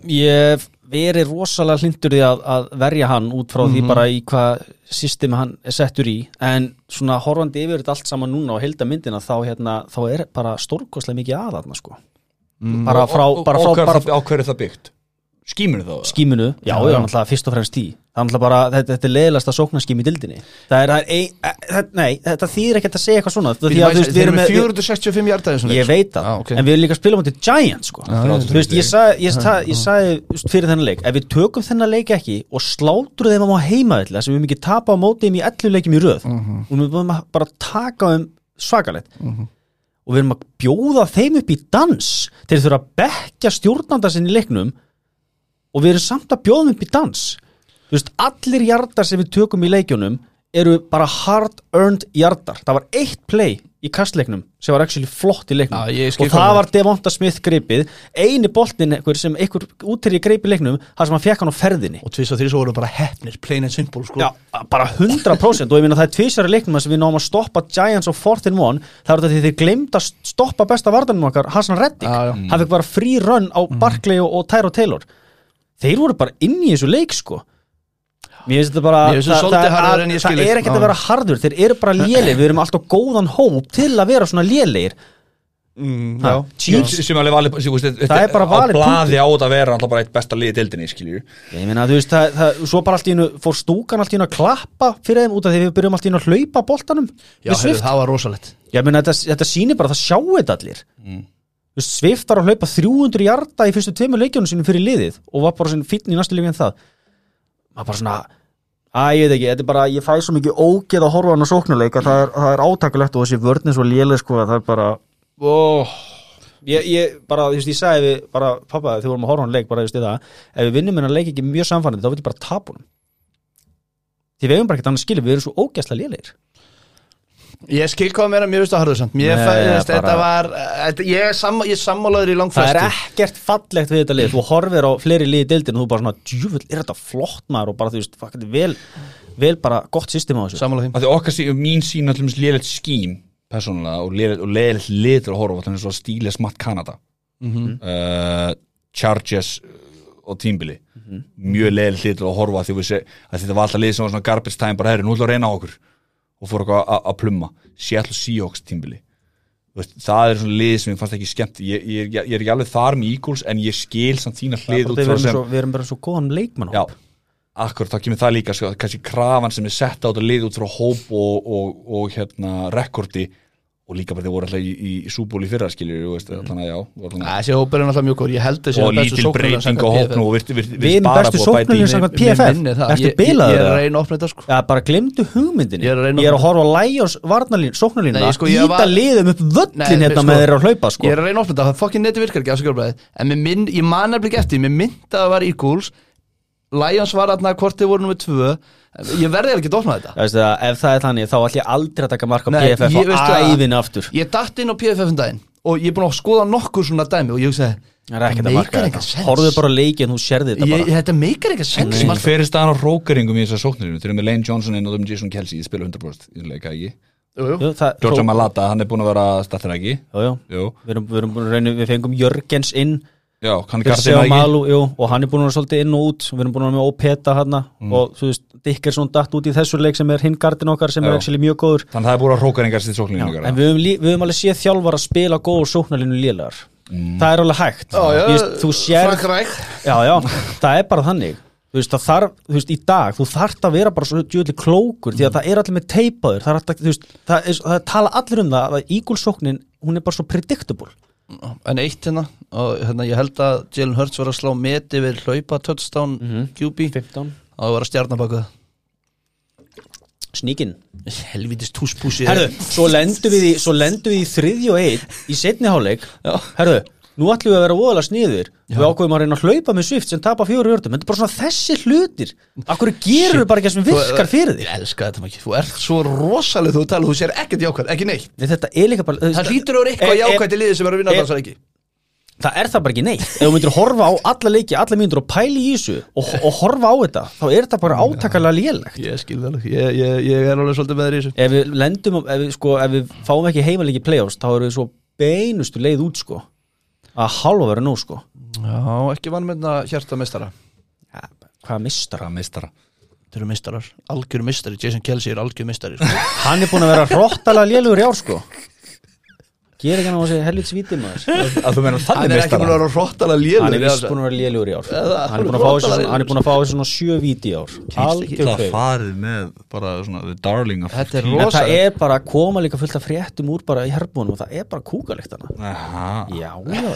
Speaker 2: ég hef verið rosalega hlindur því að, að verja hann út frá því bara í hvað systemi hann er settur í en svona horfandi yfir þetta allt saman núna og heilda myndina þá, hérna, þá er bara stórkostlega mikið aðarna sko bara frá, bara frá, bara frá
Speaker 1: Á hverju er það byggt? Skíminu þá?
Speaker 2: skíminu, já, já, já, náttúrulega fyrst og fremst tí það er náttúrulega bara, þetta, þetta er leiðilegasta sóknarskím í dildinni það er, það er ein, e, það, nei, þetta þýðir ekkert að segja eitthvað svona því að, þú veist, við
Speaker 3: Þeir
Speaker 2: erum
Speaker 3: eru með
Speaker 2: með
Speaker 3: fjögur hundruð sextíu og fimm hjarta
Speaker 2: ég veit það,
Speaker 3: ah, okay.
Speaker 2: en við erum líka að spila mútið Giants sko,
Speaker 3: Já,
Speaker 2: þú veist, ég sagði ég sagði, ég sagði þú veist, fyrir þennan leik ef við tökum þennan leik ekki og slátru þeim á heimaðill þess að við erum ekki tapa á móti þeim í ellefu leikjum í röð og við erum bara að taka þeim svakalegt og við erum að bjóða þeim upp í dans til þurfa að bekkja stjórnanda sinni í leiknum og við erum samt að bjóða þeim upp í dans þú veist, allir jardar sem við tökum í leikjunum eru bara hard earned jardar það var eitt play í kastleiknum sem var actually flott í leiknum
Speaker 3: Já, ég skil
Speaker 2: og það
Speaker 3: hvað
Speaker 2: var Devonta Smith greipið eini boltinn einhver sem einhver útterji greip í leiknum þar sem hann fekk hann á ferðinni
Speaker 3: Og tvis og þrís voru bara hefnir, plain and simple sko.
Speaker 2: Já, bara hundra prósent og ég meina það er tvisar í leiknum sem við náum að stoppa Giants á fourth and one það er þetta því þeir glemd að stoppa besta vardanum okkar Hassan Reddick,
Speaker 3: Já, já.
Speaker 2: hann fekk bara free run á Barkley og, og Tyro Taylor þeir voru bara inn í þessu leik sko mér finnst þetta bara
Speaker 3: Mér finnst þetta
Speaker 2: það,
Speaker 3: svolítið
Speaker 2: það,
Speaker 3: harður en ég skil
Speaker 2: það
Speaker 3: þig.
Speaker 2: er ekkert
Speaker 3: Já.
Speaker 2: að vera harður, þeir eru bara lélegir við erum alltaf góðan hóp til að vera svona lélegir
Speaker 3: mm,
Speaker 2: Ha,
Speaker 3: Já,
Speaker 2: Chiefs,
Speaker 1: sem alveg valið sem, veist,
Speaker 2: Það er bara valið
Speaker 1: á blaði
Speaker 2: punktur.
Speaker 1: á þetta að vera alltaf bara eitt besta liði deildinni skilju
Speaker 2: ég meina þú veist það, það, svo bara allt í einu fór stúkan allt í einu að klappa fyrir þeim út af því við byrjum allt í einu að hlaupa boltanum
Speaker 3: já
Speaker 2: við
Speaker 3: heyrðu,
Speaker 2: Swift,
Speaker 3: það var rosalegt
Speaker 2: ég meina þetta, þetta sýnir bara það sjáu þetta allir
Speaker 1: Mm.
Speaker 2: Þú veist, Swift var að hlaupa þrjú hundruð jarda í fyrstu tveimur leikjónu sínum fyrir liðið og var bara svona fínn í næstu leikinn það maður bara svona Æ, ég veit ekki, þetta er bara, ég fæ svo mikið ógeð að horfa á hann á sóknarleik að það er, það er átakalegt og þessi vörn er svo léleg sko að það er bara oh. ég, ég bara, þú veist, ég sagði við bara, pappa, þegar við vorum að horfa á hann leik bara, þú veist, það, ef við vinnum hennar leik ekki mjög samfannandi, þá vil ég bara tapa honum því við hefum bara ekkert annað skilið, við erum svo ógeðslega lélegir.
Speaker 3: Ég skil hvað mér að mér veist að harður samt Mér fæðist, þetta var þetta, Ég er sammálaður samma í langflestu
Speaker 2: Það er ekkert fallegt við þetta lið Þú horfir á fleiri lið í deildinu og þú bara svona djúfull, er þetta flott maður og bara þú veist, þetta er vel, vel bara gott system á þessu
Speaker 3: Sammála því
Speaker 1: Okkar sí, mín sín allum lélegt skím persónulega og lélegt litur að horfa þannig svo stíles Matt Canada mm -hmm. uh, Chargers og tímbili mm -hmm. mjög lélegt litur að horfa því við sé að þetta var alltaf lið sem var svona garbage time bara herri, nú ætlum að reyna á okkur og fór eitthvað að plumma Seattle Seahawks tímbili það er svona lið sem ég fannst ekki skemmt ég, ég, ég er ekki alveg þar með Eagles en ég skil samt þína hlið út frá sem
Speaker 2: við erum bara svo góðan leikmann
Speaker 1: já, akkur, þá kemur það líka sko, kannski krafan sem er sett á þetta lið út frá hóp og, og, og hérna rekordi og líka bara þeir voru alltaf í, í, í súból í fyrra skiljur mm. þannig að já
Speaker 3: þessi hópur er alltaf mjög góð, ég held þessi
Speaker 1: og lítil breyting á hópnum og virti, virti,
Speaker 2: við erum bestu sóknarlið samkvæmt P F F eftir bilaður
Speaker 3: ég er að reyna að opna þetta sko
Speaker 2: ja, bara glemdu hugmyndinni
Speaker 3: ég er að,
Speaker 2: ég er að horfa á Lions varnarlín sóknarlínuna
Speaker 3: sko,
Speaker 2: íta var... liðum upp völlin hérna sko, með þeirra að hlaupa sko
Speaker 3: ég er að reyna að opna þetta, það fokkin neti virkar ekki afsakjálfræði en minn, ég man nefnilega ekki eftir mér mynd að það var Eagles Lions var þarna hvort þið voru nummið tvö ég verði ekki að opna þetta
Speaker 2: það, ef það er þannig þá ætlum ég aldrei að taka mark á P F F og æðinu aftur
Speaker 3: ég datt inn á P F F um daginn og ég er búin að skoða nokkur svona dæmi og ég hugsaði
Speaker 2: það meikar eitthvað sens horfðu bara á leikin, þú sérði þetta bara
Speaker 3: ég, þetta meikar eitthvað sens
Speaker 1: en fyrir staðan á rókaringum í þessar sóknarinu þeir eru með Lane Johnson inn og þeim Jason Kelsey ég spila hundra prósent í leika ekki Georgia Malata, hann er búin að vera startur ekki
Speaker 2: jú, jú. Við, erum, við, erum reyna, við fengum Jörgens inn
Speaker 1: já, hann er gartinn ekki
Speaker 2: jú, og hann er búin að vera svolítið inn og út við erum búin að vera með Opeta hann mm. og þú veist Dickerson datt út í þessu leik sem er hinn gardin okkar sem já. Er actually mjög góður
Speaker 1: þannig að það er búin að hrókaringar sitt sóknarlínu
Speaker 2: en við höfum, við höfum alveg séð þjálfar að spila góð sóknarlínu lélegar mm. það er alveg hægt
Speaker 3: já, já,
Speaker 2: Just, þú sér já, já, það er bara þannig þú veist, það þarf, þú veist, í dag þú þarft að vera bara svo djúðlega klókur mm. því að það er allir með teipaður það er, alltaf, þú veist, það er, það tala allir um það að Eagles-sóknin, hún er bara svo predictable
Speaker 3: en eitt hérna og hérna ég held að Jalen Hurts var að slá meti við hlaupa touchdown mm -hmm. Q B
Speaker 2: fimmtán
Speaker 3: og það var að stjarna baka það
Speaker 2: sníkin
Speaker 3: helvitis túspúsi
Speaker 2: herðu, svo lendum við í svo lendum við í þriðju og einn í seinni hálfleik herðu, nú ætlum við að vera voðalega sniður já. Við ákveðum að reyna að hlaupa með Swift sem tapar fjóru vörðum, þetta er bara svona þessi hlutir akkur gerur þú bara ekki sem virkar fyrir þig
Speaker 3: ég elska þetta mikið, þú ert svo rosalega þú tala, þú sér ekkert jákvæð, ekki neitt
Speaker 2: þetta er líka bara
Speaker 3: það hlýtur að vera eitthvað jákvæð til liðið sem er að vinna það þessar ekki
Speaker 2: það er það bara ekki neitt ef þú myndir horfa á alla leiki, alla mínútur og pæli í þessu og, og horfa á þetta þá er þetta bara átakalega lélegt
Speaker 3: ég skil það alveg, ég, ég, ég er alveg svolítið með þér í þessu
Speaker 2: ef við lendum, ef við, sko, ef við fáum ekki heimaleiki playoffs þá erum við svo beinustu leið út sko að halva vera nú sko
Speaker 3: já, ekki vann með þetta hjarta mistara
Speaker 2: ja, hvað mistara?
Speaker 1: mistara
Speaker 3: þeir eru mistarar, algjör mistari Jason Kelsey er algjör mistari sko.
Speaker 2: hann er búin að vera hróttalega lélugur í ár sko ger ekki hann á þessi helvits víti maður
Speaker 1: að þú meina þannig
Speaker 3: hann er ekki búin að vera hróttalega lélugur
Speaker 2: hann er vist búin að vera lélugur í ár hann er búin að fá þessi hann er búin að fá þessi svona sjö víti í ár
Speaker 1: það farið með bara svona the darling of
Speaker 2: þetta er rosa það er bara að koma líka fullt af fréttum úr bara í herbúnum og það er bara kúkalikt hana já já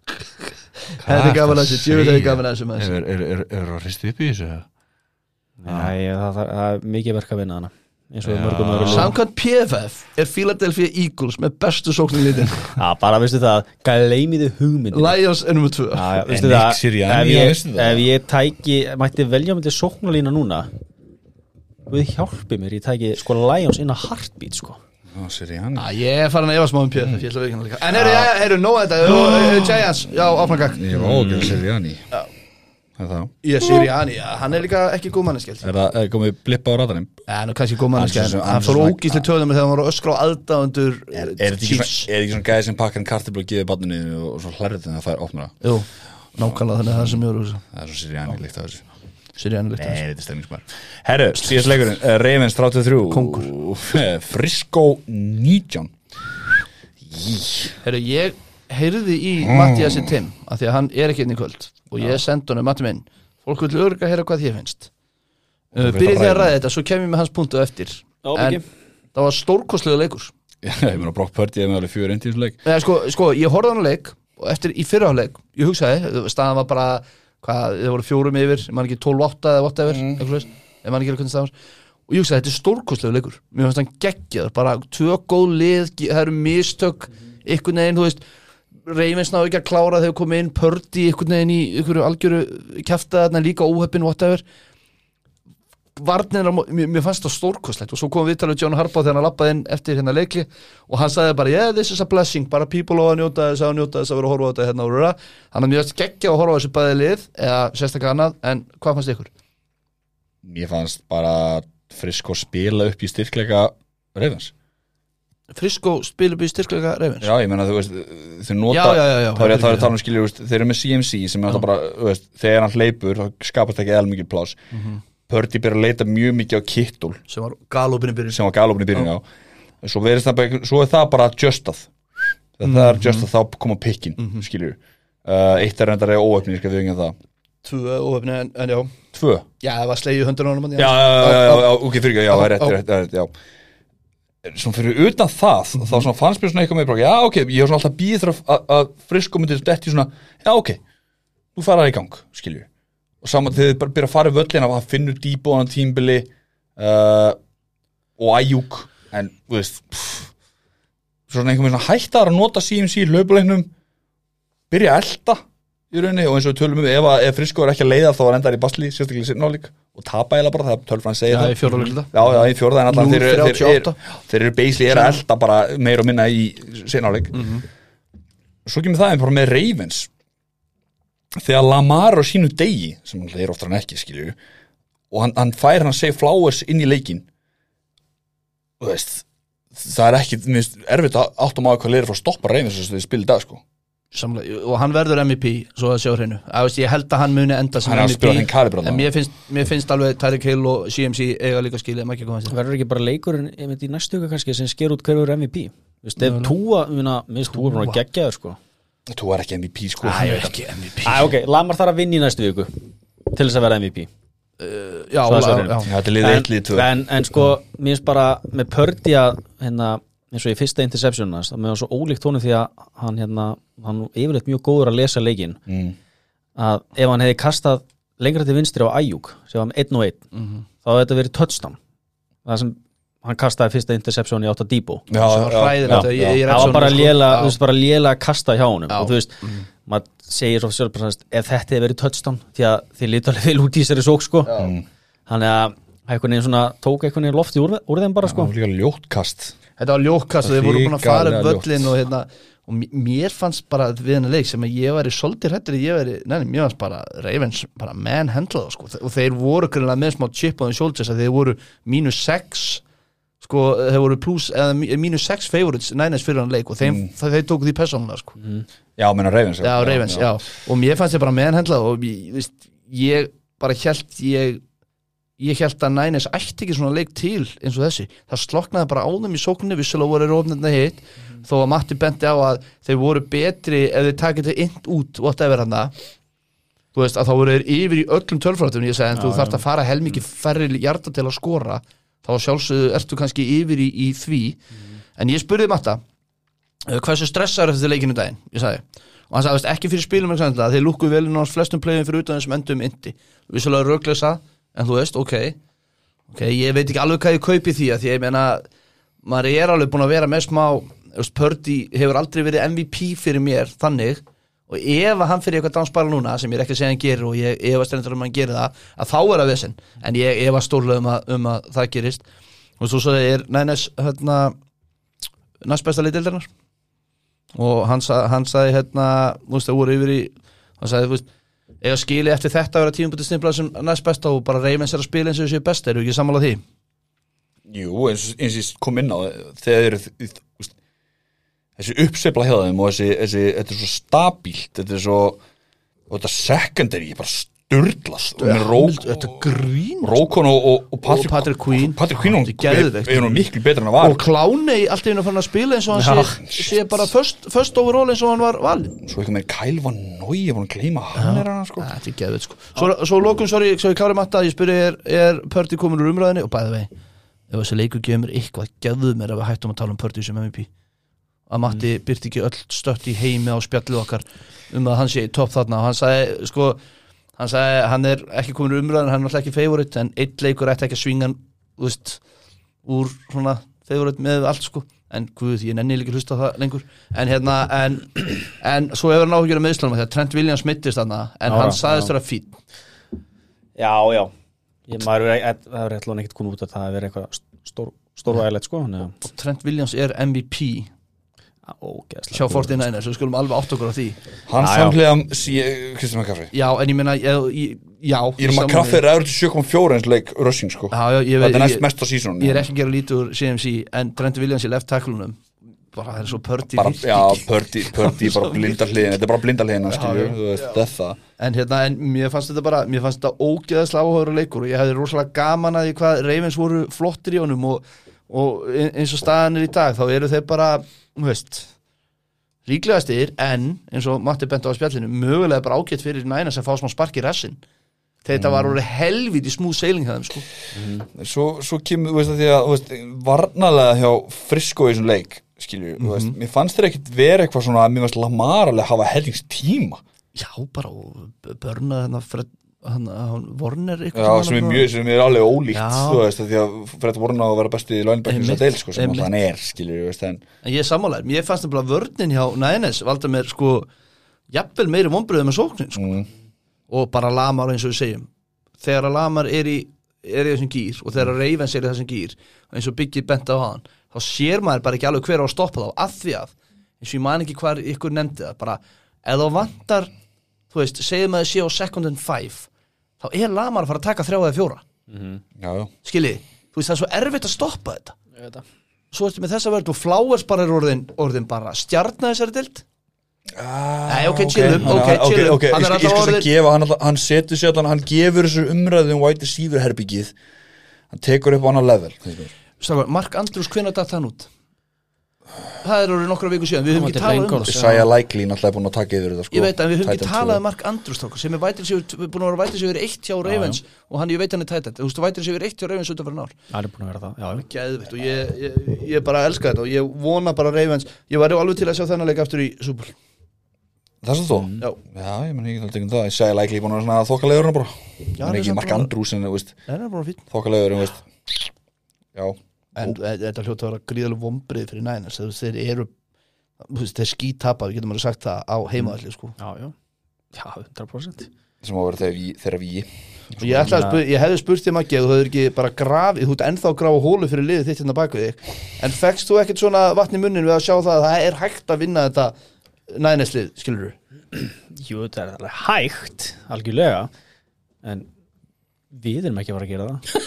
Speaker 3: þetta er gaman að þessi djöfið þetta er gaman að þessi
Speaker 1: er það að ristu upp í þessu?
Speaker 2: nei það er mikið verk að vinna hana eins og mörgum öðrum
Speaker 3: samkvæmt P F F er Philadelphia Eagles með bestu sóknarliðin
Speaker 2: já bara veistu það gleymið hugmyndin
Speaker 3: Lions er nummer tvö
Speaker 2: já veistu það ef ég ef ég tæki mætti velja með sóknarlína núna við hjálpi mér ég tæki sko Lions inn á heartbeat sko
Speaker 1: já Sirianni
Speaker 3: já ég er farin að efa smá um P F F ég ætla að veikina líka en eru eru nóg þetta Giants já áframgak
Speaker 1: ég var ógeð Sirianni
Speaker 3: já
Speaker 1: það
Speaker 3: ég Sirianni hann er líka ekki góð manneskjald
Speaker 1: er það komið blippa á radarinn
Speaker 3: já nú kannski góð manneskjald hann fór ógísli töðum þegar hann var að öskra á aðdáendur
Speaker 1: er þetta ekki svona gæði sem pakkar en kartiblu og geði barninu og svo hlarrið þegar það fær opnura
Speaker 3: jú nákvæmlega þannig að það sem ég voru
Speaker 1: það er svo Sirianni líkt af þessu
Speaker 3: Sirianni líkt af
Speaker 1: þessu nei þetta er stemningsmar herru síðast leikurinn Ravens þrjátíu og þrjú
Speaker 3: kongur
Speaker 1: Frisco nítján
Speaker 3: herru ég heyrði í Mattiasi Tim af því að hann er ekki inn í kvöld og ég sendi honum Matti minn fólk vil örga að heyra hvað þér finnst uh, byrjið því að ræða þetta svo kem ég með hans punktu eftir
Speaker 2: já,
Speaker 3: en það var stórkostlega leikur
Speaker 1: ég meina Brock Purdy ég með alveg fjögur einn tímsleik
Speaker 3: Nei, sko, sko ég horfði á hann leik og eftir í fyrraháleik ég hugsaði staðan var bara hvað þið voru fjórum yfir ég man ekki tólf átta eða whatever mm. ef hann ekki er hvernig það var og ég hugsaði, þetta er stórkostlegu leikur mér fannst hann geggjaður, bara tvö góð lið það eru mistök, einhvern veginn þú veist, Ravens náðu ekki að klára þegar komið inn Purdy einhvern veginn í einhverju algjöru kjaftaðarna líka óheppin whatever varnir, mér, mér fannst það stórkostlegt og svo kom við talað John Harbaugh þegar hann lappaði inn eftir hérna leikli og hann sagði bara yeah this is a blessing, bara people á að njóta þess að njóta þess að vera að horfa á þetta hérna og röra hann er mjög geggja að horfa á þessu bæði lið eða sérstaklega annað, en hvað fannst ykkur?
Speaker 1: Mér fannst bara Frisco spila upp í styrkleika Ravens
Speaker 3: Frisco spila upp í styrkleika Ravens?
Speaker 1: Já, ég meina þú veist þau nota,
Speaker 3: já, já, já, já,
Speaker 1: þá er ég að tala um skilur þeir eru með C M C sem er alltaf bara veist, þegar hann hleypur þá skapast ekki eða mikið pláss mm -hmm. Purdy byrja að leita mjög mikið á Kittul
Speaker 3: sem var galopin í byrjun
Speaker 1: sem var galopin í byrjun, já, já. Svo, það, svo er það bara adjustað það mm -hmm. er adjustað þá koma pikkin mm -hmm. skilur uh, eitt er reyndar eða óöfni, ég skal við það
Speaker 3: Tvö óöfni, en, en já
Speaker 1: Tvö?
Speaker 3: Já, það var slegið hundur á hann
Speaker 1: Já, já, já, já, ok, fyrir ekki, já, það er rétt, rétt, rétt, já Svona fyrir utan það, mm -hmm. þá svona fannst mér svona eitthvað með bara, já, ok, ég var svona alltaf býð þar að, að Frisco myndi detti svona, já, ok, nú fara það í gang, skilju. Og saman þegar þið bara byrja að fara í völlina, það finnur Debo á hann tímbili uh, og Ayuk, en, þú veist, pff, svona einhvern veginn hættar að nota C M C í hlaupuleiknum, byrja að elda í rauninni og eins og við tölum um, ef, að, ef Frisco er ekki að leiða þá er endar í basli, sérstaklega sinnálík. Og tapa eða bara, það er tölfræðan segir það.
Speaker 3: Já, í fjórða líka.
Speaker 1: Já, já, í fjórða en allan þeir, þeir, þeir, þeir eru basically er að elda bara meira og minna í seinarleik. Mm -hmm. Svo kemur það einn bara með Ravens. Þegar Lamar á sínu degi, sem hann er oftar en ekki, skilju, og hann, hann fær hann að segja Flowers inn í leikin. Og veist, það er ekki, minnst, erfitt að áttum á hvað leiður frá að stoppa Ravens þess að þið spilir dag, sko.
Speaker 3: Samlega, og hann verður M V P svo að sjá hreinu, ég held að hann muni enda sem
Speaker 1: M V P,
Speaker 3: en mér finnst, mér finnst alveg Tyreek Hill og C M C eiga líka skilið, maður ekki koma að
Speaker 2: verður ekki bara leikurinn í næstu huga kannski sem sker út hverjur M V P veist, ef Túa, minnst Túa er bara geggjaður sko.
Speaker 1: Túa er ekki M V P sko.
Speaker 3: Æ, ekki M V P
Speaker 2: Æ, ok, Lamar þarf að vinna í næstu viku til þess að vera M V P
Speaker 3: uh, já, já, já.
Speaker 1: já, þetta er liðið eitt, liðið tvö
Speaker 2: en, en sko, minnst bara með Purdy að hérna eins og í fyrsta interception það með hann svo ólíkt honum því að hann hérna hann yfirleitt mjög góður að lesa leikinn mm. að ef hann hefði kastað lengra til vinstri á Ayuk sem var með einn og einn mm -hmm. þá hefði þetta verið touchdown það sem hann kastaði fyrsta interception í átt að Debo
Speaker 1: já, já, já, já,
Speaker 2: já. það var bara lélega þú veist bara lélega að kasta hjá honum já. Og þú veist mm. maður segir svo sjálf ef þetta hefði verið touchdown því að þið lítur alveg vel út í þessari sók sko mm. þannig að einhvern veginn svona tók einhvern veginn lofti úr, úr þeim bara sko
Speaker 1: það var líka ljótkast
Speaker 3: þetta var ljótkast og þeir voru búin að fara upp völlin og hérna og mér fannst bara við hennar leik sem að ég væri svolítið hrættur ég væri, neini, mér fannst bara Ravens bara manhandlaða sko og þeir voru grunlega með smá chip on the shoulders að þeir voru mínus sex sko, þeir voru plus, eða mínus sex favorites Niners fyrir hann leik og þeim, mm. þeir tóku því persónulega sko
Speaker 1: mm. Já, menna Ravens
Speaker 3: Já, já Ravens, já. já og mér fannst ég bara manhandlaða og ég, veist, ég bara held ég ég held að Niners ætti ekki svona leik til eins og þessi, það sloknaði bara á þeim í sókninni, vissulega voru rófnirna hitt mm. þó að Matti benti á að þeir voru betri ef þeir takit þeir int út whatever hann það þú veist að þá voru þeir yfir í öllum tölfrættum ég segi en já, þú þarft að fara helmikið færri hjarta til að skora, þá sjálfsögðu ertu kannski yfir í, í því mm. en ég spurði Matta hversu stressaður þetta leikinu daginn, ég sagði og hann sagði ekki fyrir spilum þeir lúkkuðu vel inn á flestum playum fyrir utan þessum endum inti, vissulega röglesa en þú veist, ok, ok, ég veit ekki alveg hvað ég kaupi því að því ég meina, maður er alveg búin að vera með smá, Purdy hefur aldrei verið M V P fyrir mér, þannig og ef hann fyrir eitthvað dansbæla núna sem ég er ekki að segja hann gerir og ég efast stendur um að hann gerir það, að þá er það vesen, en ég efast stórlega um að, um að það gerist og svo svo er Niners hérna, næst besta leikdeildarinnar og hann, hann sagði hérna, þú veist, það voru yfir í hann sagði, þú veist eða skili eftir þetta að vera tímabútið stimplað sem næst besta og bara Ravens er að spila eins og þessu besta, eru ekki sammála því?
Speaker 1: Jú, eins, eins og kom inn á þegar eru þessi uppsveifla hjá þeim og þessi, þessi þetta er svo stabílt, þetta er svo og þetta secondary er bara sturlast og með Rók
Speaker 3: þetta grín
Speaker 1: Rókon og, og, og Patrick,
Speaker 3: Patrick Queen
Speaker 1: Patrick Queen er, er nú miklu betur en að var
Speaker 3: og Clowney alltaf inn að fara að spila eins og hann ja, sé, sé bara first, first overall eins og hann var valinn
Speaker 1: svo ekki með Kyle Van Noy ég var að gleyma hann ja. Er hann sko
Speaker 3: ja, þetta er geðveit sko svo, svo lókum, sorry, svo ég klári Matta ég spyrir er, er Purdy komin úr umræðinni og bæði vei ef þessi leikur gefur mér eitthvað geðuð mér að við hættum að tala um Purdy sem M V P að Matti byrti ekki öll stött í heimi á spjallið okkar um að hann sé í topp þarna og hann sagði sko hann sagði, hann er ekki komin umræðan, hann er alltaf ekki favorit, en einn leikur ætti ekki að svinga hann, þú veist, úr svona favorit með allt sko, en guð, ég nenni líka hlusta á það lengur, en hérna, en, en svo hefur hann áhyggjur af meiðslunum, þegar Trent Williams mittist þarna, en
Speaker 2: Já,
Speaker 3: hann
Speaker 2: já,
Speaker 3: sagðist
Speaker 2: já.
Speaker 3: vera fínn.
Speaker 2: Já, já ég, maður, er, það er eitthvað ekkert komið út að það hefur verið eitthvað stór, stórvægilegt sko ja.
Speaker 3: Og Trent Williams er M V P
Speaker 2: Ógeðslega
Speaker 3: hjá forty-niners, við skulum alveg átt okkur á því.
Speaker 1: Hann
Speaker 2: Já, já.
Speaker 1: samhliða Kristján McCaffrey
Speaker 3: Já, en ég meina, ég, ég, já
Speaker 1: Ég er McCaffrey er aðra til sjö komma fjögur eins leik rushing sko.
Speaker 3: Já, já, ég
Speaker 1: Þetta
Speaker 3: veit,
Speaker 1: er næst
Speaker 3: ég,
Speaker 1: mest á season
Speaker 3: ég er ekki að gera lítið úr C M C, en Trent Williams í left tackle-unum, bara það er svo Purdy
Speaker 1: bara,
Speaker 3: virki.
Speaker 1: Já, Purdy, Purdy bara blinda hliðin Þetta er bara blinda hliðin Þú veist, þetta
Speaker 3: En hérna, en mér fannst þetta bara, mér fannst þetta ógeðaslega áhugaður leikur og ég hefði rosalega gaman að því hvað Ravens voru flottir í honum og, og eins og staðan er í dag, þá eru þeir bara, þú veist, líklegastir, en eins og Matti bent á spjallinu, mögulega bara ágætt fyrir Niners að fá smá spark í rassinn. Þetta var orðið helvíti smúð seiling það, sko.
Speaker 1: Svo, svo kemur, þú veist, að því að þú veist, varnalega hjá Frisco í þessum leik skilju, mm -hmm. þú veist, mér fannst þeir ekkit vera eitthvað svona að mér fannst Lamar alveg hafa hellingstíma
Speaker 3: Já, bara og börna þarna Fred, hann, hann Warner
Speaker 1: Já, sem er mjög, sem er alveg ólíkt
Speaker 3: Já.
Speaker 1: þú veist, að því að Fred Warner á að vera besti linebacker
Speaker 3: Einmitt,
Speaker 1: þess að deil, sko, sem
Speaker 3: einmitt.
Speaker 1: alltaf hann er skilju, þú veist, en
Speaker 3: En ég er sammálaður, mér fannst það bara vörnin hjá Niners valda mér, sko, jafnvel meiri vonbröðum með sóknin, sko.
Speaker 1: mm,
Speaker 3: Og bara Lamar eins og við segjum þegar að Lamar er í, er í þessum gýr og þegar að Ravens er í þessum gýr og eins og Biggie bent á hann, þá sér maður bara ekki alveg hver á að stoppa þá, af því að eins og ég man ekki hvar ykkur nefndi það, bara ef þá vantar, þú veist, segjum að þið sé á second and five, þá er Lamar að fara að taka þrjá eða fjóra,
Speaker 1: já, já
Speaker 3: skiljið, þú veist, það er svo erfitt að stoppa þetta, svo ertu með þessa verð og Flowers bara er orðin, orðin bara stjarna þessari dild. Nei, ok, chillum, ok,
Speaker 1: ok,
Speaker 3: chillum
Speaker 1: ok,
Speaker 3: Hann
Speaker 1: ég
Speaker 3: er
Speaker 1: skal- ég skal
Speaker 3: alltaf
Speaker 1: sem
Speaker 3: orðin
Speaker 1: gefa, hann, alltaf- hann setur sér allan, hann gefur þessu umræðu um wide receiver herbyggið hann tekur upp á annar level finnst mér.
Speaker 3: Strákar, Mark Andrews, hvenær datt hann út? Það er orðið nokkra viku síðan, við höfum
Speaker 2: Hann
Speaker 3: ekki
Speaker 2: var til
Speaker 3: talað um
Speaker 2: Bengals.
Speaker 3: það.
Speaker 1: Isaiah Likely náttúrulega er búin að taka yfir þetta sko,
Speaker 3: Ég veit að við höfum ekki
Speaker 1: Titan
Speaker 3: talað
Speaker 1: tvö.
Speaker 3: um Mark Andrews, strákar, sem er vætir sig búin að vera vætir sig yfir eitt hjá Ravens og hann, ég veit hann er tætætt, þú veist, vætir sig yfir eitt hjá Ravens út af fyrir nár.
Speaker 2: Það er búin að vera það, já, já.
Speaker 3: Geðvitt og ég, ég, ég bara elska þetta og ég vona bara Ravens, ég væri alveg til að sjá þennan leik aftur í Super Bowl.
Speaker 1: Það er svo?
Speaker 3: Já.
Speaker 1: Já, ég menn ekki alltaf ekki um það Isaiah Likely búin að vera svona þokkalegur bara
Speaker 3: Já,
Speaker 1: hann er
Speaker 3: hann er
Speaker 1: ekki
Speaker 3: samt
Speaker 1: Mark
Speaker 3: bara-
Speaker 1: Andrews en, þú veist,
Speaker 3: Nei, það er bara fínt.
Speaker 1: þokkalegur, þú veist já,
Speaker 3: En þetta hljóta að vera gríðalega vombrið fyrir Niners, þeir eru, þú veist, þeir skítapa, við getum alveg sagt það á heimaðalli, sko.
Speaker 2: Já, já, já, hundra prósent
Speaker 1: sem á að vera þeirra víi, þeirra víi.
Speaker 3: Og ég, ætlaði að spyr, ég hefði spurt þig Maggi að þú hefur ekki bara grafið, þú ert ennþá að grafa hólu fyrir liðið þitt hérna bak við þig, en fekkst þú ekkert svona vatn í munnin við að sjá það að það er hægt að vinna þetta Niners-lið, skilur þú?
Speaker 2: Jú, þetta er alveg hægt, algjörlega en við erum ekki að fara að gera það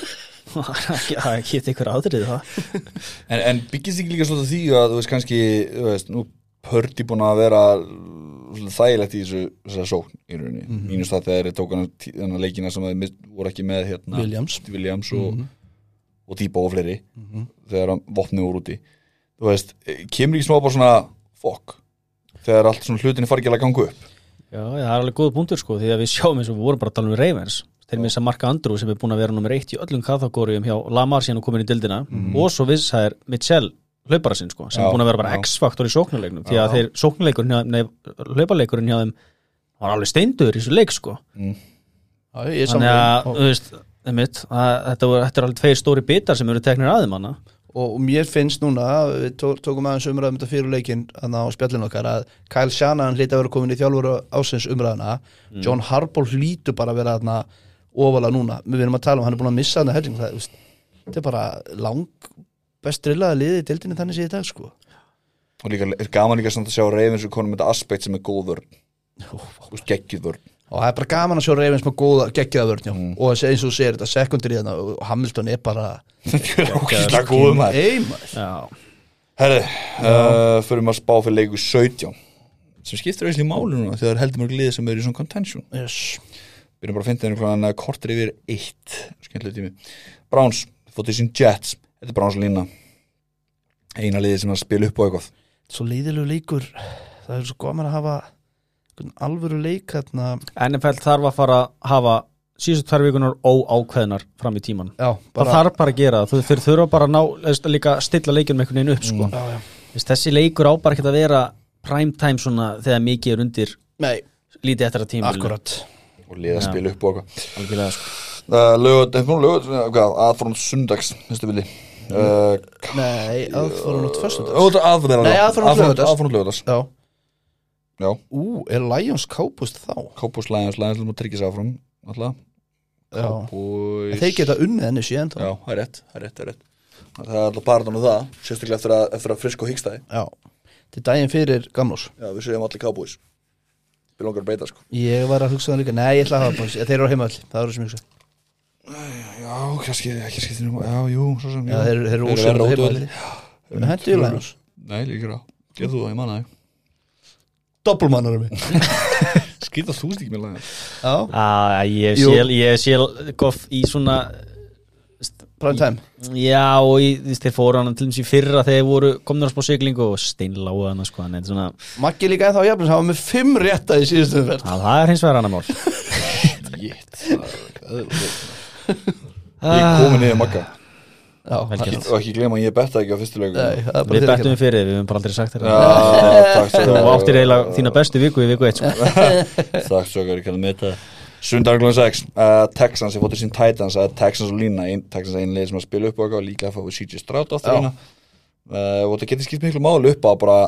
Speaker 2: það geti ykkur aðrið það
Speaker 1: en, en byggist ekki líka svolítið því að þú veist kannski, þú veist, nú Purdy búin að vera svolítið þægilegt í þessu, þessu sókn í rauninni mm -hmm. mínust það þegar þeir tók hana leikina sem þeir voru ekki með hérna,
Speaker 3: Williams,
Speaker 1: Williams og,
Speaker 3: mm -hmm.
Speaker 1: og Debo og fleiri
Speaker 3: mm -hmm.
Speaker 1: þegar vopnið voru úti þú veist, kemur ekki smá bara svona fokk, þegar allt svona hlutinni fari ekki að ganga upp.
Speaker 2: Já, það er alveg góð punktur sko því að við sjáum eins og við vorum bara að tala um Ravens þeir missa Marka Andrews sem er búin að vera nummer eitt í öllum kategórium hjá Lamar síðan og komin í dildina mm. og svo viss það er Mitchell hlaupara sinn sko sem
Speaker 1: já,
Speaker 2: er búin að vera bara
Speaker 1: já.
Speaker 2: X-faktor í sóknuleiknum því að þeir sóknuleikurinn hjá, nei, hlauparleikurinn hjá þeim var alveg steindur í þessu leik sko
Speaker 1: mm.
Speaker 3: Já, ég er
Speaker 2: þannig að,
Speaker 3: saman
Speaker 2: þú veist, einmitt, að, þetta, var, þetta er alveg tveir stóri bitar sem eru teknir aðeim hana
Speaker 3: og, og mér finnst núna, við tó, tókum aðeins umræðum þetta fyrir leikinn á spjallinu okkar að Kyle Shanahan hlýta að vera komin í þjálfur ásins umræðina, mm. John Harbaugh hlýtur bara að vera þarna ofalega núna, við erum að tala um, hann er búin að missa þarna helling, það, veist, þetta er bara lang best drillaða liði í deildinni þannig sé í dag sko.
Speaker 1: Og líka er gaman líka samt að sjá Ravens og konum með þetta aspekt sem er góð vörn, geggjuð vörn.
Speaker 3: Og það er bara gaman að sjá Ravens með góða geggjaða vörn
Speaker 1: mm.
Speaker 3: og eins og þú segir þetta sekundir í þarna og Hamilton er bara
Speaker 1: Þetta er ókvæmlega góð maður.
Speaker 3: Ei maður.
Speaker 2: Já,
Speaker 1: Herri, uh, förum að spá fyrir leiku sautján sem skiptir auðvitað í máli núna þegar heldur mörg liðið sem er í svona contention.
Speaker 3: Yes.
Speaker 1: Við erum bara að finna þeirra hvernig kortir yfir eitt skemmtilega tími. Browns, fótið sín Jets, þetta er Browns lína eina liðið sem er að spila upp á eitthvað.
Speaker 3: Svo leiðilegu leikur, það er svo gaman að hafa alvöru leik hérna.
Speaker 2: N F L þarf að fara að hafa síðustu tvær vikunar óákveðnar fram í tíman
Speaker 3: Já,
Speaker 2: það þarf bara að gera það, þeir þurfa bara að ná líka stilla leikjum einhvern veginn upp sko.
Speaker 3: Já, já.
Speaker 2: Þessi leikur á bara ekkert að vera prime time svona þegar mikið er undir
Speaker 3: Nei,
Speaker 2: lítið eftir að tíma
Speaker 3: akkurat.
Speaker 1: og liða
Speaker 2: Já.
Speaker 1: spil upp og eitthvað
Speaker 2: algjörlega sko.
Speaker 1: uh, lögut, lögut, hvað, aðfórum sundags næstu vilji uh,
Speaker 3: Nei, aðfórum út föstudags
Speaker 1: aðfórum
Speaker 3: Nei, aðfararnótt laugardags.
Speaker 1: aðfórum lögutas
Speaker 3: Já
Speaker 1: já,
Speaker 3: Ú, er Lions kápust þá?
Speaker 1: Cowboys Lions, Lions vil maður tryggja sig áfram alltaf
Speaker 3: Já
Speaker 1: Cowboys
Speaker 3: En þeir geta unnið henni síðan þá
Speaker 1: já, það er rétt, það er rétt, það er rétt það er alltaf bara þannig það, sérstaklega eftir að, eftir að frisk og hyggstæði
Speaker 3: Já Til daginn fyrir gamlós
Speaker 1: já, við segjum allir Cowboys við langar að beita sko
Speaker 3: Ég var að hugsa það líka Nei, ég ætla að hafa búin Þeir eru á heimavöll Það eru sem ég hugsa
Speaker 1: já, kannski, ekki skiptir um já, jú, svo sem
Speaker 3: Já, þeir þeir eru
Speaker 1: Þeir eru
Speaker 3: ósöfn á
Speaker 1: verra
Speaker 3: heimavöll Hentu í Lions
Speaker 1: nei, líka á, gerð þú það, ég manna þig
Speaker 3: Doppelmannar um mig
Speaker 1: skýrt að þú stík með Lions
Speaker 3: Já
Speaker 2: ah, ég
Speaker 3: Jú.
Speaker 2: sé ég sé goff í svona
Speaker 3: Prime time
Speaker 2: já og í, þú veist, þeir fóru hann til dæmis í fyrra þegar þeir voru komnir á spá siglingu og steinláðu hann sko, en svona,
Speaker 3: Maggi líka ennþá jafnins Hann var með fimm rétta í síðustu umferð
Speaker 2: að það er hins vegar annar mál
Speaker 1: Jétt, það er ég er komin niður Magga
Speaker 3: Já,
Speaker 2: Vel
Speaker 3: það-
Speaker 2: gert.
Speaker 1: og ekki glema að ég betta ekki á fyrstu lögum
Speaker 3: Nei, það er bara
Speaker 2: við
Speaker 3: þeir
Speaker 2: bettum við fyrir, við höfum bara aldrei sagt þér
Speaker 1: já, takk svo
Speaker 2: þú áttir eiginlega þína bestu viku í viku eitt sko.
Speaker 1: takk svo ég kannu með það sundagur klukkan sex uh, Texans, ég fóttir sín Titans uh, Texans og lína, ein, Texans einu leið sem að spila upp og eitthvað, líka að fá við C J Stroud á þrjuna uh, og það getur skipt miklu máli upp á bara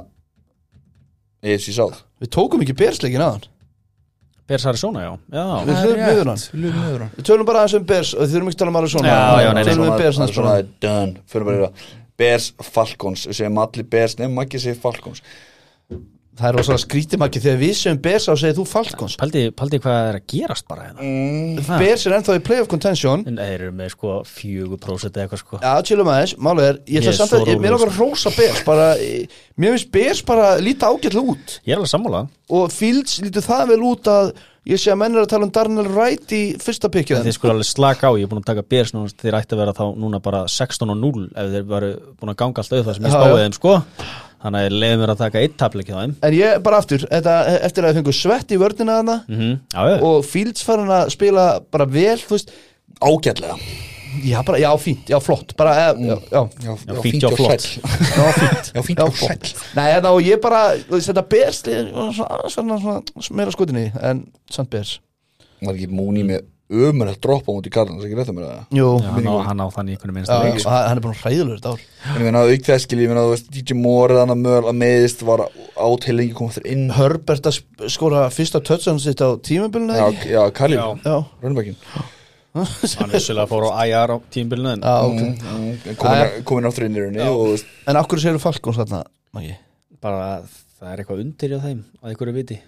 Speaker 1: A F C South
Speaker 3: Við tókum ekki bersleikin aðan
Speaker 2: Bears Arizona, já, já.
Speaker 3: Við hlöfum niður hann
Speaker 1: við lögum niður hann
Speaker 3: Við tölum bara aðeins um Bears og við þurfum ekki að tala um Arizona
Speaker 2: Já, já, nei, nei.
Speaker 3: Tölum við Bears
Speaker 1: það
Speaker 3: hans
Speaker 1: er svona
Speaker 3: bara
Speaker 1: done, fyrir bara í það Bears Falcons, við segjum allir Bears nefnum ekki segja Falcons
Speaker 3: Það er rosalega skrítimaki þegar við sem Bears á segir þú Falcons
Speaker 2: Paldi, paldi hvað er að gerast bara hérna
Speaker 1: mm,
Speaker 3: Bears er ennþá í playoff contention
Speaker 2: en þeir eru með sko fjögur prósent eða eitthvað sko
Speaker 3: Já, chillum aðeins, málega er Ég ætla
Speaker 2: Ég er
Speaker 3: samt
Speaker 2: svo
Speaker 3: að, ég- mér
Speaker 2: rólegur,
Speaker 3: langar að rósa Bears bara, eh, Mér finnst Bears bara líta ágætlega út
Speaker 2: ég er alveg sammála
Speaker 3: Og Fields lítur það vel út að Ég sé að menn er að tala um Darnell Wright í fyrsta pikkið
Speaker 2: þeir skulle alveg slaka á, ég er búin að taka Bears núna, þeir ætti að vera þá núna bara sextán og núll ef þeir varu búin að ganga allt auðvitað sem ég
Speaker 3: Já,
Speaker 2: spáði
Speaker 3: já.
Speaker 2: þeim sko þannig að ég leiði mér að taka eitt tablik hjá þeim
Speaker 3: En ég bara aftur, þetta, eftir að það fengur svett í vörnina þarna
Speaker 2: mm já, já.
Speaker 3: Og Fields farin að spila bara vel, þú veist
Speaker 1: ágætlega
Speaker 3: Já, bara, já, fínt, já, flott Bara, eh, já, já,
Speaker 1: já,
Speaker 2: Já, fínt og flott.
Speaker 1: sæll.
Speaker 3: já, fínt
Speaker 1: já, fínt
Speaker 3: Já,
Speaker 1: og
Speaker 3: flott.
Speaker 1: sæll
Speaker 3: Nei, þetta og ég bara, þú veist, þetta Bears lið var svona, svona, svona meira skutinni en samt Bears
Speaker 1: var ekki Mooney með ömurlegt droppa út í Cardinals, ekki rétt að mér það
Speaker 3: Jú,
Speaker 2: Já, hann, á, hann á þannig einhvern minnst
Speaker 3: já,
Speaker 2: að
Speaker 3: og
Speaker 2: leik
Speaker 3: hann hann er bara hræðilegur þetta ár
Speaker 1: en ég meina auk þess skil, ég meina þú veist D J Moore eða hann mögulega meðist var át heil lengi komið þér inn
Speaker 3: Herbert að sp- skora fyrsta touchdown sitt á tímabilinu
Speaker 1: já,
Speaker 3: ekki?
Speaker 1: já, Khalil,
Speaker 2: Já.
Speaker 3: Já,
Speaker 1: rönnbækin
Speaker 2: hann vissulega fór á I R á tímbilinu en
Speaker 3: já, ok
Speaker 1: komin, komin aftur inn í rauninni og þú veist,
Speaker 3: En af hverju segir Falcons þarna, Maggi?
Speaker 2: bara það er eitthvað undir hjá þeim að einhverju viti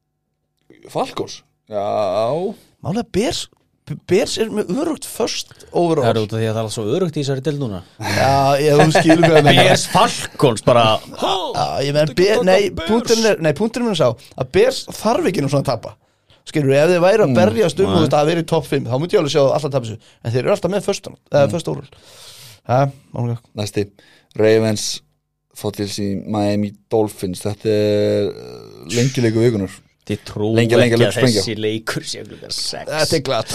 Speaker 1: Falcons já,
Speaker 3: Málega Bears Bears er með örugt first
Speaker 2: það er
Speaker 3: overall
Speaker 2: út af því að það er svo örugt í þessari del núna
Speaker 3: Já, ég þú skilur hvað ég meina.
Speaker 2: Bears Falcons bara
Speaker 3: Já, ég meina Bears, nei, punkturinn er Nei, punkturinn er sá að Bears þarf ekki nú svona að tapa Skilur, ef þið væri að berjast um
Speaker 2: nei.
Speaker 3: og þetta að vera í topp fimm, þá myndi ég alveg sjá alltaf tapa þessu En þeir eru alltaf með first, eða first overall Já, málega
Speaker 1: næsti Ravens fótt til sín Miami Dolphins þetta er uh, lengileiku vikunar
Speaker 2: þið trú
Speaker 1: Lengi, lengi,
Speaker 2: ekki
Speaker 1: lengi
Speaker 2: að
Speaker 1: sprengja.
Speaker 2: þessi leikur sé klukkan sex
Speaker 3: Þetta er glatt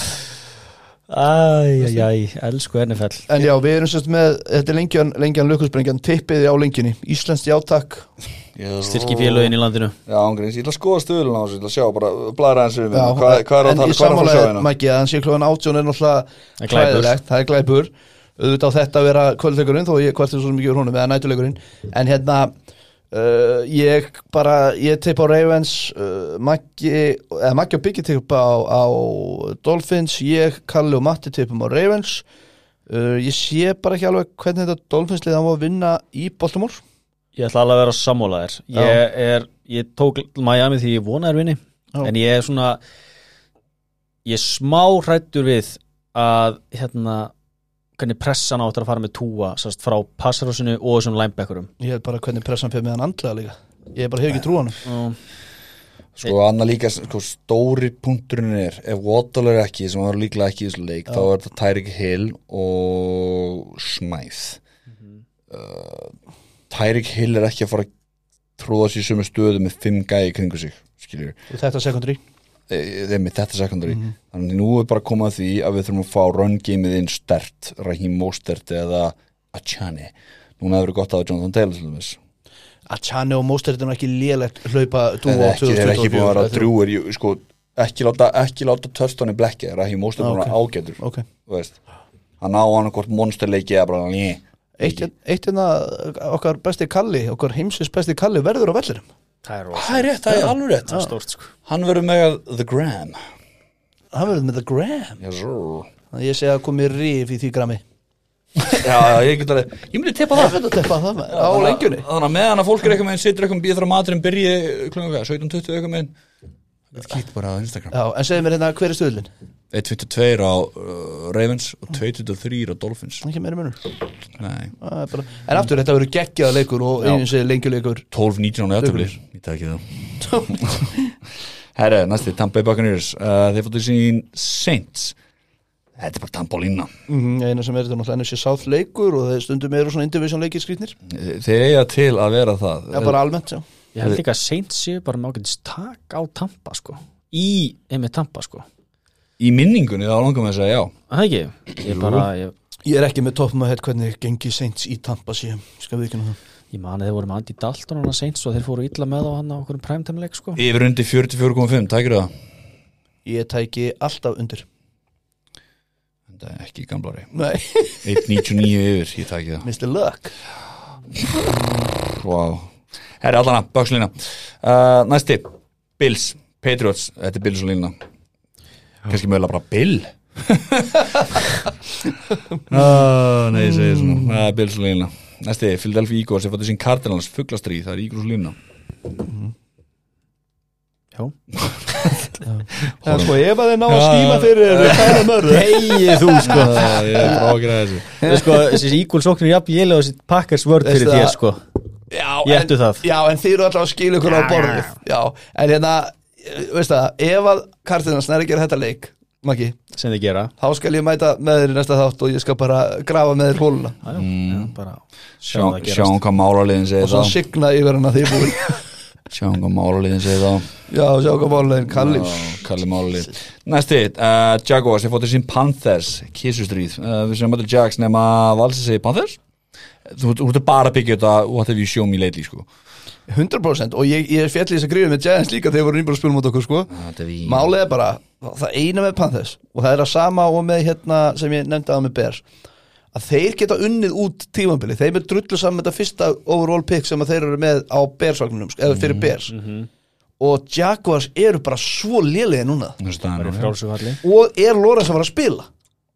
Speaker 2: æjæjæj, elsku N F L
Speaker 3: En já, við erum sérst með, þetta er lengjan, lengjan lukkusprengjan, tippiði á lengjunni Íslenskt játak
Speaker 2: styrki félögin í landinu
Speaker 1: já, ángríns, ég ætla að skoða stöðlun á þessu ég ætla að sjá, bara blæra hans yfir
Speaker 3: Já,
Speaker 1: hvað, hvað er að
Speaker 3: en
Speaker 1: tala,
Speaker 3: í
Speaker 1: hvað er að fara að sjá
Speaker 3: samanlega,
Speaker 1: hérna
Speaker 3: Maggi, að hann sé klóðan átjón er náttúrulega
Speaker 2: Það er glæpur.
Speaker 3: hræðilegt, það er glæpur auðvitað á þetta að vera kvöldleikurinn þó ég kvartir svo mikið úr honum, eða nætuleikurinn en hérna uh, ég bara, ég teip á Ravens uh, Maggi, eða Maggi og Biggi teip á, á Dolphins, ég, Kalli og Matti teipum á Ravens uh, ég sé bara ekki alveg hvernig þetta Dolphins lið á að vinna í Baltimore
Speaker 2: ég ætla alveg að vera sammálaðir ég er, ég tók Miami því ég vona er vinni
Speaker 3: Já.
Speaker 2: en ég er svona ég er smá hrættur við að hérna hvernig pressan áttur að fara með túa sérst, frá passarhúsinu og þessum linebackerum
Speaker 3: ég er bara hvernig pressan fyrir með hann andlega líka ég bara hef ekki trú á hann
Speaker 2: og
Speaker 1: sko, annað líka, sko, stóri punkturinn er ef Waddle er ekki, sem var líklega ekki í þessu leik, þá er þetta Tyreek Hill og Smythe uh, Tyreek Hill er ekki að fara að tróða sér í sömu stöðu með fimm gæi kringu sig, skiljur
Speaker 3: þetta secondary
Speaker 1: þeim með þetta secondary þannig nú er bara komað að því að við þurfum að fá run gameið inn stert, Raheem Mostert eða Achane, núna hefur verið gott að Jonathan Taylor til þess
Speaker 3: Achane og Mostert er nú ekki lélegt hlaupa dúo
Speaker 1: eða ekki, þeir eru ekki búin að vera drúir, sko, ekki láta, ekki láta touchdown í blekki Raheem Mostert er
Speaker 3: Ok.
Speaker 1: ágætur
Speaker 3: Ok.
Speaker 1: þú veist hann á hann hvort monsterleiki eða bara ný
Speaker 3: Eitt, eitt hérna okkar besti Kalli okkar heimsins besti Kalli verður á vellinum
Speaker 2: Það er
Speaker 1: það er rétt, það er alveg rétt
Speaker 2: Það er stórt sko
Speaker 1: hann verður með The Gram
Speaker 3: hann verður með The Gram
Speaker 1: yes, sir.
Speaker 3: Þannig ég segi að komi rif í því grami
Speaker 1: já, ég get alveg ég myndi teppa
Speaker 3: það
Speaker 1: það
Speaker 3: verður að teppa það með, á lengjunni
Speaker 1: þannig að meðan að fólk er eitthvað með situr eitthvað býð þar að maturinn byrji klunga sautján tuttugu eitthvað með þetta kýtt bara á Instagram
Speaker 3: Já, en segðu mér hérna hver er stöðlinn
Speaker 1: eitt fimmtíu og tvö á uh, Ravens og tvö tuttugu og þrjú á Dolphins
Speaker 3: ekki meira munur
Speaker 1: nei
Speaker 3: Það er bara- en aftur þetta verður geggjað leikur og
Speaker 1: Já.
Speaker 3: einu segi lengjuleikur
Speaker 1: tólf nítján á játtöflir ég tek ekki það herre, næsti, Tampa Bay Buccaneers uh, þeir fóttu sín Saints þetta er bara Tambolína
Speaker 3: mm, eina sem er þetta náttúrulega N F C South leikur og þeir stundum eru svona indivision leikir skrýtnir
Speaker 1: þeir eiga til að vera það
Speaker 3: Já, bara almennt, já
Speaker 2: Ég held líka að Saints séu bara með ágætis tak á Tampa sko Í, einmitt Tampa sko
Speaker 1: í minningunni þá langar með að segja já
Speaker 2: Það ekki, ég bara ég,
Speaker 3: Ég er ekki með toppum að heit hvernig gengi Saints í Tampa síðan Skal við ekki nú það
Speaker 2: ég mani þeir voru með Andy Dalton hann að Saints og þeir fóru illa með á hann á okkur primetime leik sko
Speaker 1: yfir undir fjörutíu og fjögur komma fimm, tækir það
Speaker 3: Ég tæki alltaf undir
Speaker 1: þetta er ekki gamlari
Speaker 3: Nei,
Speaker 1: eitt níutíu og níu yfir, ég tæki það
Speaker 3: mister Luck
Speaker 1: wow. herri, allana, Bucks-lína uh, næsti, Bills Patriots, þetta er Bills og lína kannski mögulega bara Bill ah, nei, ég segi svona það er Bills og lína næsti, Philadelphia Eagles, ég fætti sín Cardinals fuglastríð, það er Eagles og lína
Speaker 2: Já
Speaker 3: Það er sko, ef að þeir ná að skýma fyrir þeir tæla mörðu
Speaker 2: Hei þú sko
Speaker 1: ah, ég er bara ágjur að þessu
Speaker 2: Þú veist sko, þessi Eagles sóknir jafn ég og þessi Packers vörd fyrir
Speaker 3: Veistu
Speaker 2: þér
Speaker 3: það?
Speaker 2: sko
Speaker 3: Já,
Speaker 2: Ég
Speaker 3: en-
Speaker 2: ættu það.
Speaker 3: Já, en þeir eru alltaf að skýla ykkur á
Speaker 2: Já,
Speaker 3: borðið
Speaker 2: já,
Speaker 3: Já, en hérna, veist það ef að Cardinals næri að gera þetta leik Maggi,
Speaker 2: sem þið gera
Speaker 3: þá skal ég mæta með þér í næsta þátt og ég skal bara grafa með þér hóluna
Speaker 2: Já, já, bara sjá
Speaker 1: Sjá,
Speaker 2: það gerast
Speaker 1: sjáum hvað málaliðin
Speaker 3: og
Speaker 1: segir
Speaker 3: svo
Speaker 1: þá
Speaker 3: signa yfir hann að því búin
Speaker 1: sjáum hvað málaliðin segir þá
Speaker 3: Já, sjá hvað málulegin Kalli
Speaker 1: Já, Kalli málalið næsti, uh, Jaguars, ég fóttu sín Panthers kísustríð, uh, við sem mættu Jags nema valsið segir Panthers þú þú ert bara að byggja þetta what have you shown me lately sko
Speaker 3: hundrað prósent og ég, ég fjalli þess að grífa með Giants líka þegar voru nýbúin að spila mot okkur sko
Speaker 1: þetta er við
Speaker 3: Málið er bara, það eina með Panthers og það er að sama og með hérna sem ég nefndi á með Bears að þeir geta unnið út tímabili þeir með drullu saman með þetta fyrsta overall pick sem að þeir eru með á Bears-vagnunum eða fyrir Bears og Jaguars eru bara svo lélegir núna
Speaker 2: bara í frjálsufalli
Speaker 3: og er Lawrence að fara að spila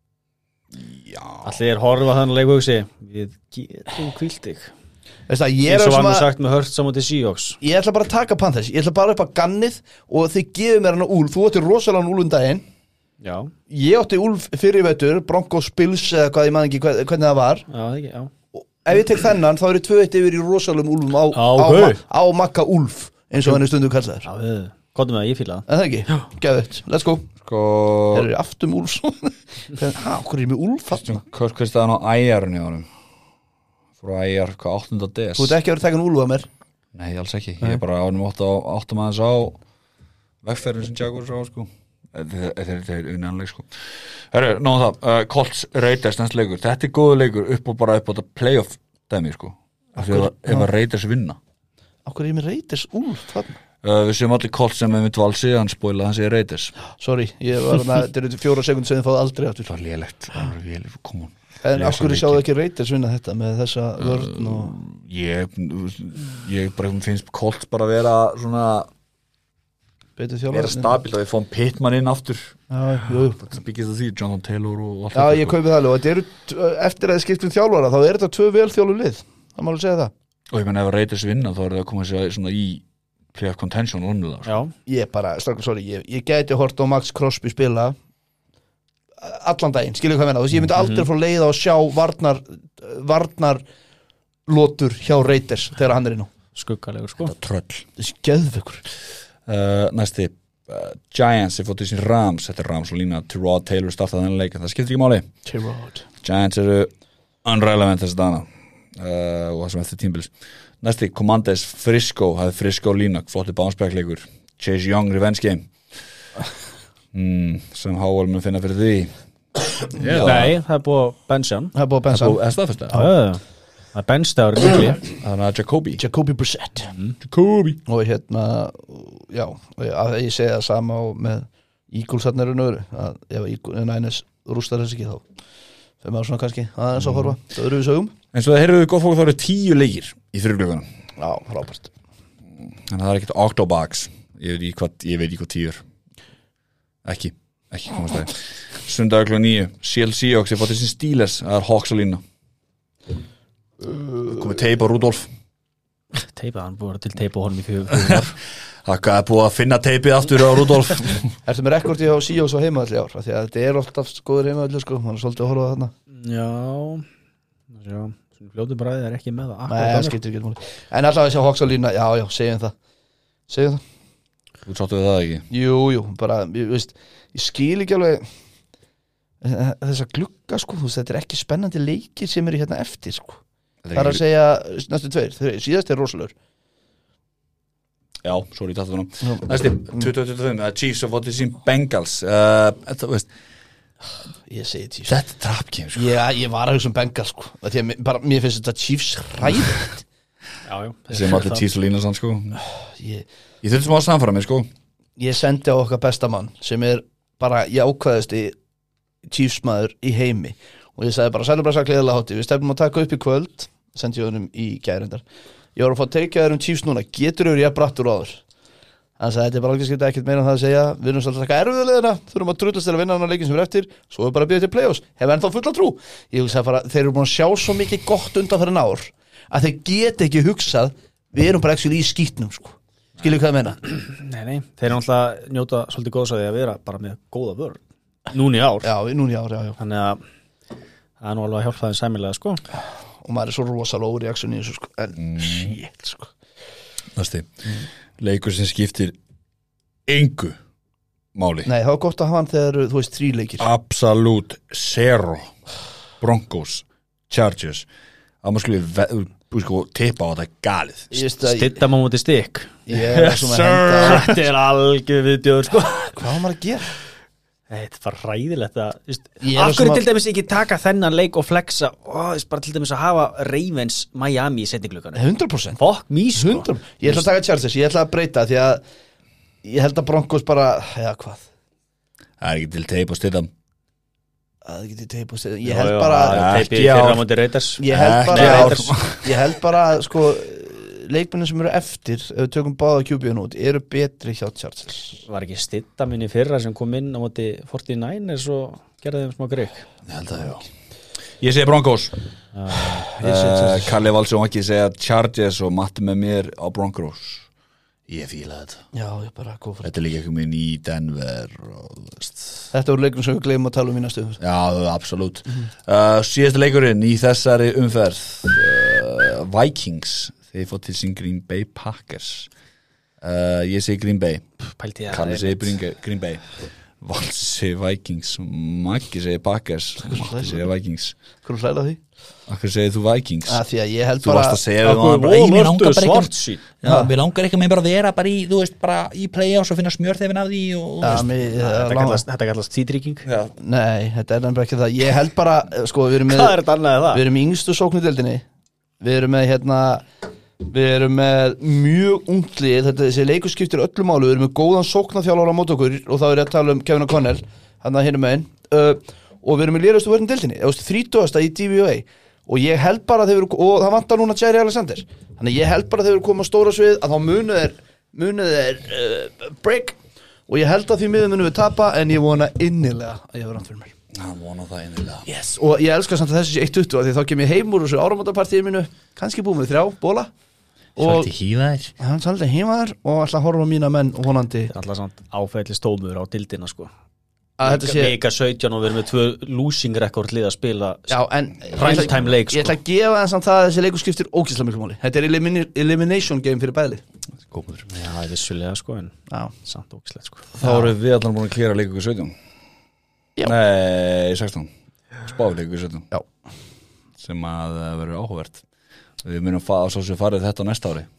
Speaker 2: Allir er horfa þannig að leiku hugsi við getum kvílt þig
Speaker 3: Veist það, ég er
Speaker 2: eins og var nú
Speaker 3: svona,
Speaker 2: sagt með hört saman til Seahawks
Speaker 3: ég ætla bara að taka Panthers ég ætla bara upp að gannið og þið gefið mér hann á úlf þú átti rosalega úlf um daginn
Speaker 2: Já,
Speaker 3: ég átti úlf fyrir vetur Broncos Bills eða hvað ég man ekki hvern- hvernig það var
Speaker 2: já, það ekki, já
Speaker 3: og ef ég tek þennan þá eru tvö eitt yfir í rosalum úlfum á,
Speaker 2: Á,
Speaker 3: á,
Speaker 2: ok.
Speaker 3: ma- á makka úlf eins og hann er stundum kallaður
Speaker 2: Já, við, komdu með það, ég fíla það
Speaker 3: en það ekki, geðveitt, let's go
Speaker 1: sko
Speaker 3: þeir eru aftum úlf hæ, okkur er ég með úlf þarna?
Speaker 1: hvort hvort staðan á æjarunni ánum frá æjar, hvað áttunda des
Speaker 3: þú ert ekki að vera að taka úlf af mér
Speaker 1: nei, alls ekki, ég er bara ánum áttum aðeins á vegferðin sem Jaguars á sko þetta er unnanleik sko herru, nóðum það, uh, Colts Raiders næst leikur, þetta er góðu leikur upp og bara upp á þetta playoff dæmi sko ef að ef að Raiders vinna
Speaker 3: okkur er ég með Raiders úlf þarna
Speaker 1: uh, við séum allir Colts sem er mitt valsi hann spóila, hann segir Raiders
Speaker 3: sorry, ég var þarna, þetta eru fjóra sekund sem þið fáðu aldrei aftur
Speaker 1: það var lélegt, það var lélegt, come on
Speaker 3: en
Speaker 1: Lesa
Speaker 3: okkur
Speaker 1: leiki.
Speaker 3: sjáðu ekki Raiders vinna þetta með þessa vörn og
Speaker 1: ég, ég bara finnst Colts bara vera svona
Speaker 3: betur
Speaker 1: vera
Speaker 3: þjálfari
Speaker 1: stabilt að við fáum Pittman inn aftur
Speaker 3: já, jú, jú.
Speaker 1: það byggist það því, Jonathan Taylor og allt
Speaker 3: já,
Speaker 1: þetta,
Speaker 3: ég
Speaker 1: sko.
Speaker 3: kaupi það alveg og þetta eru, t- eftir að þið skiptum þjálfara þá er þetta tvö vel þjálfu lið það má alveg segja það
Speaker 1: og ég menn ef að Raiders vinna þá er það að koma sér svona í playoff contention og unnið það
Speaker 2: Já,
Speaker 3: ég bara, strákum, sorry, ég, ég gæti hort á Max Crosby spila allan daginn, skilur hvað ég menna þú veist, ég myndi aldrei frá leið á að sjá varnar varnar lotur hjá Raiders þegar hann er inn á
Speaker 2: skuggalegur sko
Speaker 1: tröll
Speaker 3: þessi geðveikur
Speaker 1: uh, næsti uh, Giants er fótið sín Rams þetta er Rams og lína Tyrod Taylor startaði þennan leik en það skiptir ekki máli
Speaker 3: Tyrod
Speaker 1: Giants eru unrelevant þessi dana uh, og það sem eftir tímbils næsti Commanders Frisco hafði Frisco lína flotti bounceback leikur Chase Young revenge game mm, sem Howell mun finna fyrir því
Speaker 2: Nei, það er búið að bensa hann
Speaker 3: það er búið að bensa
Speaker 1: og er staðfesta
Speaker 2: Já, já, já Það er benstæður líkli
Speaker 1: Þannig að Jacobi
Speaker 3: Jacoby Brissett
Speaker 1: Jacobi
Speaker 3: og hérna, já að ég segi það sama og með Eagles þarna eru nöru að ef Niners rústar þess ekki þá þegar maður svona kannski aðeins að horfa það eru við sögum
Speaker 1: En svo það heyrðuðu gott fólk, það eru tíu leikir í þrjúglögunum
Speaker 3: já, frábært
Speaker 1: Þannig að það er ekkert octobugs Ég veit ekki hvað, ég veit ekki hvað tíur Ekki, ekki komast það Sundagur klukkan níu Seattle Seahawks, ég fótt þessi Steelers Það er Hawks að lína Komið teip á Rudolf
Speaker 2: Teipað, hann búið til teipa honum í fjögur
Speaker 1: Það er búið að finna teipið aftur á Rudolf
Speaker 3: Ertu með rekordi á Seahawks á heimaðalli ár? Því að þetta er alltaf góður heimaðalli sko, hann er svolítið að horfa á þarna
Speaker 2: Já, já Fljótu bræði er ekki með það
Speaker 3: Nei, það skiptir ekki máli En alltaf þessi Hawks á lína, já, já, segjum það Segjum það
Speaker 1: Þú sáttu við það ekki?
Speaker 3: Jú, jú, bara, ég veist Ég skil ekki alveg þessa glugga sko, þú veist, þetta er ekki spennandi leikir sem eru hérna eftir sko Það er að segja næstu tveir, síðast er rosalur
Speaker 1: Já, sorry, þetta var nú Næsti, tuttugu tuttugu og fimm, Chiefs of what is in Bengals uh, Þetta, veist
Speaker 3: Ég segi Chiefs
Speaker 1: Þetta er trapgame, sko
Speaker 3: Já, ég var að hugsa um Bengals sko Því að mér- bara, mér finnst þetta Chiefs hræðilegt
Speaker 2: Já, já
Speaker 1: Sem allir Chiefs og lína sann, sko
Speaker 3: ég,
Speaker 1: Ég þurfti smá að samfara mig, sko
Speaker 3: ég sendi á okkar besta mann sem er bara jákvæðasti Chiefs maður í heimi og ég sagði bara sælum bara að gleðilega hátti við stefnum að taka upp í kvöld sendi ég honum í gærindar ég var að fá að teika þér um Chiefs núna getur þau ég brattur áður hann sagði þetta er bara alveg skipta ekkert meira en það að segja við erum svolítið að taka erfiðulegina þurfum að drullast til að vinna hann að leikin sem er eftir svo er bara að bíða til play-offs hef ennþá fulla trú ég hugsaði bara þeir eru búin að sjá svo mikið gott undan fyrir ár að þeir get ekki hugsað við erum bara actually í skítnum sko skilju hvað ég meina
Speaker 2: Nei, nei, þeir eru náttúrulega njóta svolítið góðs að því að vera bara með góða vörn Núna í ár
Speaker 3: já, núna í ár, já, já
Speaker 2: Þannig að það er nú alveg að hjálpa þeim sæmilega sko
Speaker 3: og maður er svo rosalega óri action í þessu sko en mm. shit sko
Speaker 1: Næsti, mm. leikur sem skiptir engu máli
Speaker 3: nei, það var gott að hafa hann þegar þú veist þrí leikir
Speaker 1: Absolute zero Broncos, Chargers að maður skulle sko, tippa á þetta galið
Speaker 2: Stitta maður mútið stikk
Speaker 3: ég er svona að henda
Speaker 2: Þetta er algjör viðbjóður sko
Speaker 3: hvað var maður að gera?
Speaker 2: Þetta er bara hræðilegt að
Speaker 3: Ég er
Speaker 2: Af hverju
Speaker 3: svona-
Speaker 2: til dæmis ekki taka þennan leik og flexa ó, veist, bara til dæmis að hafa Ravens Miami í setningluganu
Speaker 3: hundra prósent
Speaker 2: Fokk mís sko
Speaker 3: hundra prósent ég ætla að taka Chargers, ég ætla að breyta því að ég held að Broncos bara já hvað
Speaker 1: Það er ekki til teip og stilla
Speaker 3: að það geti teip og stið ég held bara
Speaker 2: Teipi
Speaker 1: Ekki ár.
Speaker 2: fyrir á móti Raiders
Speaker 3: ég held
Speaker 1: Ekki
Speaker 3: bara
Speaker 1: ár.
Speaker 3: ég held bara sko leikmennir sem eru eftir ef við tökum báða Q B-un út eru betri hjá Chargers
Speaker 2: Var ekki stitta minni fyrra sem kom inn á móti forty-niners og gerði þeim smá greg
Speaker 1: Ég held að já Ég segi Broncos uh, Kalli Valsson ekki segja Chargers og Matti með mér á Broncos Ég fíla þetta
Speaker 3: já ég bara góð fyrir
Speaker 1: Þetta er líka ekki minn í Denver og, þú veist.
Speaker 3: þetta voru leikum sem við gleymum að tala um í næstu
Speaker 1: Já, absolutt uh, Síðasta leikurinn í þessari umferð uh, Vikings Þeir fótt til sín Green Bay Packers uh, Ég segi Green Bay
Speaker 2: Pælti ég
Speaker 1: Kalli segi Green, Green Bay Valsi segi Vikings Maggi segi Packers Matti segi Vikings
Speaker 3: hvernig hlæla því?
Speaker 1: Akkur segir þú Vikings
Speaker 3: að því að ég held
Speaker 1: Þú
Speaker 3: bara
Speaker 1: varst að segja við
Speaker 2: Akkur
Speaker 1: hann bara, "Ei, mér langar bara ekki
Speaker 2: svartsýn
Speaker 1: Já, mér langar ekki með bara að vera bara í, þú veist, bara í play-offs og finna smjörþefin af því og, og
Speaker 3: Já,
Speaker 1: veist.
Speaker 3: mér-
Speaker 2: Þetta
Speaker 3: það er
Speaker 2: kallast- þetta kallast títrygging
Speaker 1: Já,
Speaker 3: nei, þetta er nefnilega ekki það ég held bara, sko, við erum með
Speaker 2: Hvað er þetta annað en það?
Speaker 3: við erum í yngstu sóknudeldinni við erum með hérna við erum með mjög unglið þetta þessi leikur skiptir öllu málu við erum með góðan sóknarþjálfara á mót okkur og þá er ég að tala um Kevin O'Connell hann að hinum megin uh, og við erum með lérustu vörðin deildinni þrítugasta í D V O A og ég held bara að þeir eru og það vantar núna Jerry Alexander þannig að ég held bara að þeir eru komið að stóra svið að þá munu þeir munu þeir uh, break og ég held að því miður munum við tapa en ég vona innilega að ég hefur rann fyrir mér
Speaker 1: hann vona það innilega
Speaker 3: yes. og ég elska samt að þessi sé eitt tuttugu því þá kem ég heim úr þessu áramótapartíu mínu kannski búið með þrjá, bóla og
Speaker 1: Svolítið hýðaðir
Speaker 3: hann svolítið heimaðar og ætla að horfa á mína menn og vonandi
Speaker 2: Alltaf samt áfæðli stómur á dildina sko
Speaker 3: að þetta sé
Speaker 2: Vika sautján og við erum með tvö losing record lið að spila
Speaker 3: já, en
Speaker 2: prime time leik
Speaker 3: ég ætla
Speaker 2: sko
Speaker 3: að gefa það samt það að þessi leikur skiptir ógeðslega miklu máli þetta er elimini- elimination game fyrir bæði
Speaker 1: Góður
Speaker 2: Já, það er vissulega sko en
Speaker 3: já,
Speaker 2: samt ógislegt sko
Speaker 1: Þá erum við allan búin að klíra leikur sautján
Speaker 3: Já.
Speaker 1: Nei, sextán Spáð leikur sautján
Speaker 3: já,
Speaker 1: sem að uh, verður áhugavert Við munum að svo sem farið þetta á næsta ári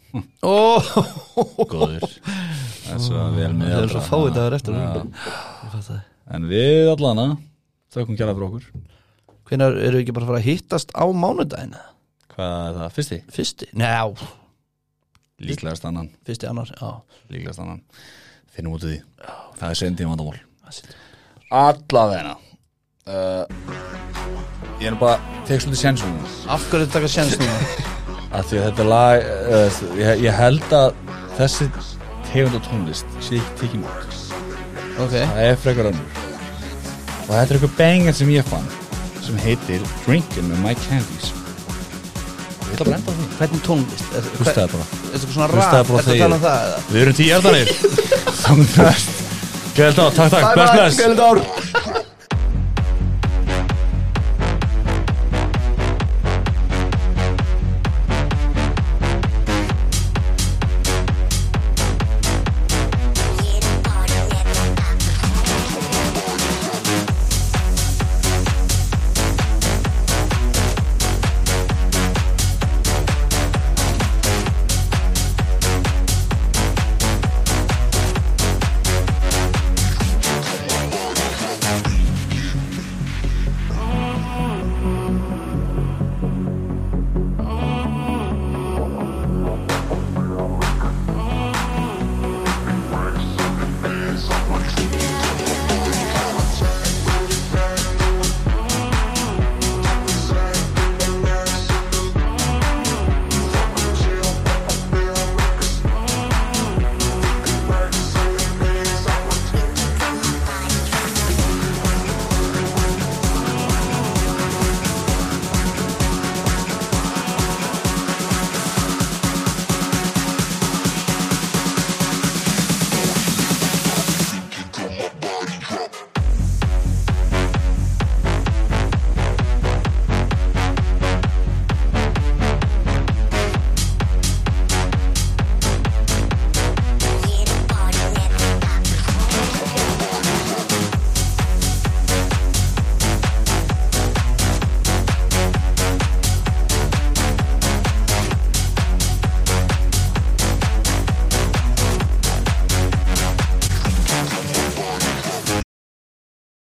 Speaker 3: óh
Speaker 1: Góður Það er svo vel með
Speaker 3: það er svo fáið dagar eftir
Speaker 1: Já.
Speaker 3: ég fatt það
Speaker 1: En við allana þökkum kjærlega fyrir okkur
Speaker 3: hvenær eru við ekki bara að fara að hittast á mánudaginn
Speaker 1: Hvað Hvað er það? Fyrsti?
Speaker 3: Fyrsti? Njá,
Speaker 1: Líklegast annan
Speaker 3: fyrsti annar, já
Speaker 1: Líklegast annan Finnum út í því Það er sendi vandamál
Speaker 3: Það er synd.
Speaker 1: Allavegna uh, Ég er bara Tek svolítið sénsum
Speaker 3: Af hverju þetta taka séns núna?
Speaker 1: Af því að þetta lag uh, ég, ég held að þessi tegund og tónlist sé ekki tekið út
Speaker 3: Ok
Speaker 1: Það er frekar önnur Og þetta er eitthvað banger sem ég fann sem heitir Drinkin' with My Candies Ég ætla bara að enda á því
Speaker 3: Hvernig tónlist? Er-
Speaker 1: Hlustaðu bara
Speaker 3: Er þetta svona
Speaker 1: Hlustaðu
Speaker 3: rap?
Speaker 1: bara á
Speaker 3: Ertu að
Speaker 1: þegið.
Speaker 3: tala um það? eða?
Speaker 1: Við erum tíu hjartanir Þannig að Gæld á, takk takk, bless bless
Speaker 3: Gæld ár